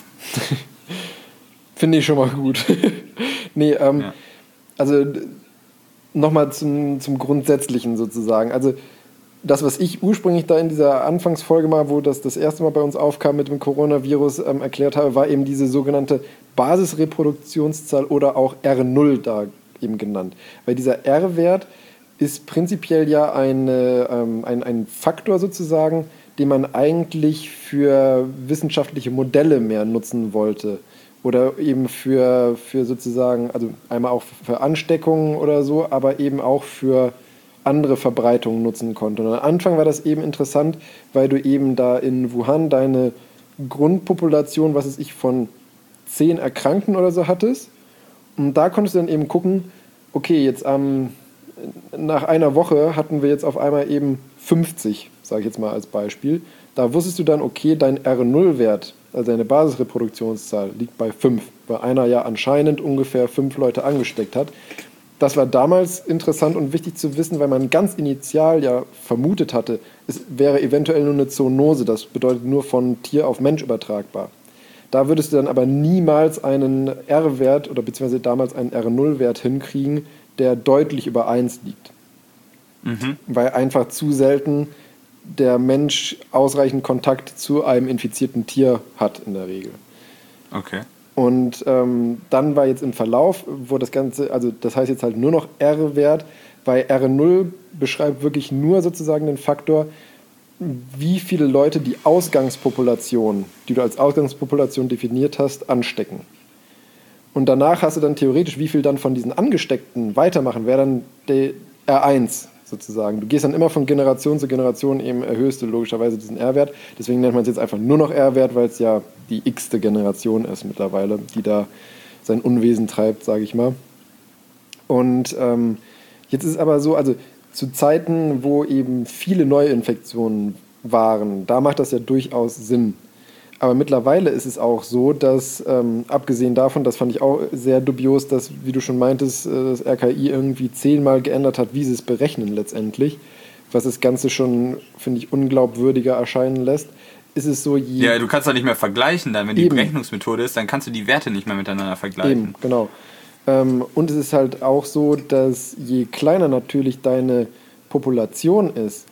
Finde ich schon mal gut. Nee, ja. Also nochmal zum Grundsätzlichen sozusagen. Also das, was ich ursprünglich da in dieser Anfangsfolge mal, wo das erste Mal bei uns aufkam mit dem Coronavirus, erklärt habe, war eben diese sogenannte Basisreproduktionszahl oder auch R0 da eben genannt. Weil dieser R-Wert ist prinzipiell ja ein Faktor sozusagen, den man eigentlich für wissenschaftliche Modelle mehr nutzen wollte. Oder eben für sozusagen, also einmal auch für Ansteckungen oder so, aber eben auch für andere Verbreitungen nutzen konnte. Und am Anfang war das eben interessant, weil du eben da in Wuhan deine Grundpopulation, was weiß ich, von 10 Erkrankten oder so hattest. Und da konntest du dann eben gucken, okay, jetzt nach einer Woche hatten wir jetzt auf einmal eben 50, sage ich jetzt mal als Beispiel. Da wusstest du dann, okay, dein R0-Wert, also deine Basisreproduktionszahl, liegt bei 5, weil einer ja anscheinend ungefähr 5 Leute angesteckt hat. Das war damals interessant und wichtig zu wissen, weil man ganz initial ja vermutet hatte, es wäre eventuell nur eine Zoonose, das bedeutet nur von Tier auf Mensch übertragbar. Da würdest du dann aber niemals einen R-Wert oder beziehungsweise damals einen R0-Wert hinkriegen, der deutlich über 1 liegt. Mhm. Weil einfach zu selten der Mensch ausreichend Kontakt zu einem infizierten Tier hat in der Regel. Okay. Und dann war jetzt im Verlauf, wo das Ganze, also das heißt jetzt halt nur noch R-Wert, weil R0 beschreibt wirklich nur sozusagen den Faktor, wie viele Leute die Ausgangspopulation, die du als Ausgangspopulation definiert hast, anstecken. Und danach hast du dann theoretisch, wie viel dann von diesen Angesteckten weitermachen, wäre dann der R1 sozusagen. Du gehst dann immer von Generation zu Generation, eben erhöhst du logischerweise diesen R-Wert. Deswegen nennt man es jetzt einfach nur noch R-Wert, weil es ja die x-te Generation ist mittlerweile, die da sein Unwesen treibt, sage ich mal. Und jetzt ist es aber so, also zu Zeiten, wo eben viele Neuinfektionen waren, da macht das ja durchaus Sinn. Aber mittlerweile ist es auch so, dass, abgesehen davon, das fand ich auch sehr dubios, dass, wie du schon meintest, das RKI irgendwie 10-mal geändert hat, wie sie es berechnen letztendlich, was das Ganze schon, finde ich, unglaubwürdiger erscheinen lässt, ist es so, ja, du kannst doch nicht mehr vergleichen dann, wenn die Berechnungsmethode ist, dann kannst du die Werte nicht mehr miteinander vergleichen. Eben, genau. Und es ist halt auch so, dass je kleiner natürlich deine Population ist,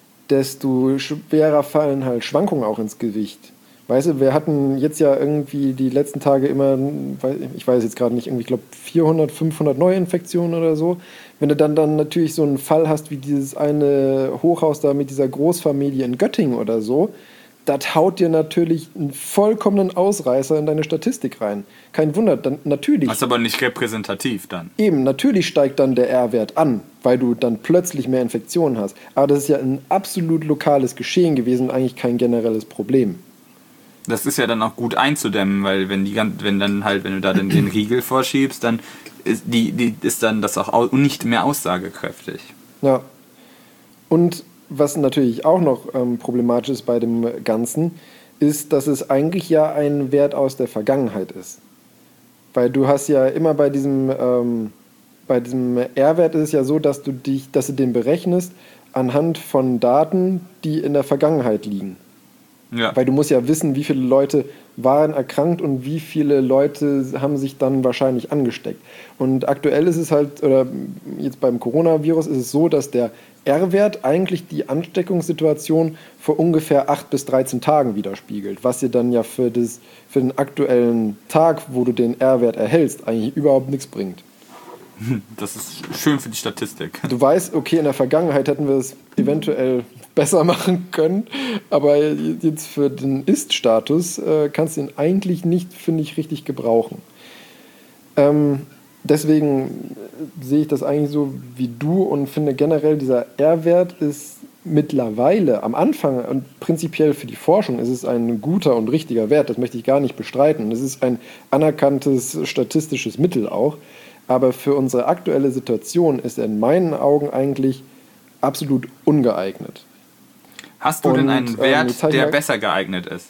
desto schwerer fallen halt Schwankungen auch ins Gewicht. Weißt du, wir hatten jetzt ja irgendwie die letzten Tage immer, ich weiß jetzt gerade nicht, irgendwie, ich glaube 400, 500 Neuinfektionen oder so. Wenn du dann natürlich so einen Fall hast wie dieses eine Hochhaus da mit dieser Großfamilie in Göttingen oder so, das haut dir natürlich einen vollkommenen Ausreißer in deine Statistik rein. Kein Wunder, dann natürlich. Das ist aber nicht repräsentativ dann. Eben, natürlich steigt dann der R-Wert an, weil du dann plötzlich mehr Infektionen hast. Aber das ist ja ein absolut lokales Geschehen gewesen und eigentlich kein generelles Problem. Das ist ja dann auch gut einzudämmen, weil wenn du da den Riegel vorschiebst, dann ist dann das auch nicht mehr aussagekräftig. Ja. Und was natürlich auch noch problematisch ist bei dem Ganzen, ist, dass es eigentlich ja ein Wert aus der Vergangenheit ist. Weil du hast ja immer bei diesem R-Wert ist es ja so, dass du den berechnest anhand von Daten, die in der Vergangenheit liegen. Ja. Weil du musst ja wissen, wie viele Leute waren erkrankt und wie viele Leute haben sich dann wahrscheinlich angesteckt. Und aktuell ist es halt, oder jetzt beim Coronavirus ist es so, dass der R-Wert eigentlich die Ansteckungssituation vor ungefähr 8 bis 13 Tagen widerspiegelt, was dir dann ja für den aktuellen Tag, wo du den R-Wert erhältst, eigentlich überhaupt nichts bringt. Das ist schön für die Statistik. Du weißt, okay, in der Vergangenheit hätten wir es eventuell besser machen können, aber jetzt für den Ist-Status kannst du ihn eigentlich nicht, finde ich, richtig gebrauchen. Deswegen sehe ich das eigentlich so wie du und finde generell, dieser R-Wert ist mittlerweile am Anfang und prinzipiell für die Forschung ist es ein guter und richtiger Wert, das möchte ich gar nicht bestreiten. Es ist ein anerkanntes statistisches Mittel auch, aber für unsere aktuelle Situation ist er in meinen Augen eigentlich absolut ungeeignet. Hast du denn einen Wert, der besser geeignet ist?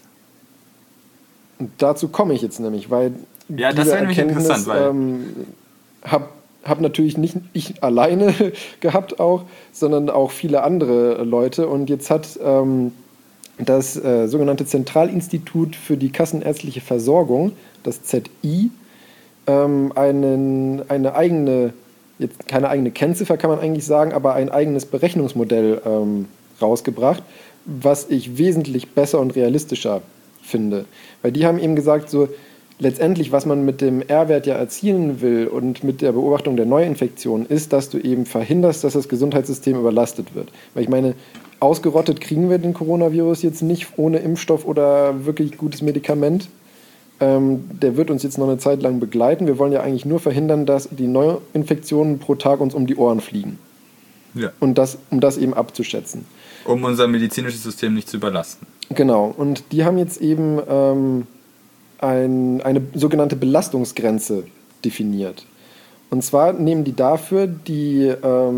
Dazu komme ich jetzt nämlich, weil ja, das wäre nämlich interessant, weil hab natürlich nicht ich alleine gehabt auch, sondern auch viele andere Leute. Und jetzt hat das sogenannte Zentralinstitut für die kassenärztliche Versorgung, das ZI, eine eigene, jetzt keine eigene Kennziffer kann man eigentlich sagen, aber ein eigenes Berechnungsmodell rausgebracht, was ich wesentlich besser und realistischer finde. Weil die haben eben gesagt, so letztendlich, was man mit dem R-Wert ja erzielen will und mit der Beobachtung der Neuinfektion, ist, dass du eben verhinderst, dass das Gesundheitssystem überlastet wird. Weil ich meine, ausgerottet kriegen wir den Coronavirus jetzt nicht ohne Impfstoff oder wirklich gutes Medikament. Der wird uns jetzt noch eine Zeit lang begleiten. Wir wollen ja eigentlich nur verhindern, dass die Neuinfektionen pro Tag uns um die Ohren fliegen. Ja. Und um das eben abzuschätzen. Um unser medizinisches System nicht zu überlasten. Genau. Und die haben jetzt eben eine sogenannte Belastungsgrenze definiert. Und zwar nehmen die dafür die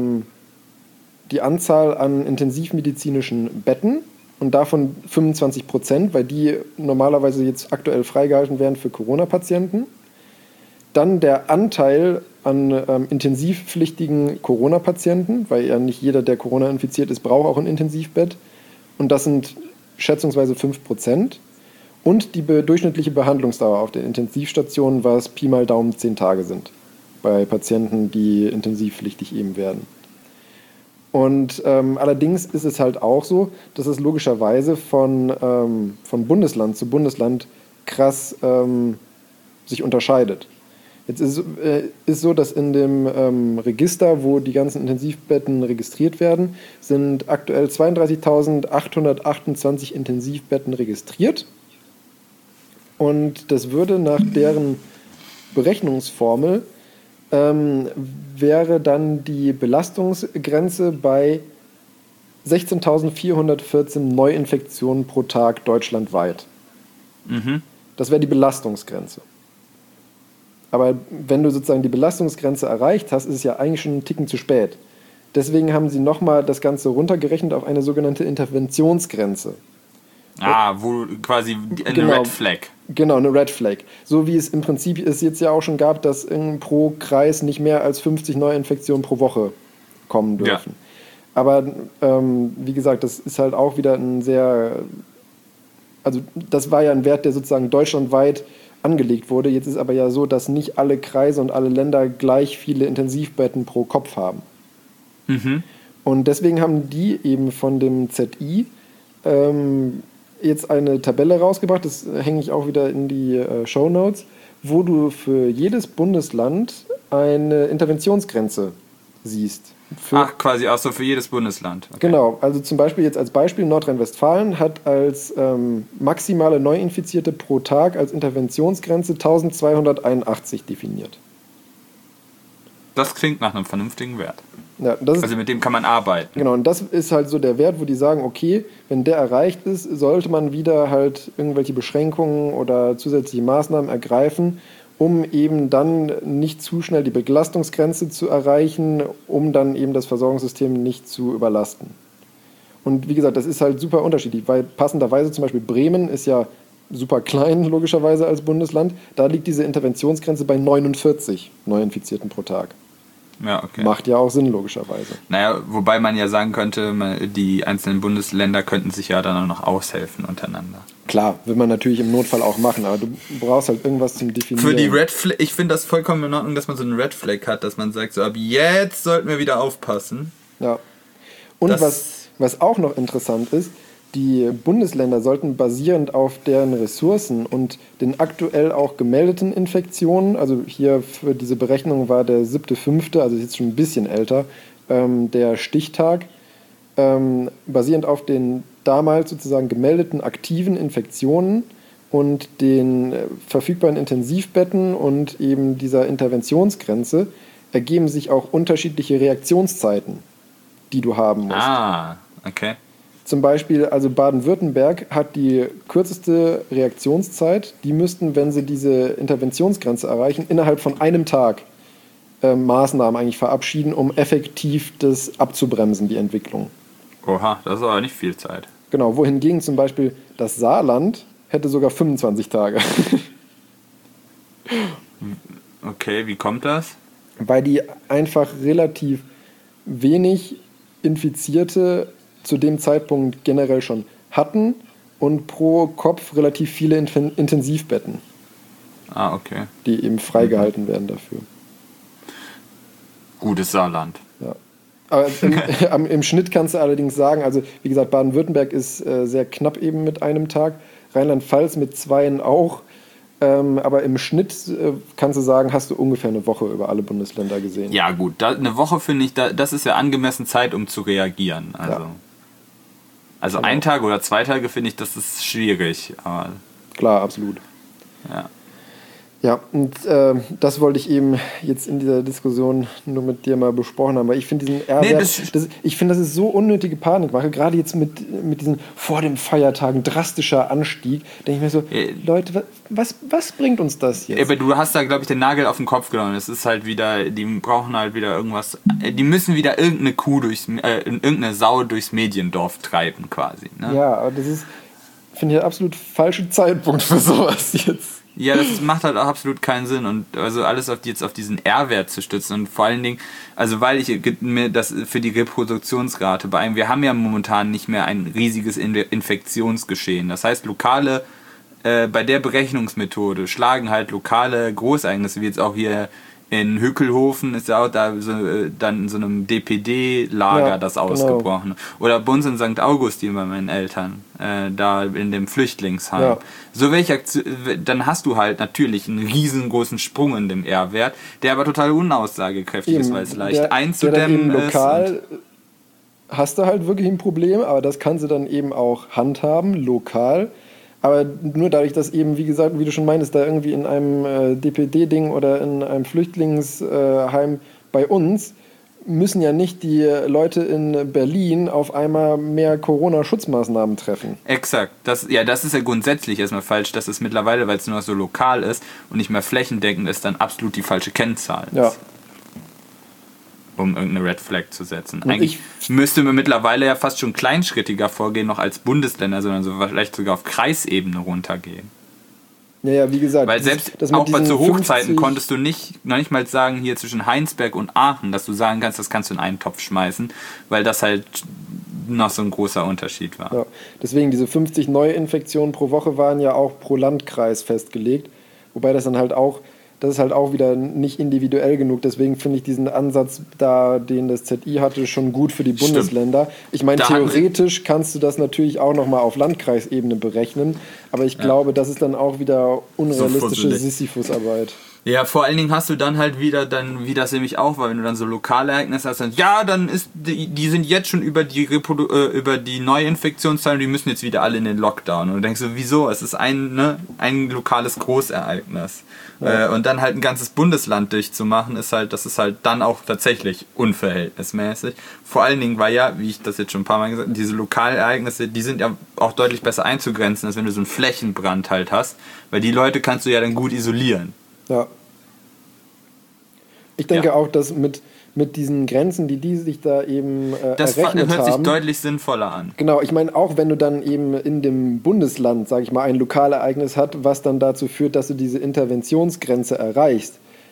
Anzahl an intensivmedizinischen Betten und davon 25%, weil die normalerweise jetzt aktuell freigehalten werden für Corona-Patienten. Dann der Anteil an intensivpflichtigen Corona-Patienten, weil ja nicht jeder, der Corona infiziert ist, braucht auch ein Intensivbett. Und das sind schätzungsweise 5%. Und die durchschnittliche Behandlungsdauer auf der Intensivstation, was Pi mal Daumen 10 Tage sind, bei Patienten, die intensivpflichtig eben werden. Und allerdings ist es halt auch so, dass es logischerweise von Bundesland zu Bundesland krass sich unterscheidet. Jetzt ist so, dass in dem Register, wo die ganzen Intensivbetten registriert werden, sind aktuell 32.828 Intensivbetten registriert. Und das würde nach deren Berechnungsformel wäre dann die Belastungsgrenze bei 16.414 Neuinfektionen pro Tag deutschlandweit. Mhm. Das wäre die Belastungsgrenze. Aber wenn du sozusagen die Belastungsgrenze erreicht hast, ist es ja eigentlich schon einen Ticken zu spät. Deswegen haben sie nochmal das Ganze runtergerechnet auf eine sogenannte Interventionsgrenze. Wo quasi eine Red Flag. Genau, eine Red Flag. So wie es im Prinzip es jetzt ja auch schon gab, dass pro Kreis nicht mehr als 50 Neuinfektionen pro Woche kommen dürfen. Ja. Aber wie gesagt, das ist halt auch wieder also das war ja ein Wert, der sozusagen deutschlandweit angelegt wurde. Jetzt ist aber ja so, dass nicht alle Kreise und alle Länder gleich viele Intensivbetten pro Kopf haben. Mhm. Und deswegen haben die eben von dem ZI jetzt eine Tabelle rausgebracht, das hänge ich auch wieder in die Shownotes, wo du für jedes Bundesland eine Interventionsgrenze siehst. Quasi auch so für jedes Bundesland. Okay. Genau, also zum Beispiel jetzt als Beispiel Nordrhein-Westfalen hat als maximale Neuinfizierte pro Tag als Interventionsgrenze 1281 definiert. Das klingt nach einem vernünftigen Wert. Ja, also mit dem kann man arbeiten. Genau, und das ist halt so der Wert, wo die sagen, okay, wenn der erreicht ist, sollte man wieder halt irgendwelche Beschränkungen oder zusätzliche Maßnahmen ergreifen, um eben dann nicht zu schnell die Belastungsgrenze zu erreichen, um dann eben das Versorgungssystem nicht zu überlasten. Und wie gesagt, das ist halt super unterschiedlich, weil passenderweise zum Beispiel Bremen ist ja super klein, logischerweise als Bundesland. Da liegt diese Interventionsgrenze bei 49 Neuinfizierten pro Tag. Ja, okay. Macht ja auch Sinn, logischerweise. Naja, wobei man ja sagen könnte, die einzelnen Bundesländer könnten sich ja dann auch noch aushelfen untereinander. Klar, will man natürlich im Notfall auch machen, aber du brauchst halt irgendwas zum Definieren. Für die Red Flag, ich finde das vollkommen in Ordnung, dass man so einen Red Flag hat, dass man sagt, so ab jetzt sollten wir wieder aufpassen. Ja. Und was auch noch interessant ist, die Bundesländer sollten basierend auf deren Ressourcen und den aktuell auch gemeldeten Infektionen, also hier für diese Berechnung war der 7.5., also ist jetzt schon ein bisschen älter, der Stichtag, basierend auf den damals sozusagen gemeldeten aktiven Infektionen und den verfügbaren Intensivbetten und eben dieser Interventionsgrenze ergeben sich auch unterschiedliche Reaktionszeiten, die du haben musst. Ah, okay. Zum Beispiel, also Baden-Württemberg hat die kürzeste Reaktionszeit. Die müssten, wenn sie diese Interventionsgrenze erreichen, innerhalb von einem Tag Maßnahmen eigentlich verabschieden, um effektiv das abzubremsen, die Entwicklung. Oha, das ist aber nicht viel Zeit. Genau, wohingegen zum Beispiel das Saarland hätte sogar 25 Tage. Okay, wie kommt das? Weil die einfach relativ wenig Infizierte zu dem Zeitpunkt generell schon hatten und pro Kopf relativ viele Intensivbetten. Ah, okay. Die eben freigehalten werden dafür. Gutes Saarland. Ja. Aber im Schnitt kannst du allerdings sagen, also wie gesagt, Baden-Württemberg ist sehr knapp eben mit einem Tag, Rheinland-Pfalz mit 2 auch, aber im Schnitt kannst du sagen, hast du ungefähr eine Woche über alle Bundesländer gesehen. Ja gut, eine Woche finde ich, das ist ja angemessen Zeit, um zu reagieren. Also Genau. 1 Tag oder 2 Tage finde ich, das ist schwierig. Aber Klar, absolut. ja. Ja, und das wollte ich eben jetzt in dieser Diskussion nur mit dir mal besprochen haben, weil ich finde diesen R-Wert, ich finde, das ist so unnötige Panikmache, gerade jetzt mit diesen vor dem Feiertagen drastischer Anstieg, denke ich mir so, Leute, was bringt uns das jetzt? Aber du hast da, glaube ich, den Nagel auf den Kopf genommen. Es ist halt wieder, die brauchen halt wieder irgendwas, die müssen wieder irgendeine irgendeine Sau durchs Mediendorf treiben quasi. Ne? Ja, aber das ist, finde ich, der absolut falsche Zeitpunkt für sowas jetzt. Ja, das macht halt auch absolut keinen Sinn und also alles auf diesen R-Wert zu stützen und vor allen Dingen, also weil ich mir das für die Reproduktionsrate wir haben ja momentan nicht mehr ein riesiges Infektionsgeschehen. Das heißt, bei der Berechnungsmethode schlagen halt lokale Großereignisse, wie jetzt auch hier in Hückelhofen ist ja auch da dann in so einem DPD-Lager das ausgebrochen. Genau. Oder bei uns in St. Augustin bei meinen Eltern, da in dem Flüchtlingsheim. Ja. So dann hast du halt natürlich einen riesengroßen Sprung in dem R-Wert, der aber total unaussagekräftig ist, weil es leicht einzudämmen ist. Lokal hast du halt wirklich ein Problem, aber das kannst du dann eben auch handhaben, lokal. Aber nur dadurch, dass eben, wie gesagt, wie du schon meintest, da irgendwie in einem DPD-Ding oder in einem Flüchtlingsheim bei uns, müssen ja nicht die Leute in Berlin auf einmal mehr Corona-Schutzmaßnahmen treffen. Exakt. Das ist ja grundsätzlich erstmal falsch. Das ist mittlerweile, weil es nur noch so lokal ist und nicht mehr flächendeckend ist, dann absolut die falsche Kennzahl. Ja. Um irgendeine Red Flag zu setzen. Eigentlich müsste man mittlerweile ja fast schon kleinschrittiger vorgehen, noch als Bundesländer, sondern so vielleicht sogar auf Kreisebene runtergehen. Ja, wie gesagt. Weil selbst auch bei zu Hochzeiten konntest du noch nicht mal sagen, hier zwischen Heinsberg und Aachen, dass du sagen kannst, das kannst du in einen Topf schmeißen, weil das halt noch so ein großer Unterschied war. Ja, deswegen diese 50 Neuinfektionen pro Woche waren ja auch pro Landkreis festgelegt, wobei das ist halt auch wieder nicht individuell genug. Deswegen finde ich diesen Ansatz da, den das ZI hatte, schon gut für die Bundesländer. Ich meine, theoretisch kannst du das natürlich auch nochmal auf Landkreisebene berechnen, aber ich glaube, das ist dann auch wieder unrealistische Sisyphusarbeit. Ja, vor allen Dingen hast du dann halt wieder, wie das nämlich auch war, wenn du dann so Lokalereignisse hast, dann die sind jetzt schon über die Neuinfektionszahlen, die müssen jetzt wieder alle in den Lockdown. Und du denkst so, wieso? Es ist ein lokales Großereignis. Ja. Und dann halt ein ganzes Bundesland durchzumachen, das ist halt dann auch tatsächlich unverhältnismäßig. Vor allen Dingen, weil ja, wie ich das jetzt schon ein paar Mal gesagt habe, diese Lokalereignisse, die sind ja auch deutlich besser einzugrenzen, als wenn du so einen Flächenbrand halt hast, weil die Leute kannst du ja dann gut isolieren. Ja. Ich denke auch, dass mit diesen Grenzen, die sich da eben das errechnet haben... Das hört sich deutlich sinnvoller an. Genau, ich meine, auch wenn du dann eben in dem Bundesland, sage ich mal, ein Lokalereignis hast, was dann dazu führt, dass du diese Interventionsgrenze erreichst,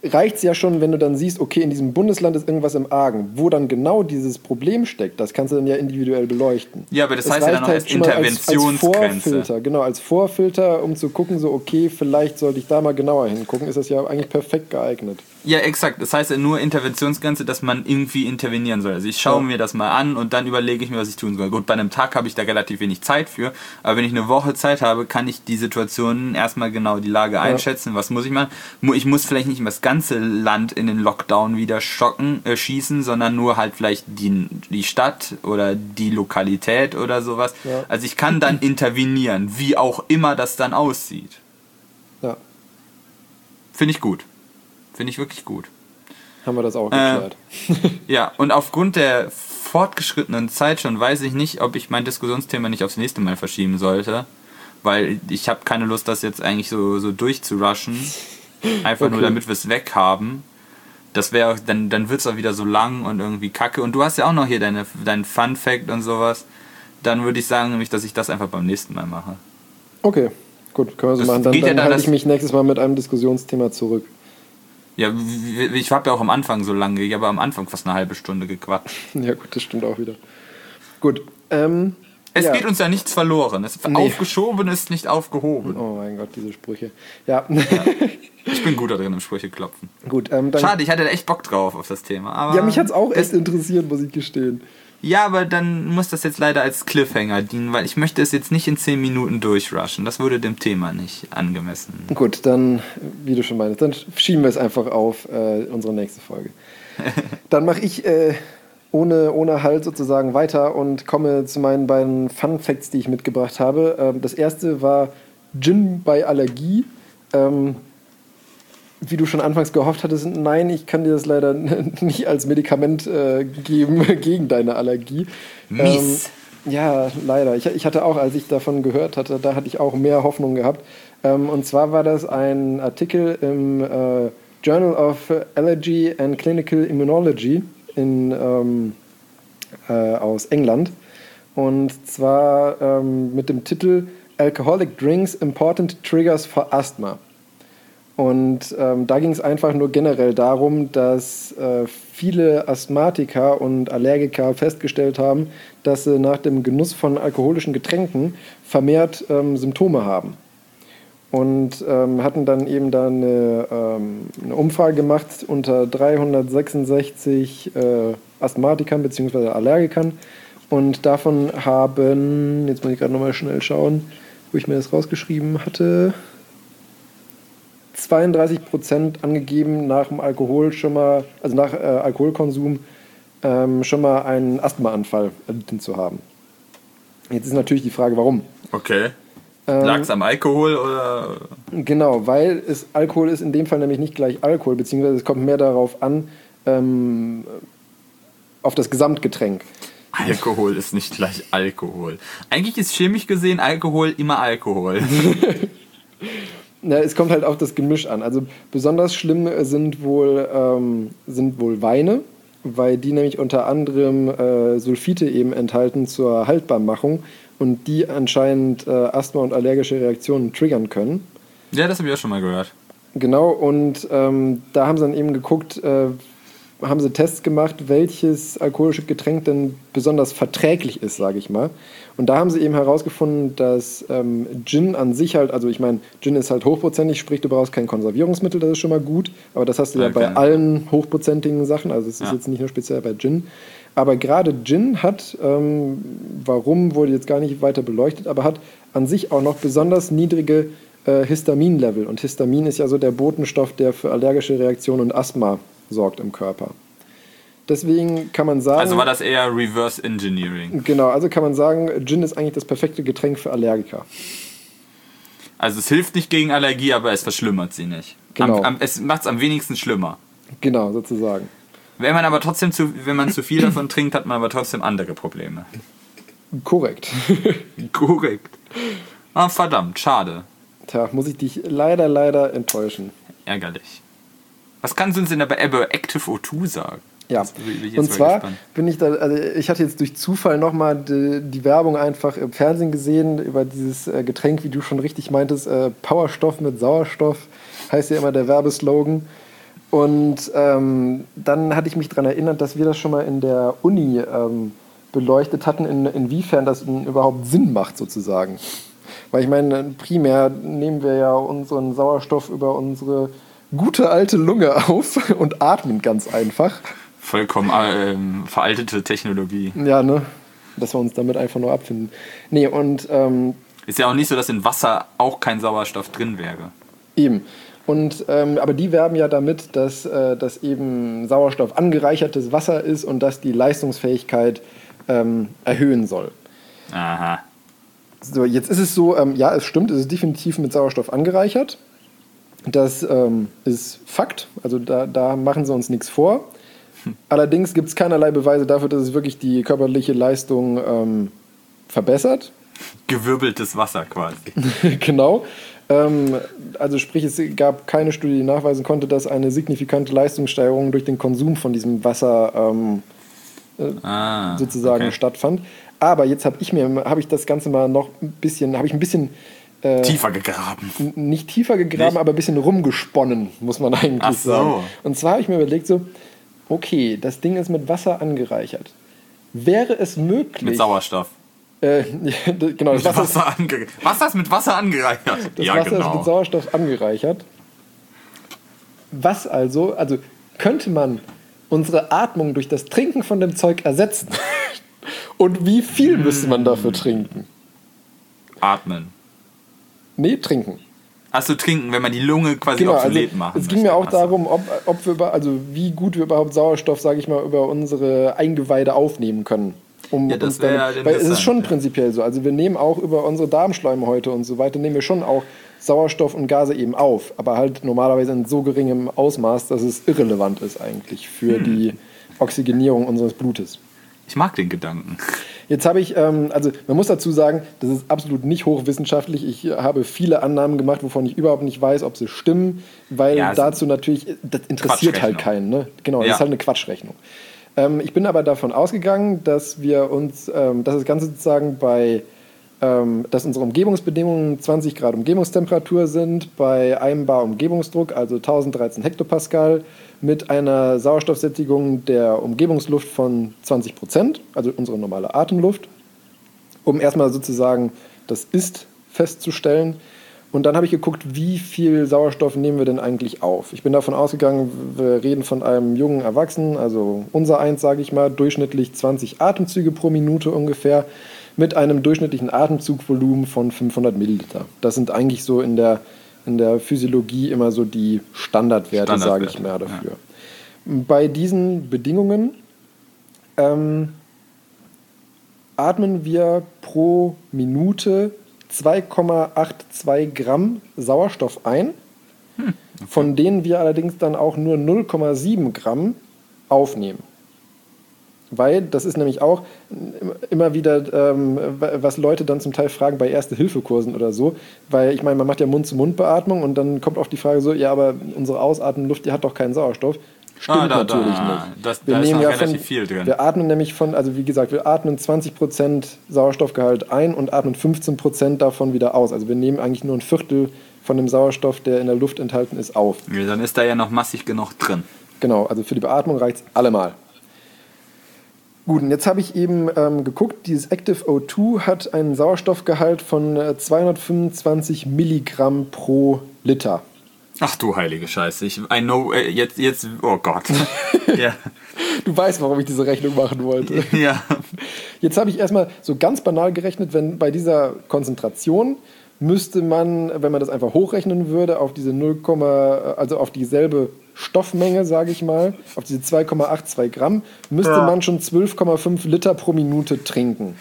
reicht es ja schon, wenn du dann siehst, okay, in diesem Bundesland ist irgendwas im Argen. Wo dann genau dieses Problem steckt, das kannst du dann ja individuell beleuchten. Ja, aber das heißt ja dann noch als Interventionsgrenze. Als Vorfilter, genau, als Vorfilter, um zu gucken, so okay, vielleicht sollte ich da mal genauer hingucken, ist das ja eigentlich perfekt geeignet. Ja, exakt. Das heißt ja nur Interventionsgrenze, dass man irgendwie intervenieren soll. Also ich schaue mir das mal an und dann überlege ich mir, was ich tun soll. Gut, bei einem Tag habe ich da relativ wenig Zeit für, aber wenn ich eine Woche Zeit habe, kann ich die Situation erstmal genau die Lage einschätzen. Was muss ich machen? Ich muss vielleicht nicht das ganze Land in den Lockdown wieder schießen, sondern nur halt vielleicht die Stadt oder die Lokalität oder sowas. Ja. Also ich kann dann intervenieren, wie auch immer das dann aussieht. Ja. Finde ich gut. Finde ich wirklich gut. Haben wir das auch geklärt. Ja, und aufgrund der fortgeschrittenen Zeit schon weiß ich nicht, ob ich mein Diskussionsthema nicht aufs nächste Mal verschieben sollte, weil ich habe keine Lust, das jetzt eigentlich so durchzurushen. Einfach nur, damit wir es weg haben. Das wäre, dann wird es auch wieder so lang und irgendwie kacke. Und du hast ja auch noch hier deinen Fun-Fact und sowas. Dann würde ich sagen, nämlich, dass ich das einfach beim nächsten Mal mache. Okay, gut, können wir so machen. Dann halte ich mich nächstes Mal mit einem Diskussionsthema zurück. Ja, ich habe ja auch am Anfang so lange, ich habe am Anfang fast eine halbe Stunde gequatscht. Ja gut, das stimmt auch wieder. Gut. Es geht uns ja nichts verloren. Aufgeschoben ist nicht aufgehoben. Oh mein Gott, diese Sprüche. Ja. Ich bin gut da drin im Sprüche klopfen. Gut, schade, ich hatte echt Bock drauf auf das Thema. Aber ja, mich hat es auch echt interessiert, muss ich gestehen. Ja, aber dann muss das jetzt leider als Cliffhanger dienen, weil ich möchte es jetzt nicht in 10 Minuten durchrushen. Das würde dem Thema nicht angemessen. Gut, dann, wie du schon meinst, dann schieben wir es einfach auf unsere nächste Folge. Dann mache ich ohne Halt sozusagen weiter und komme zu meinen beiden Fun Facts, die ich mitgebracht habe. Das erste war Gin bei Allergie. Wie du schon anfangs gehofft hattest, nein, ich kann dir das leider nicht als Medikament geben gegen deine Allergie. Mies. Ja, leider. Ich hatte auch, als ich davon gehört hatte, da hatte ich auch mehr Hoffnung gehabt. Und zwar war das ein Artikel im Journal of Allergy and Clinical Immunology aus England. Und zwar mit dem Titel Alcoholic Drinks Important Triggers for Asthma. Und da ging es einfach nur generell darum, dass viele Asthmatiker und Allergiker festgestellt haben, dass sie nach dem Genuss von alkoholischen Getränken vermehrt Symptome haben. Und hatten dann eben da eine Umfrage gemacht unter 366 Asthmatikern bzw. Allergikern. Und davon haben, jetzt muss ich gerade nochmal schnell schauen, wo ich mir das rausgeschrieben hatte, 32% angegeben, nach dem Alkohol schon mal, also nach Alkoholkonsum schon mal einen Asthmaanfall erlitten zu haben. Jetzt ist natürlich die Frage, warum. Okay. Lag es am Alkohol oder? Genau, weil Alkohol ist in dem Fall nämlich nicht gleich Alkohol, beziehungsweise es kommt mehr darauf an, auf das Gesamtgetränk. Alkohol ist nicht gleich Alkohol. Eigentlich ist chemisch gesehen Alkohol immer Alkohol. Ja, es kommt halt auf das Gemisch an. Also besonders schlimm sind wohl Weine, weil die nämlich unter anderem Sulfite eben enthalten zur Haltbarmachung und die anscheinend Asthma und allergische Reaktionen triggern können. Ja, das habe ich auch schon mal gehört. Genau, und da haben sie dann eben geguckt, haben sie Tests gemacht, welches alkoholische Getränk denn besonders verträglich ist, sage ich mal. Und da haben sie eben herausgefunden, dass Gin an sich halt, also ich meine, Gin ist halt hochprozentig, sprich du brauchst kein Konservierungsmittel, das ist schon mal gut, aber das hast du ja bei allen hochprozentigen Sachen, also es ist jetzt nicht nur speziell bei Gin. Aber gerade Gin hat, warum wurde jetzt gar nicht weiter beleuchtet, aber hat an sich auch noch besonders niedrige Histamin-Level. Und Histamin ist ja so der Botenstoff, der für allergische Reaktionen und Asthma sorgt im Körper. Deswegen kann man sagen... Also war das eher Reverse Engineering. Genau, also kann man sagen, Gin ist eigentlich das perfekte Getränk für Allergiker. Also es hilft nicht gegen Allergie, aber es verschlimmert sie nicht. Genau. Es macht es am wenigsten schlimmer. Genau, sozusagen. Wenn man zu viel davon trinkt, hat man aber trotzdem andere Probleme. Korrekt. Korrekt. Ah, verdammt, schade. Tja, muss ich dich leider enttäuschen. Ärgerlich. Was kannst du uns denn bei Active O2 sagen? Ja, und zwar bin ich da, also ich hatte jetzt durch Zufall nochmal die Werbung einfach im Fernsehen gesehen über dieses Getränk, wie du schon richtig meintest, Powerstoff mit Sauerstoff, heißt ja immer der Werbeslogan. Und dann hatte ich mich daran erinnert, dass wir das schon mal in der Uni beleuchtet hatten, inwiefern das überhaupt Sinn macht sozusagen. Weil ich meine, primär nehmen wir ja unseren Sauerstoff über unsere gute alte Lunge auf und atmen ganz einfach. Vollkommen veraltete Technologie. Ja, ne? Dass wir uns damit einfach nur abfinden. Nee, und ist ja auch nicht so, dass in Wasser auch kein Sauerstoff drin wäre. Eben. Und, aber die werben ja damit, dass das eben Sauerstoff angereichertes Wasser ist und dass die Leistungsfähigkeit erhöhen soll. Aha. So, jetzt ist es so, ja, es stimmt, es ist definitiv mit Sauerstoff angereichert. Das ist Fakt, also da machen sie uns nichts vor. Allerdings gibt es keinerlei Beweise dafür, dass es wirklich die körperliche Leistung verbessert. Gewirbeltes Wasser quasi. Genau. Also sprich, es gab keine Studie, die nachweisen konnte, dass eine signifikante Leistungssteigerung durch den Konsum von diesem Wasser sozusagen stattfand. Aber jetzt habe ich das Ganze mal noch ein bisschen, tiefer gegraben. Nicht tiefer gegraben, aber ein bisschen rumgesponnen, muss man eigentlich sagen. Und zwar habe ich mir überlegt so, okay, das Ding ist mit Wasser angereichert. Wäre es möglich... Mit Sauerstoff. Genau, das Wasser ist mit Wasser angereichert. Das Wasser ist mit Sauerstoff angereichert. Was also könnte man unsere Atmung durch das Trinken von dem Zeug ersetzen? Und wie viel müsste man dafür trinken? Atmen. Nee, trinken. Achso, trinken, wenn man die Lunge quasi obsolet macht. Es ging mir auch darum, ob wir wie gut wir überhaupt Sauerstoff, sage ich mal, über unsere Eingeweide aufnehmen können. Weil es ist schon prinzipiell so. Also wir nehmen auch über unsere Darmschleimhäute und so weiter, nehmen wir schon auch Sauerstoff und Gase eben auf. Aber halt normalerweise in so geringem Ausmaß, dass es irrelevant ist eigentlich für die Oxygenierung unseres Blutes. Ich mag den Gedanken. Jetzt habe ich, man muss dazu sagen, das ist absolut nicht hochwissenschaftlich. Ich habe viele Annahmen gemacht, wovon ich überhaupt nicht weiß, ob sie stimmen, weil dazu natürlich, das interessiert halt keinen. Ne? Genau, das ist halt eine Quatschrechnung. Ich bin aber davon ausgegangen, dass wir uns, dass das Ganze sozusagen dass unsere Umgebungsbedingungen 20 Grad Umgebungstemperatur sind, bei 1 Bar Umgebungsdruck, also 1013 Hektopascal, mit einer Sauerstoffsättigung der Umgebungsluft von 20%, also unsere normale Atemluft, um erstmal sozusagen das Ist festzustellen. Und dann habe ich geguckt, wie viel Sauerstoff nehmen wir denn eigentlich auf? Ich bin davon ausgegangen, wir reden von einem jungen Erwachsenen, also unser Eins, sage ich mal, durchschnittlich 20 Atemzüge pro Minute ungefähr, mit einem durchschnittlichen Atemzugvolumen von 500 Milliliter. Das sind eigentlich so in der Physiologie immer so die Standardwerte, sage ich mal dafür. Ja. Bei diesen Bedingungen atmen wir pro Minute 2,82 Gramm Sauerstoff ein, von denen wir allerdings dann auch nur 0,7 Gramm aufnehmen. Weil das ist nämlich auch immer wieder, was Leute dann zum Teil fragen bei Erste-Hilfe-Kursen oder so, weil ich meine, man macht ja Mund-zu-Mund-Beatmung und dann kommt oft die Frage so, ja, aber unsere Ausatmenluft, die hat doch keinen Sauerstoff. Stimmt natürlich nicht. Da ist noch relativ viel drin. Wir atmen nämlich wie gesagt, wir atmen 20% Sauerstoffgehalt ein und atmen 15% davon wieder aus. Also wir nehmen eigentlich nur ein Viertel von dem Sauerstoff, der in der Luft enthalten ist, auf. Ja, dann ist da ja noch massig genug drin. Genau, also für die Beatmung reicht es allemal. Gut, und jetzt habe ich eben geguckt, dieses Active O2 hat einen Sauerstoffgehalt von 225 Milligramm pro Liter. Ach du heilige Scheiße, I know, jetzt, oh Gott. Ja. Du weißt, warum ich diese Rechnung machen wollte. Ja. Jetzt habe ich erstmal so ganz banal gerechnet, wenn bei dieser Konzentration müsste man, wenn man das einfach hochrechnen würde, auf diese also auf dieselbe Stoffmenge, sage ich mal, auf diese 2,82 Gramm, müsste man schon 12,5 Liter pro Minute trinken.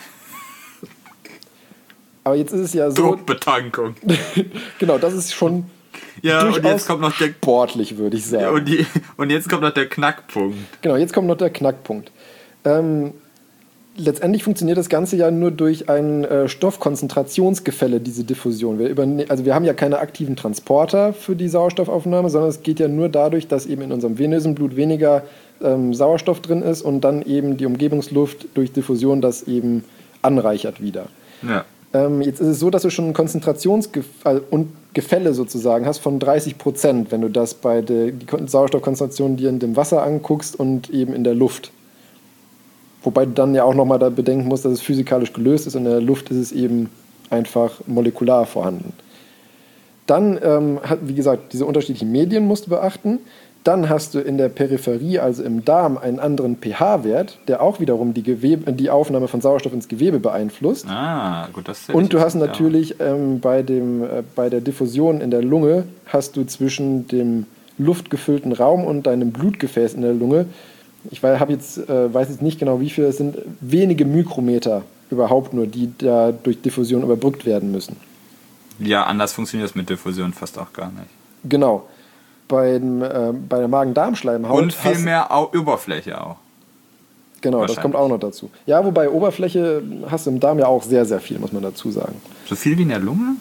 Aber jetzt ist es ja so... Druckbetankung. Genau, das ist schon... Ja, und jetzt kommt noch der sportlich, würde ich sagen. Und jetzt kommt noch der Knackpunkt. Genau, jetzt kommt noch der Knackpunkt. Letztendlich funktioniert das Ganze ja nur durch ein Stoffkonzentrationsgefälle, diese Diffusion. Wir haben ja keine aktiven Transporter für die Sauerstoffaufnahme, sondern es geht ja nur dadurch, dass eben in unserem venösen Blut weniger Sauerstoff drin ist und dann eben die Umgebungsluft durch Diffusion das eben anreichert wieder. Ja. Jetzt ist es so, dass wir schon ein Konzentrationsgefälle und Gefälle sozusagen hast von 30%, wenn du das bei die Sauerstoffkonzentration dir in dem Wasser anguckst und eben in der Luft. Wobei du dann ja auch nochmal da bedenken musst, dass es physikalisch gelöst ist und in der Luft ist es eben einfach molekular vorhanden. Dann, wie gesagt, diese unterschiedlichen Medien musst du beachten. Dann hast du in der Peripherie, also im Darm, einen anderen pH-Wert, der auch wiederum die Aufnahme von Sauerstoff ins Gewebe beeinflusst. Ah, gut, das ist und du hast natürlich bei der Diffusion in der Lunge, hast du zwischen dem luftgefüllten Raum und deinem Blutgefäß in der Lunge, ich weiß jetzt nicht genau wie viel, es sind wenige Mikrometer überhaupt nur, die da durch Diffusion überbrückt werden müssen. Ja, anders funktioniert das mit Diffusion fast auch gar nicht. Genau. Bei der Magen-Darm-Schleimhaut. Und viel mehr Oberfläche auch. Genau, das kommt auch noch dazu. Ja, wobei Oberfläche hast du im Darm ja auch sehr, sehr viel, muss man dazu sagen. So viel wie in der Lunge?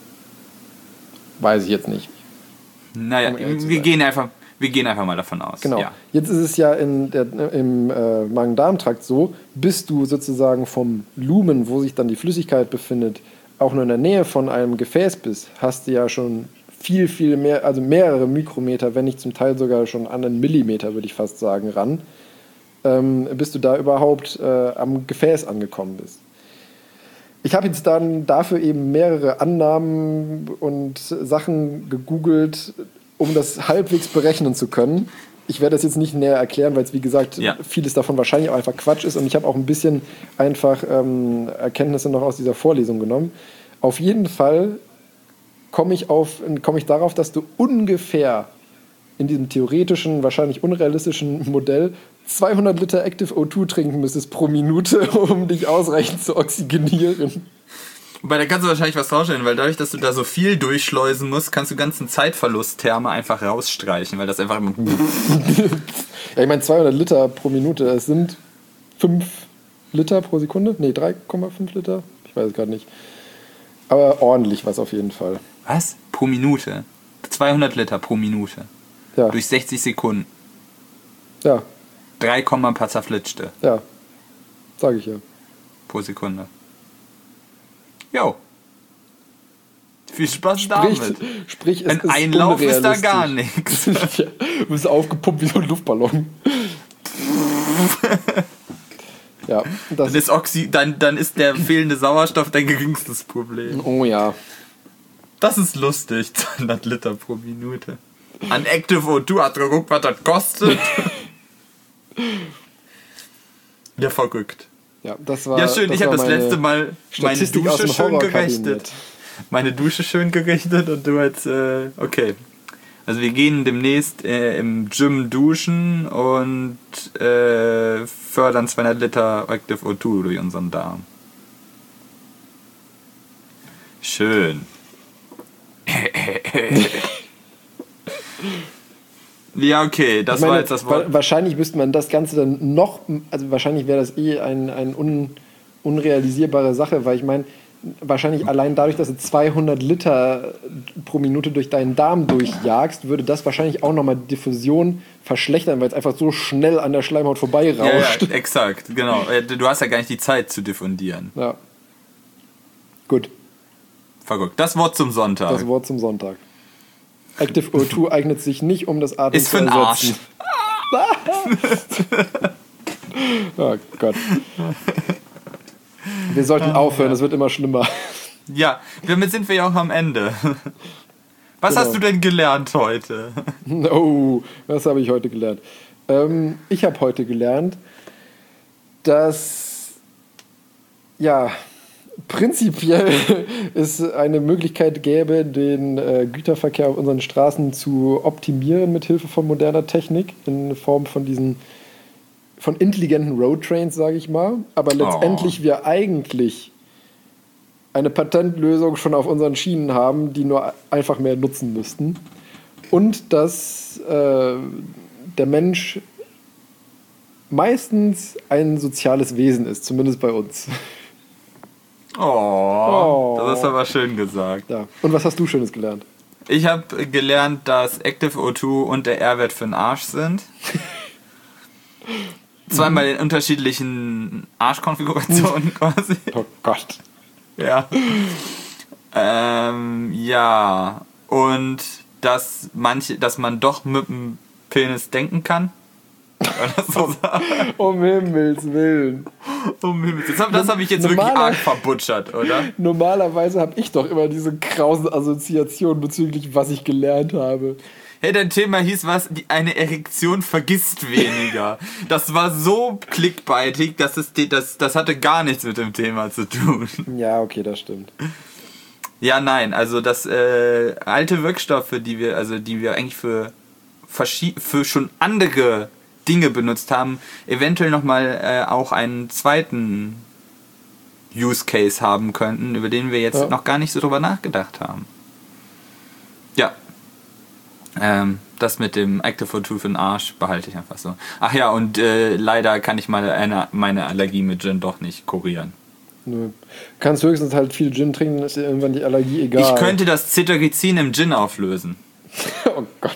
Weiß ich jetzt nicht. Naja, wir gehen einfach mal davon aus. Genau. Ja. Jetzt ist es ja im Magen-Darm-Trakt so, bist du sozusagen vom Lumen, wo sich dann die Flüssigkeit befindet, auch nur in der Nähe von einem Gefäß bist, hast du ja schon viel, viel mehr, also mehrere Mikrometer, wenn nicht zum Teil sogar schon an einen Millimeter, würde ich fast sagen, ran, bis du da überhaupt am Gefäß angekommen bist. Ich habe jetzt dann dafür eben mehrere Annahmen und Sachen gegoogelt, um das halbwegs berechnen zu können. Ich werde das jetzt nicht näher erklären, weil es, wie gesagt, vieles davon wahrscheinlich auch einfach Quatsch ist und ich habe auch ein bisschen einfach Erkenntnisse noch aus dieser Vorlesung genommen. Auf jeden Fall komme ich darauf, dass du ungefähr in diesem theoretischen, wahrscheinlich unrealistischen Modell 200 Liter Active O2 trinken müsstest pro Minute, um dich ausreichend zu oxygenieren. Wobei, da kannst du wahrscheinlich was rausstellen, weil dadurch, dass du da so viel durchschleusen musst, kannst du ganzen Zeitverlusttherme einfach rausstreichen, weil das einfach immer... Ja, ich meine 200 Liter pro Minute, es sind 5 Liter pro Sekunde? Nee, 3,5 Liter? Ich weiß es gerade nicht. Aber ordentlich was auf jeden Fall. Was? Pro Minute? 200 Liter pro Minute? Ja. Durch 60 Sekunden? Ja. 3, ein paar zerflitschte? Ja. Sag ich ja. Pro Sekunde. Jo. Viel Spaß damit. Sprich, es ein ist Einlauf ist da gar nichts. Ja, du bist aufgepumpt wie so ein Luftballon. Ja, dann ist der fehlende Sauerstoff dein geringstes Problem. Oh ja. Das ist lustig, 200 Liter pro Minute. An Active O2 hat geguckt, was das kostet. Ja, verrückt. Ja, das war. Ja, schön, ich habe das letzte Mal meine Dusche schön gerechnet. Meine Dusche schön gerichtet und du jetzt, okay. Also wir gehen demnächst im Gym duschen und fördern 200 Liter Active O2 durch unseren Darm. Schön. Ja, okay, das war jetzt das Wort. Wahrscheinlich müsste man das Ganze dann noch, also wahrscheinlich wäre das eine unrealisierbare Sache, weil ich meine, wahrscheinlich allein dadurch, dass du 200 Liter pro Minute durch deinen Darm durchjagst, würde das wahrscheinlich auch nochmal die Diffusion verschlechtern, weil es einfach so schnell an der Schleimhaut vorbeirauscht. Ja, exakt, genau. Du hast ja gar nicht die Zeit zu diffundieren. Ja. Gut. Verrückt. Das Wort zum Sonntag. Das Wort zum Sonntag. Active O2 eignet sich nicht, um das Atmen zu ersetzen. Ist für den Arsch. Oh Gott. Wir sollten aufhören, es wird immer schlimmer. Ja, damit sind wir ja auch am Ende. Was hast du denn gelernt heute? Oh, was habe ich heute gelernt? Ich habe heute gelernt, dass prinzipiell es eine Möglichkeit gäbe, den Güterverkehr auf unseren Straßen zu optimieren mit Hilfe von moderner Technik in Form von intelligenten Roadtrains, sage ich mal. Aber letztendlich wir eigentlich eine Patentlösung schon auf unseren Schienen haben, die nur einfach mehr nutzen müssten. Und dass der Mensch meistens ein soziales Wesen ist, zumindest bei uns. Das ist aber schön gesagt. Ja. Und was hast du Schönes gelernt? Ich habe gelernt, dass Active O2 und der R-Wert für den Arsch sind. Zweimal in unterschiedlichen Arschkonfigurationen quasi. Oh Gott. Ja. Ja. Und dass man doch mit dem Penis denken kann. So um Himmels Willen. Das habe ich jetzt wirklich arg verbutschert, oder? Normalerweise habe ich doch immer diese krausen Assoziationen bezüglich, was ich gelernt habe. Hey, dein Thema hieß was? Eine Erektion vergisst weniger. Das war so clickbaitig, das hatte gar nichts mit dem Thema zu tun. Ja, okay, das stimmt. Ja, nein, also das alte Wirkstoffe, die wir eigentlich für schon andere Dinge benutzt haben, eventuell nochmal auch einen zweiten Use Case haben könnten, über den wir jetzt noch gar nicht so drüber nachgedacht haben. Ja. Das mit dem Active for Truth in Arsch behalte ich einfach so. Ach ja, und leider kann ich meine Allergie mit Gin doch nicht kurieren. Nö. Kannst höchstens halt viel Gin trinken, dann ist dir irgendwann die Allergie egal. Ich könnte das Cetirizin im Gin auflösen. Oh Gott.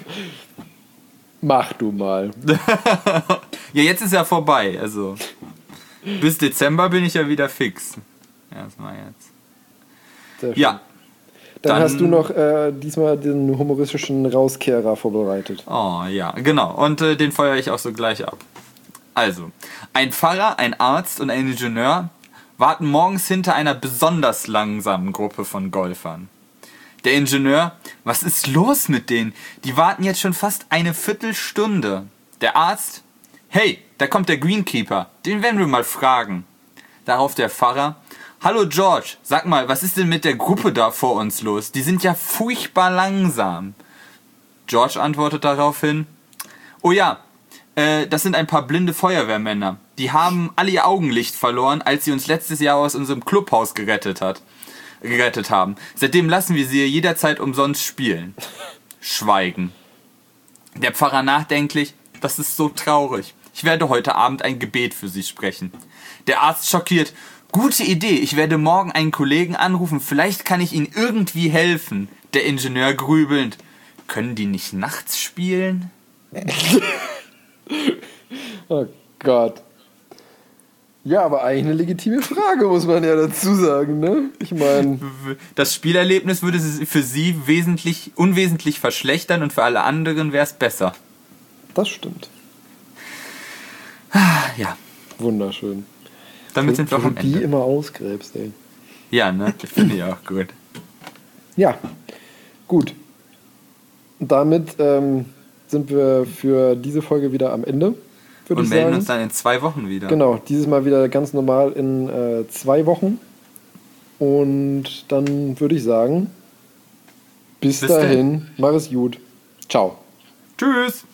Mach du mal. Ja, jetzt ist ja vorbei. Also bis Dezember bin ich ja wieder fix. Erstmal jetzt. Sehr schön. Ja. Dann hast du noch diesmal den humoristischen Rauskehrer vorbereitet. Oh ja, genau. Und den feuere ich auch so gleich ab. Also, ein Pfarrer, ein Arzt und ein Ingenieur warten morgens hinter einer besonders langsamen Gruppe von Golfern. Der Ingenieur: Was ist los mit denen? Die warten jetzt schon fast eine Viertelstunde. Der Arzt: Hey, da kommt der Greenkeeper. Den werden wir mal fragen. Darauf der Pfarrer: Hallo George, sag mal, was ist denn mit der Gruppe da vor uns los? Die sind ja furchtbar langsam. George antwortet daraufhin: Oh ja, das sind ein paar blinde Feuerwehrmänner. Die haben alle ihr Augenlicht verloren, als sie uns letztes Jahr aus unserem Clubhaus gerettet haben. Seitdem lassen wir sie jederzeit umsonst spielen. Schweigen. Der Pfarrer nachdenklich: Das ist so traurig. Ich werde heute Abend ein Gebet für sie sprechen. Der Arzt schockiert: Gute Idee, ich werde morgen einen Kollegen anrufen, vielleicht kann ich ihnen irgendwie helfen. Der Ingenieur grübelnd: Können die nicht nachts spielen? Oh Gott. Ja, aber eigentlich eine legitime Frage, muss man ja dazu sagen, ne? Ich meine... Das Spielerlebnis würde für sie unwesentlich verschlechtern und für alle anderen wäre es besser. Das stimmt. Ja. Wunderschön. Damit sind wir auch am Ende. Die immer ausgräbst, ey. Ja, ne? Ich finde ja auch gut. Ja, gut. Damit sind wir für diese Folge wieder am Ende. Und melden uns dann in 2 Wochen wieder. Genau, dieses Mal wieder ganz normal in 2 Wochen. Und dann würde ich sagen, bis dahin, mach es gut. Ciao. Tschüss.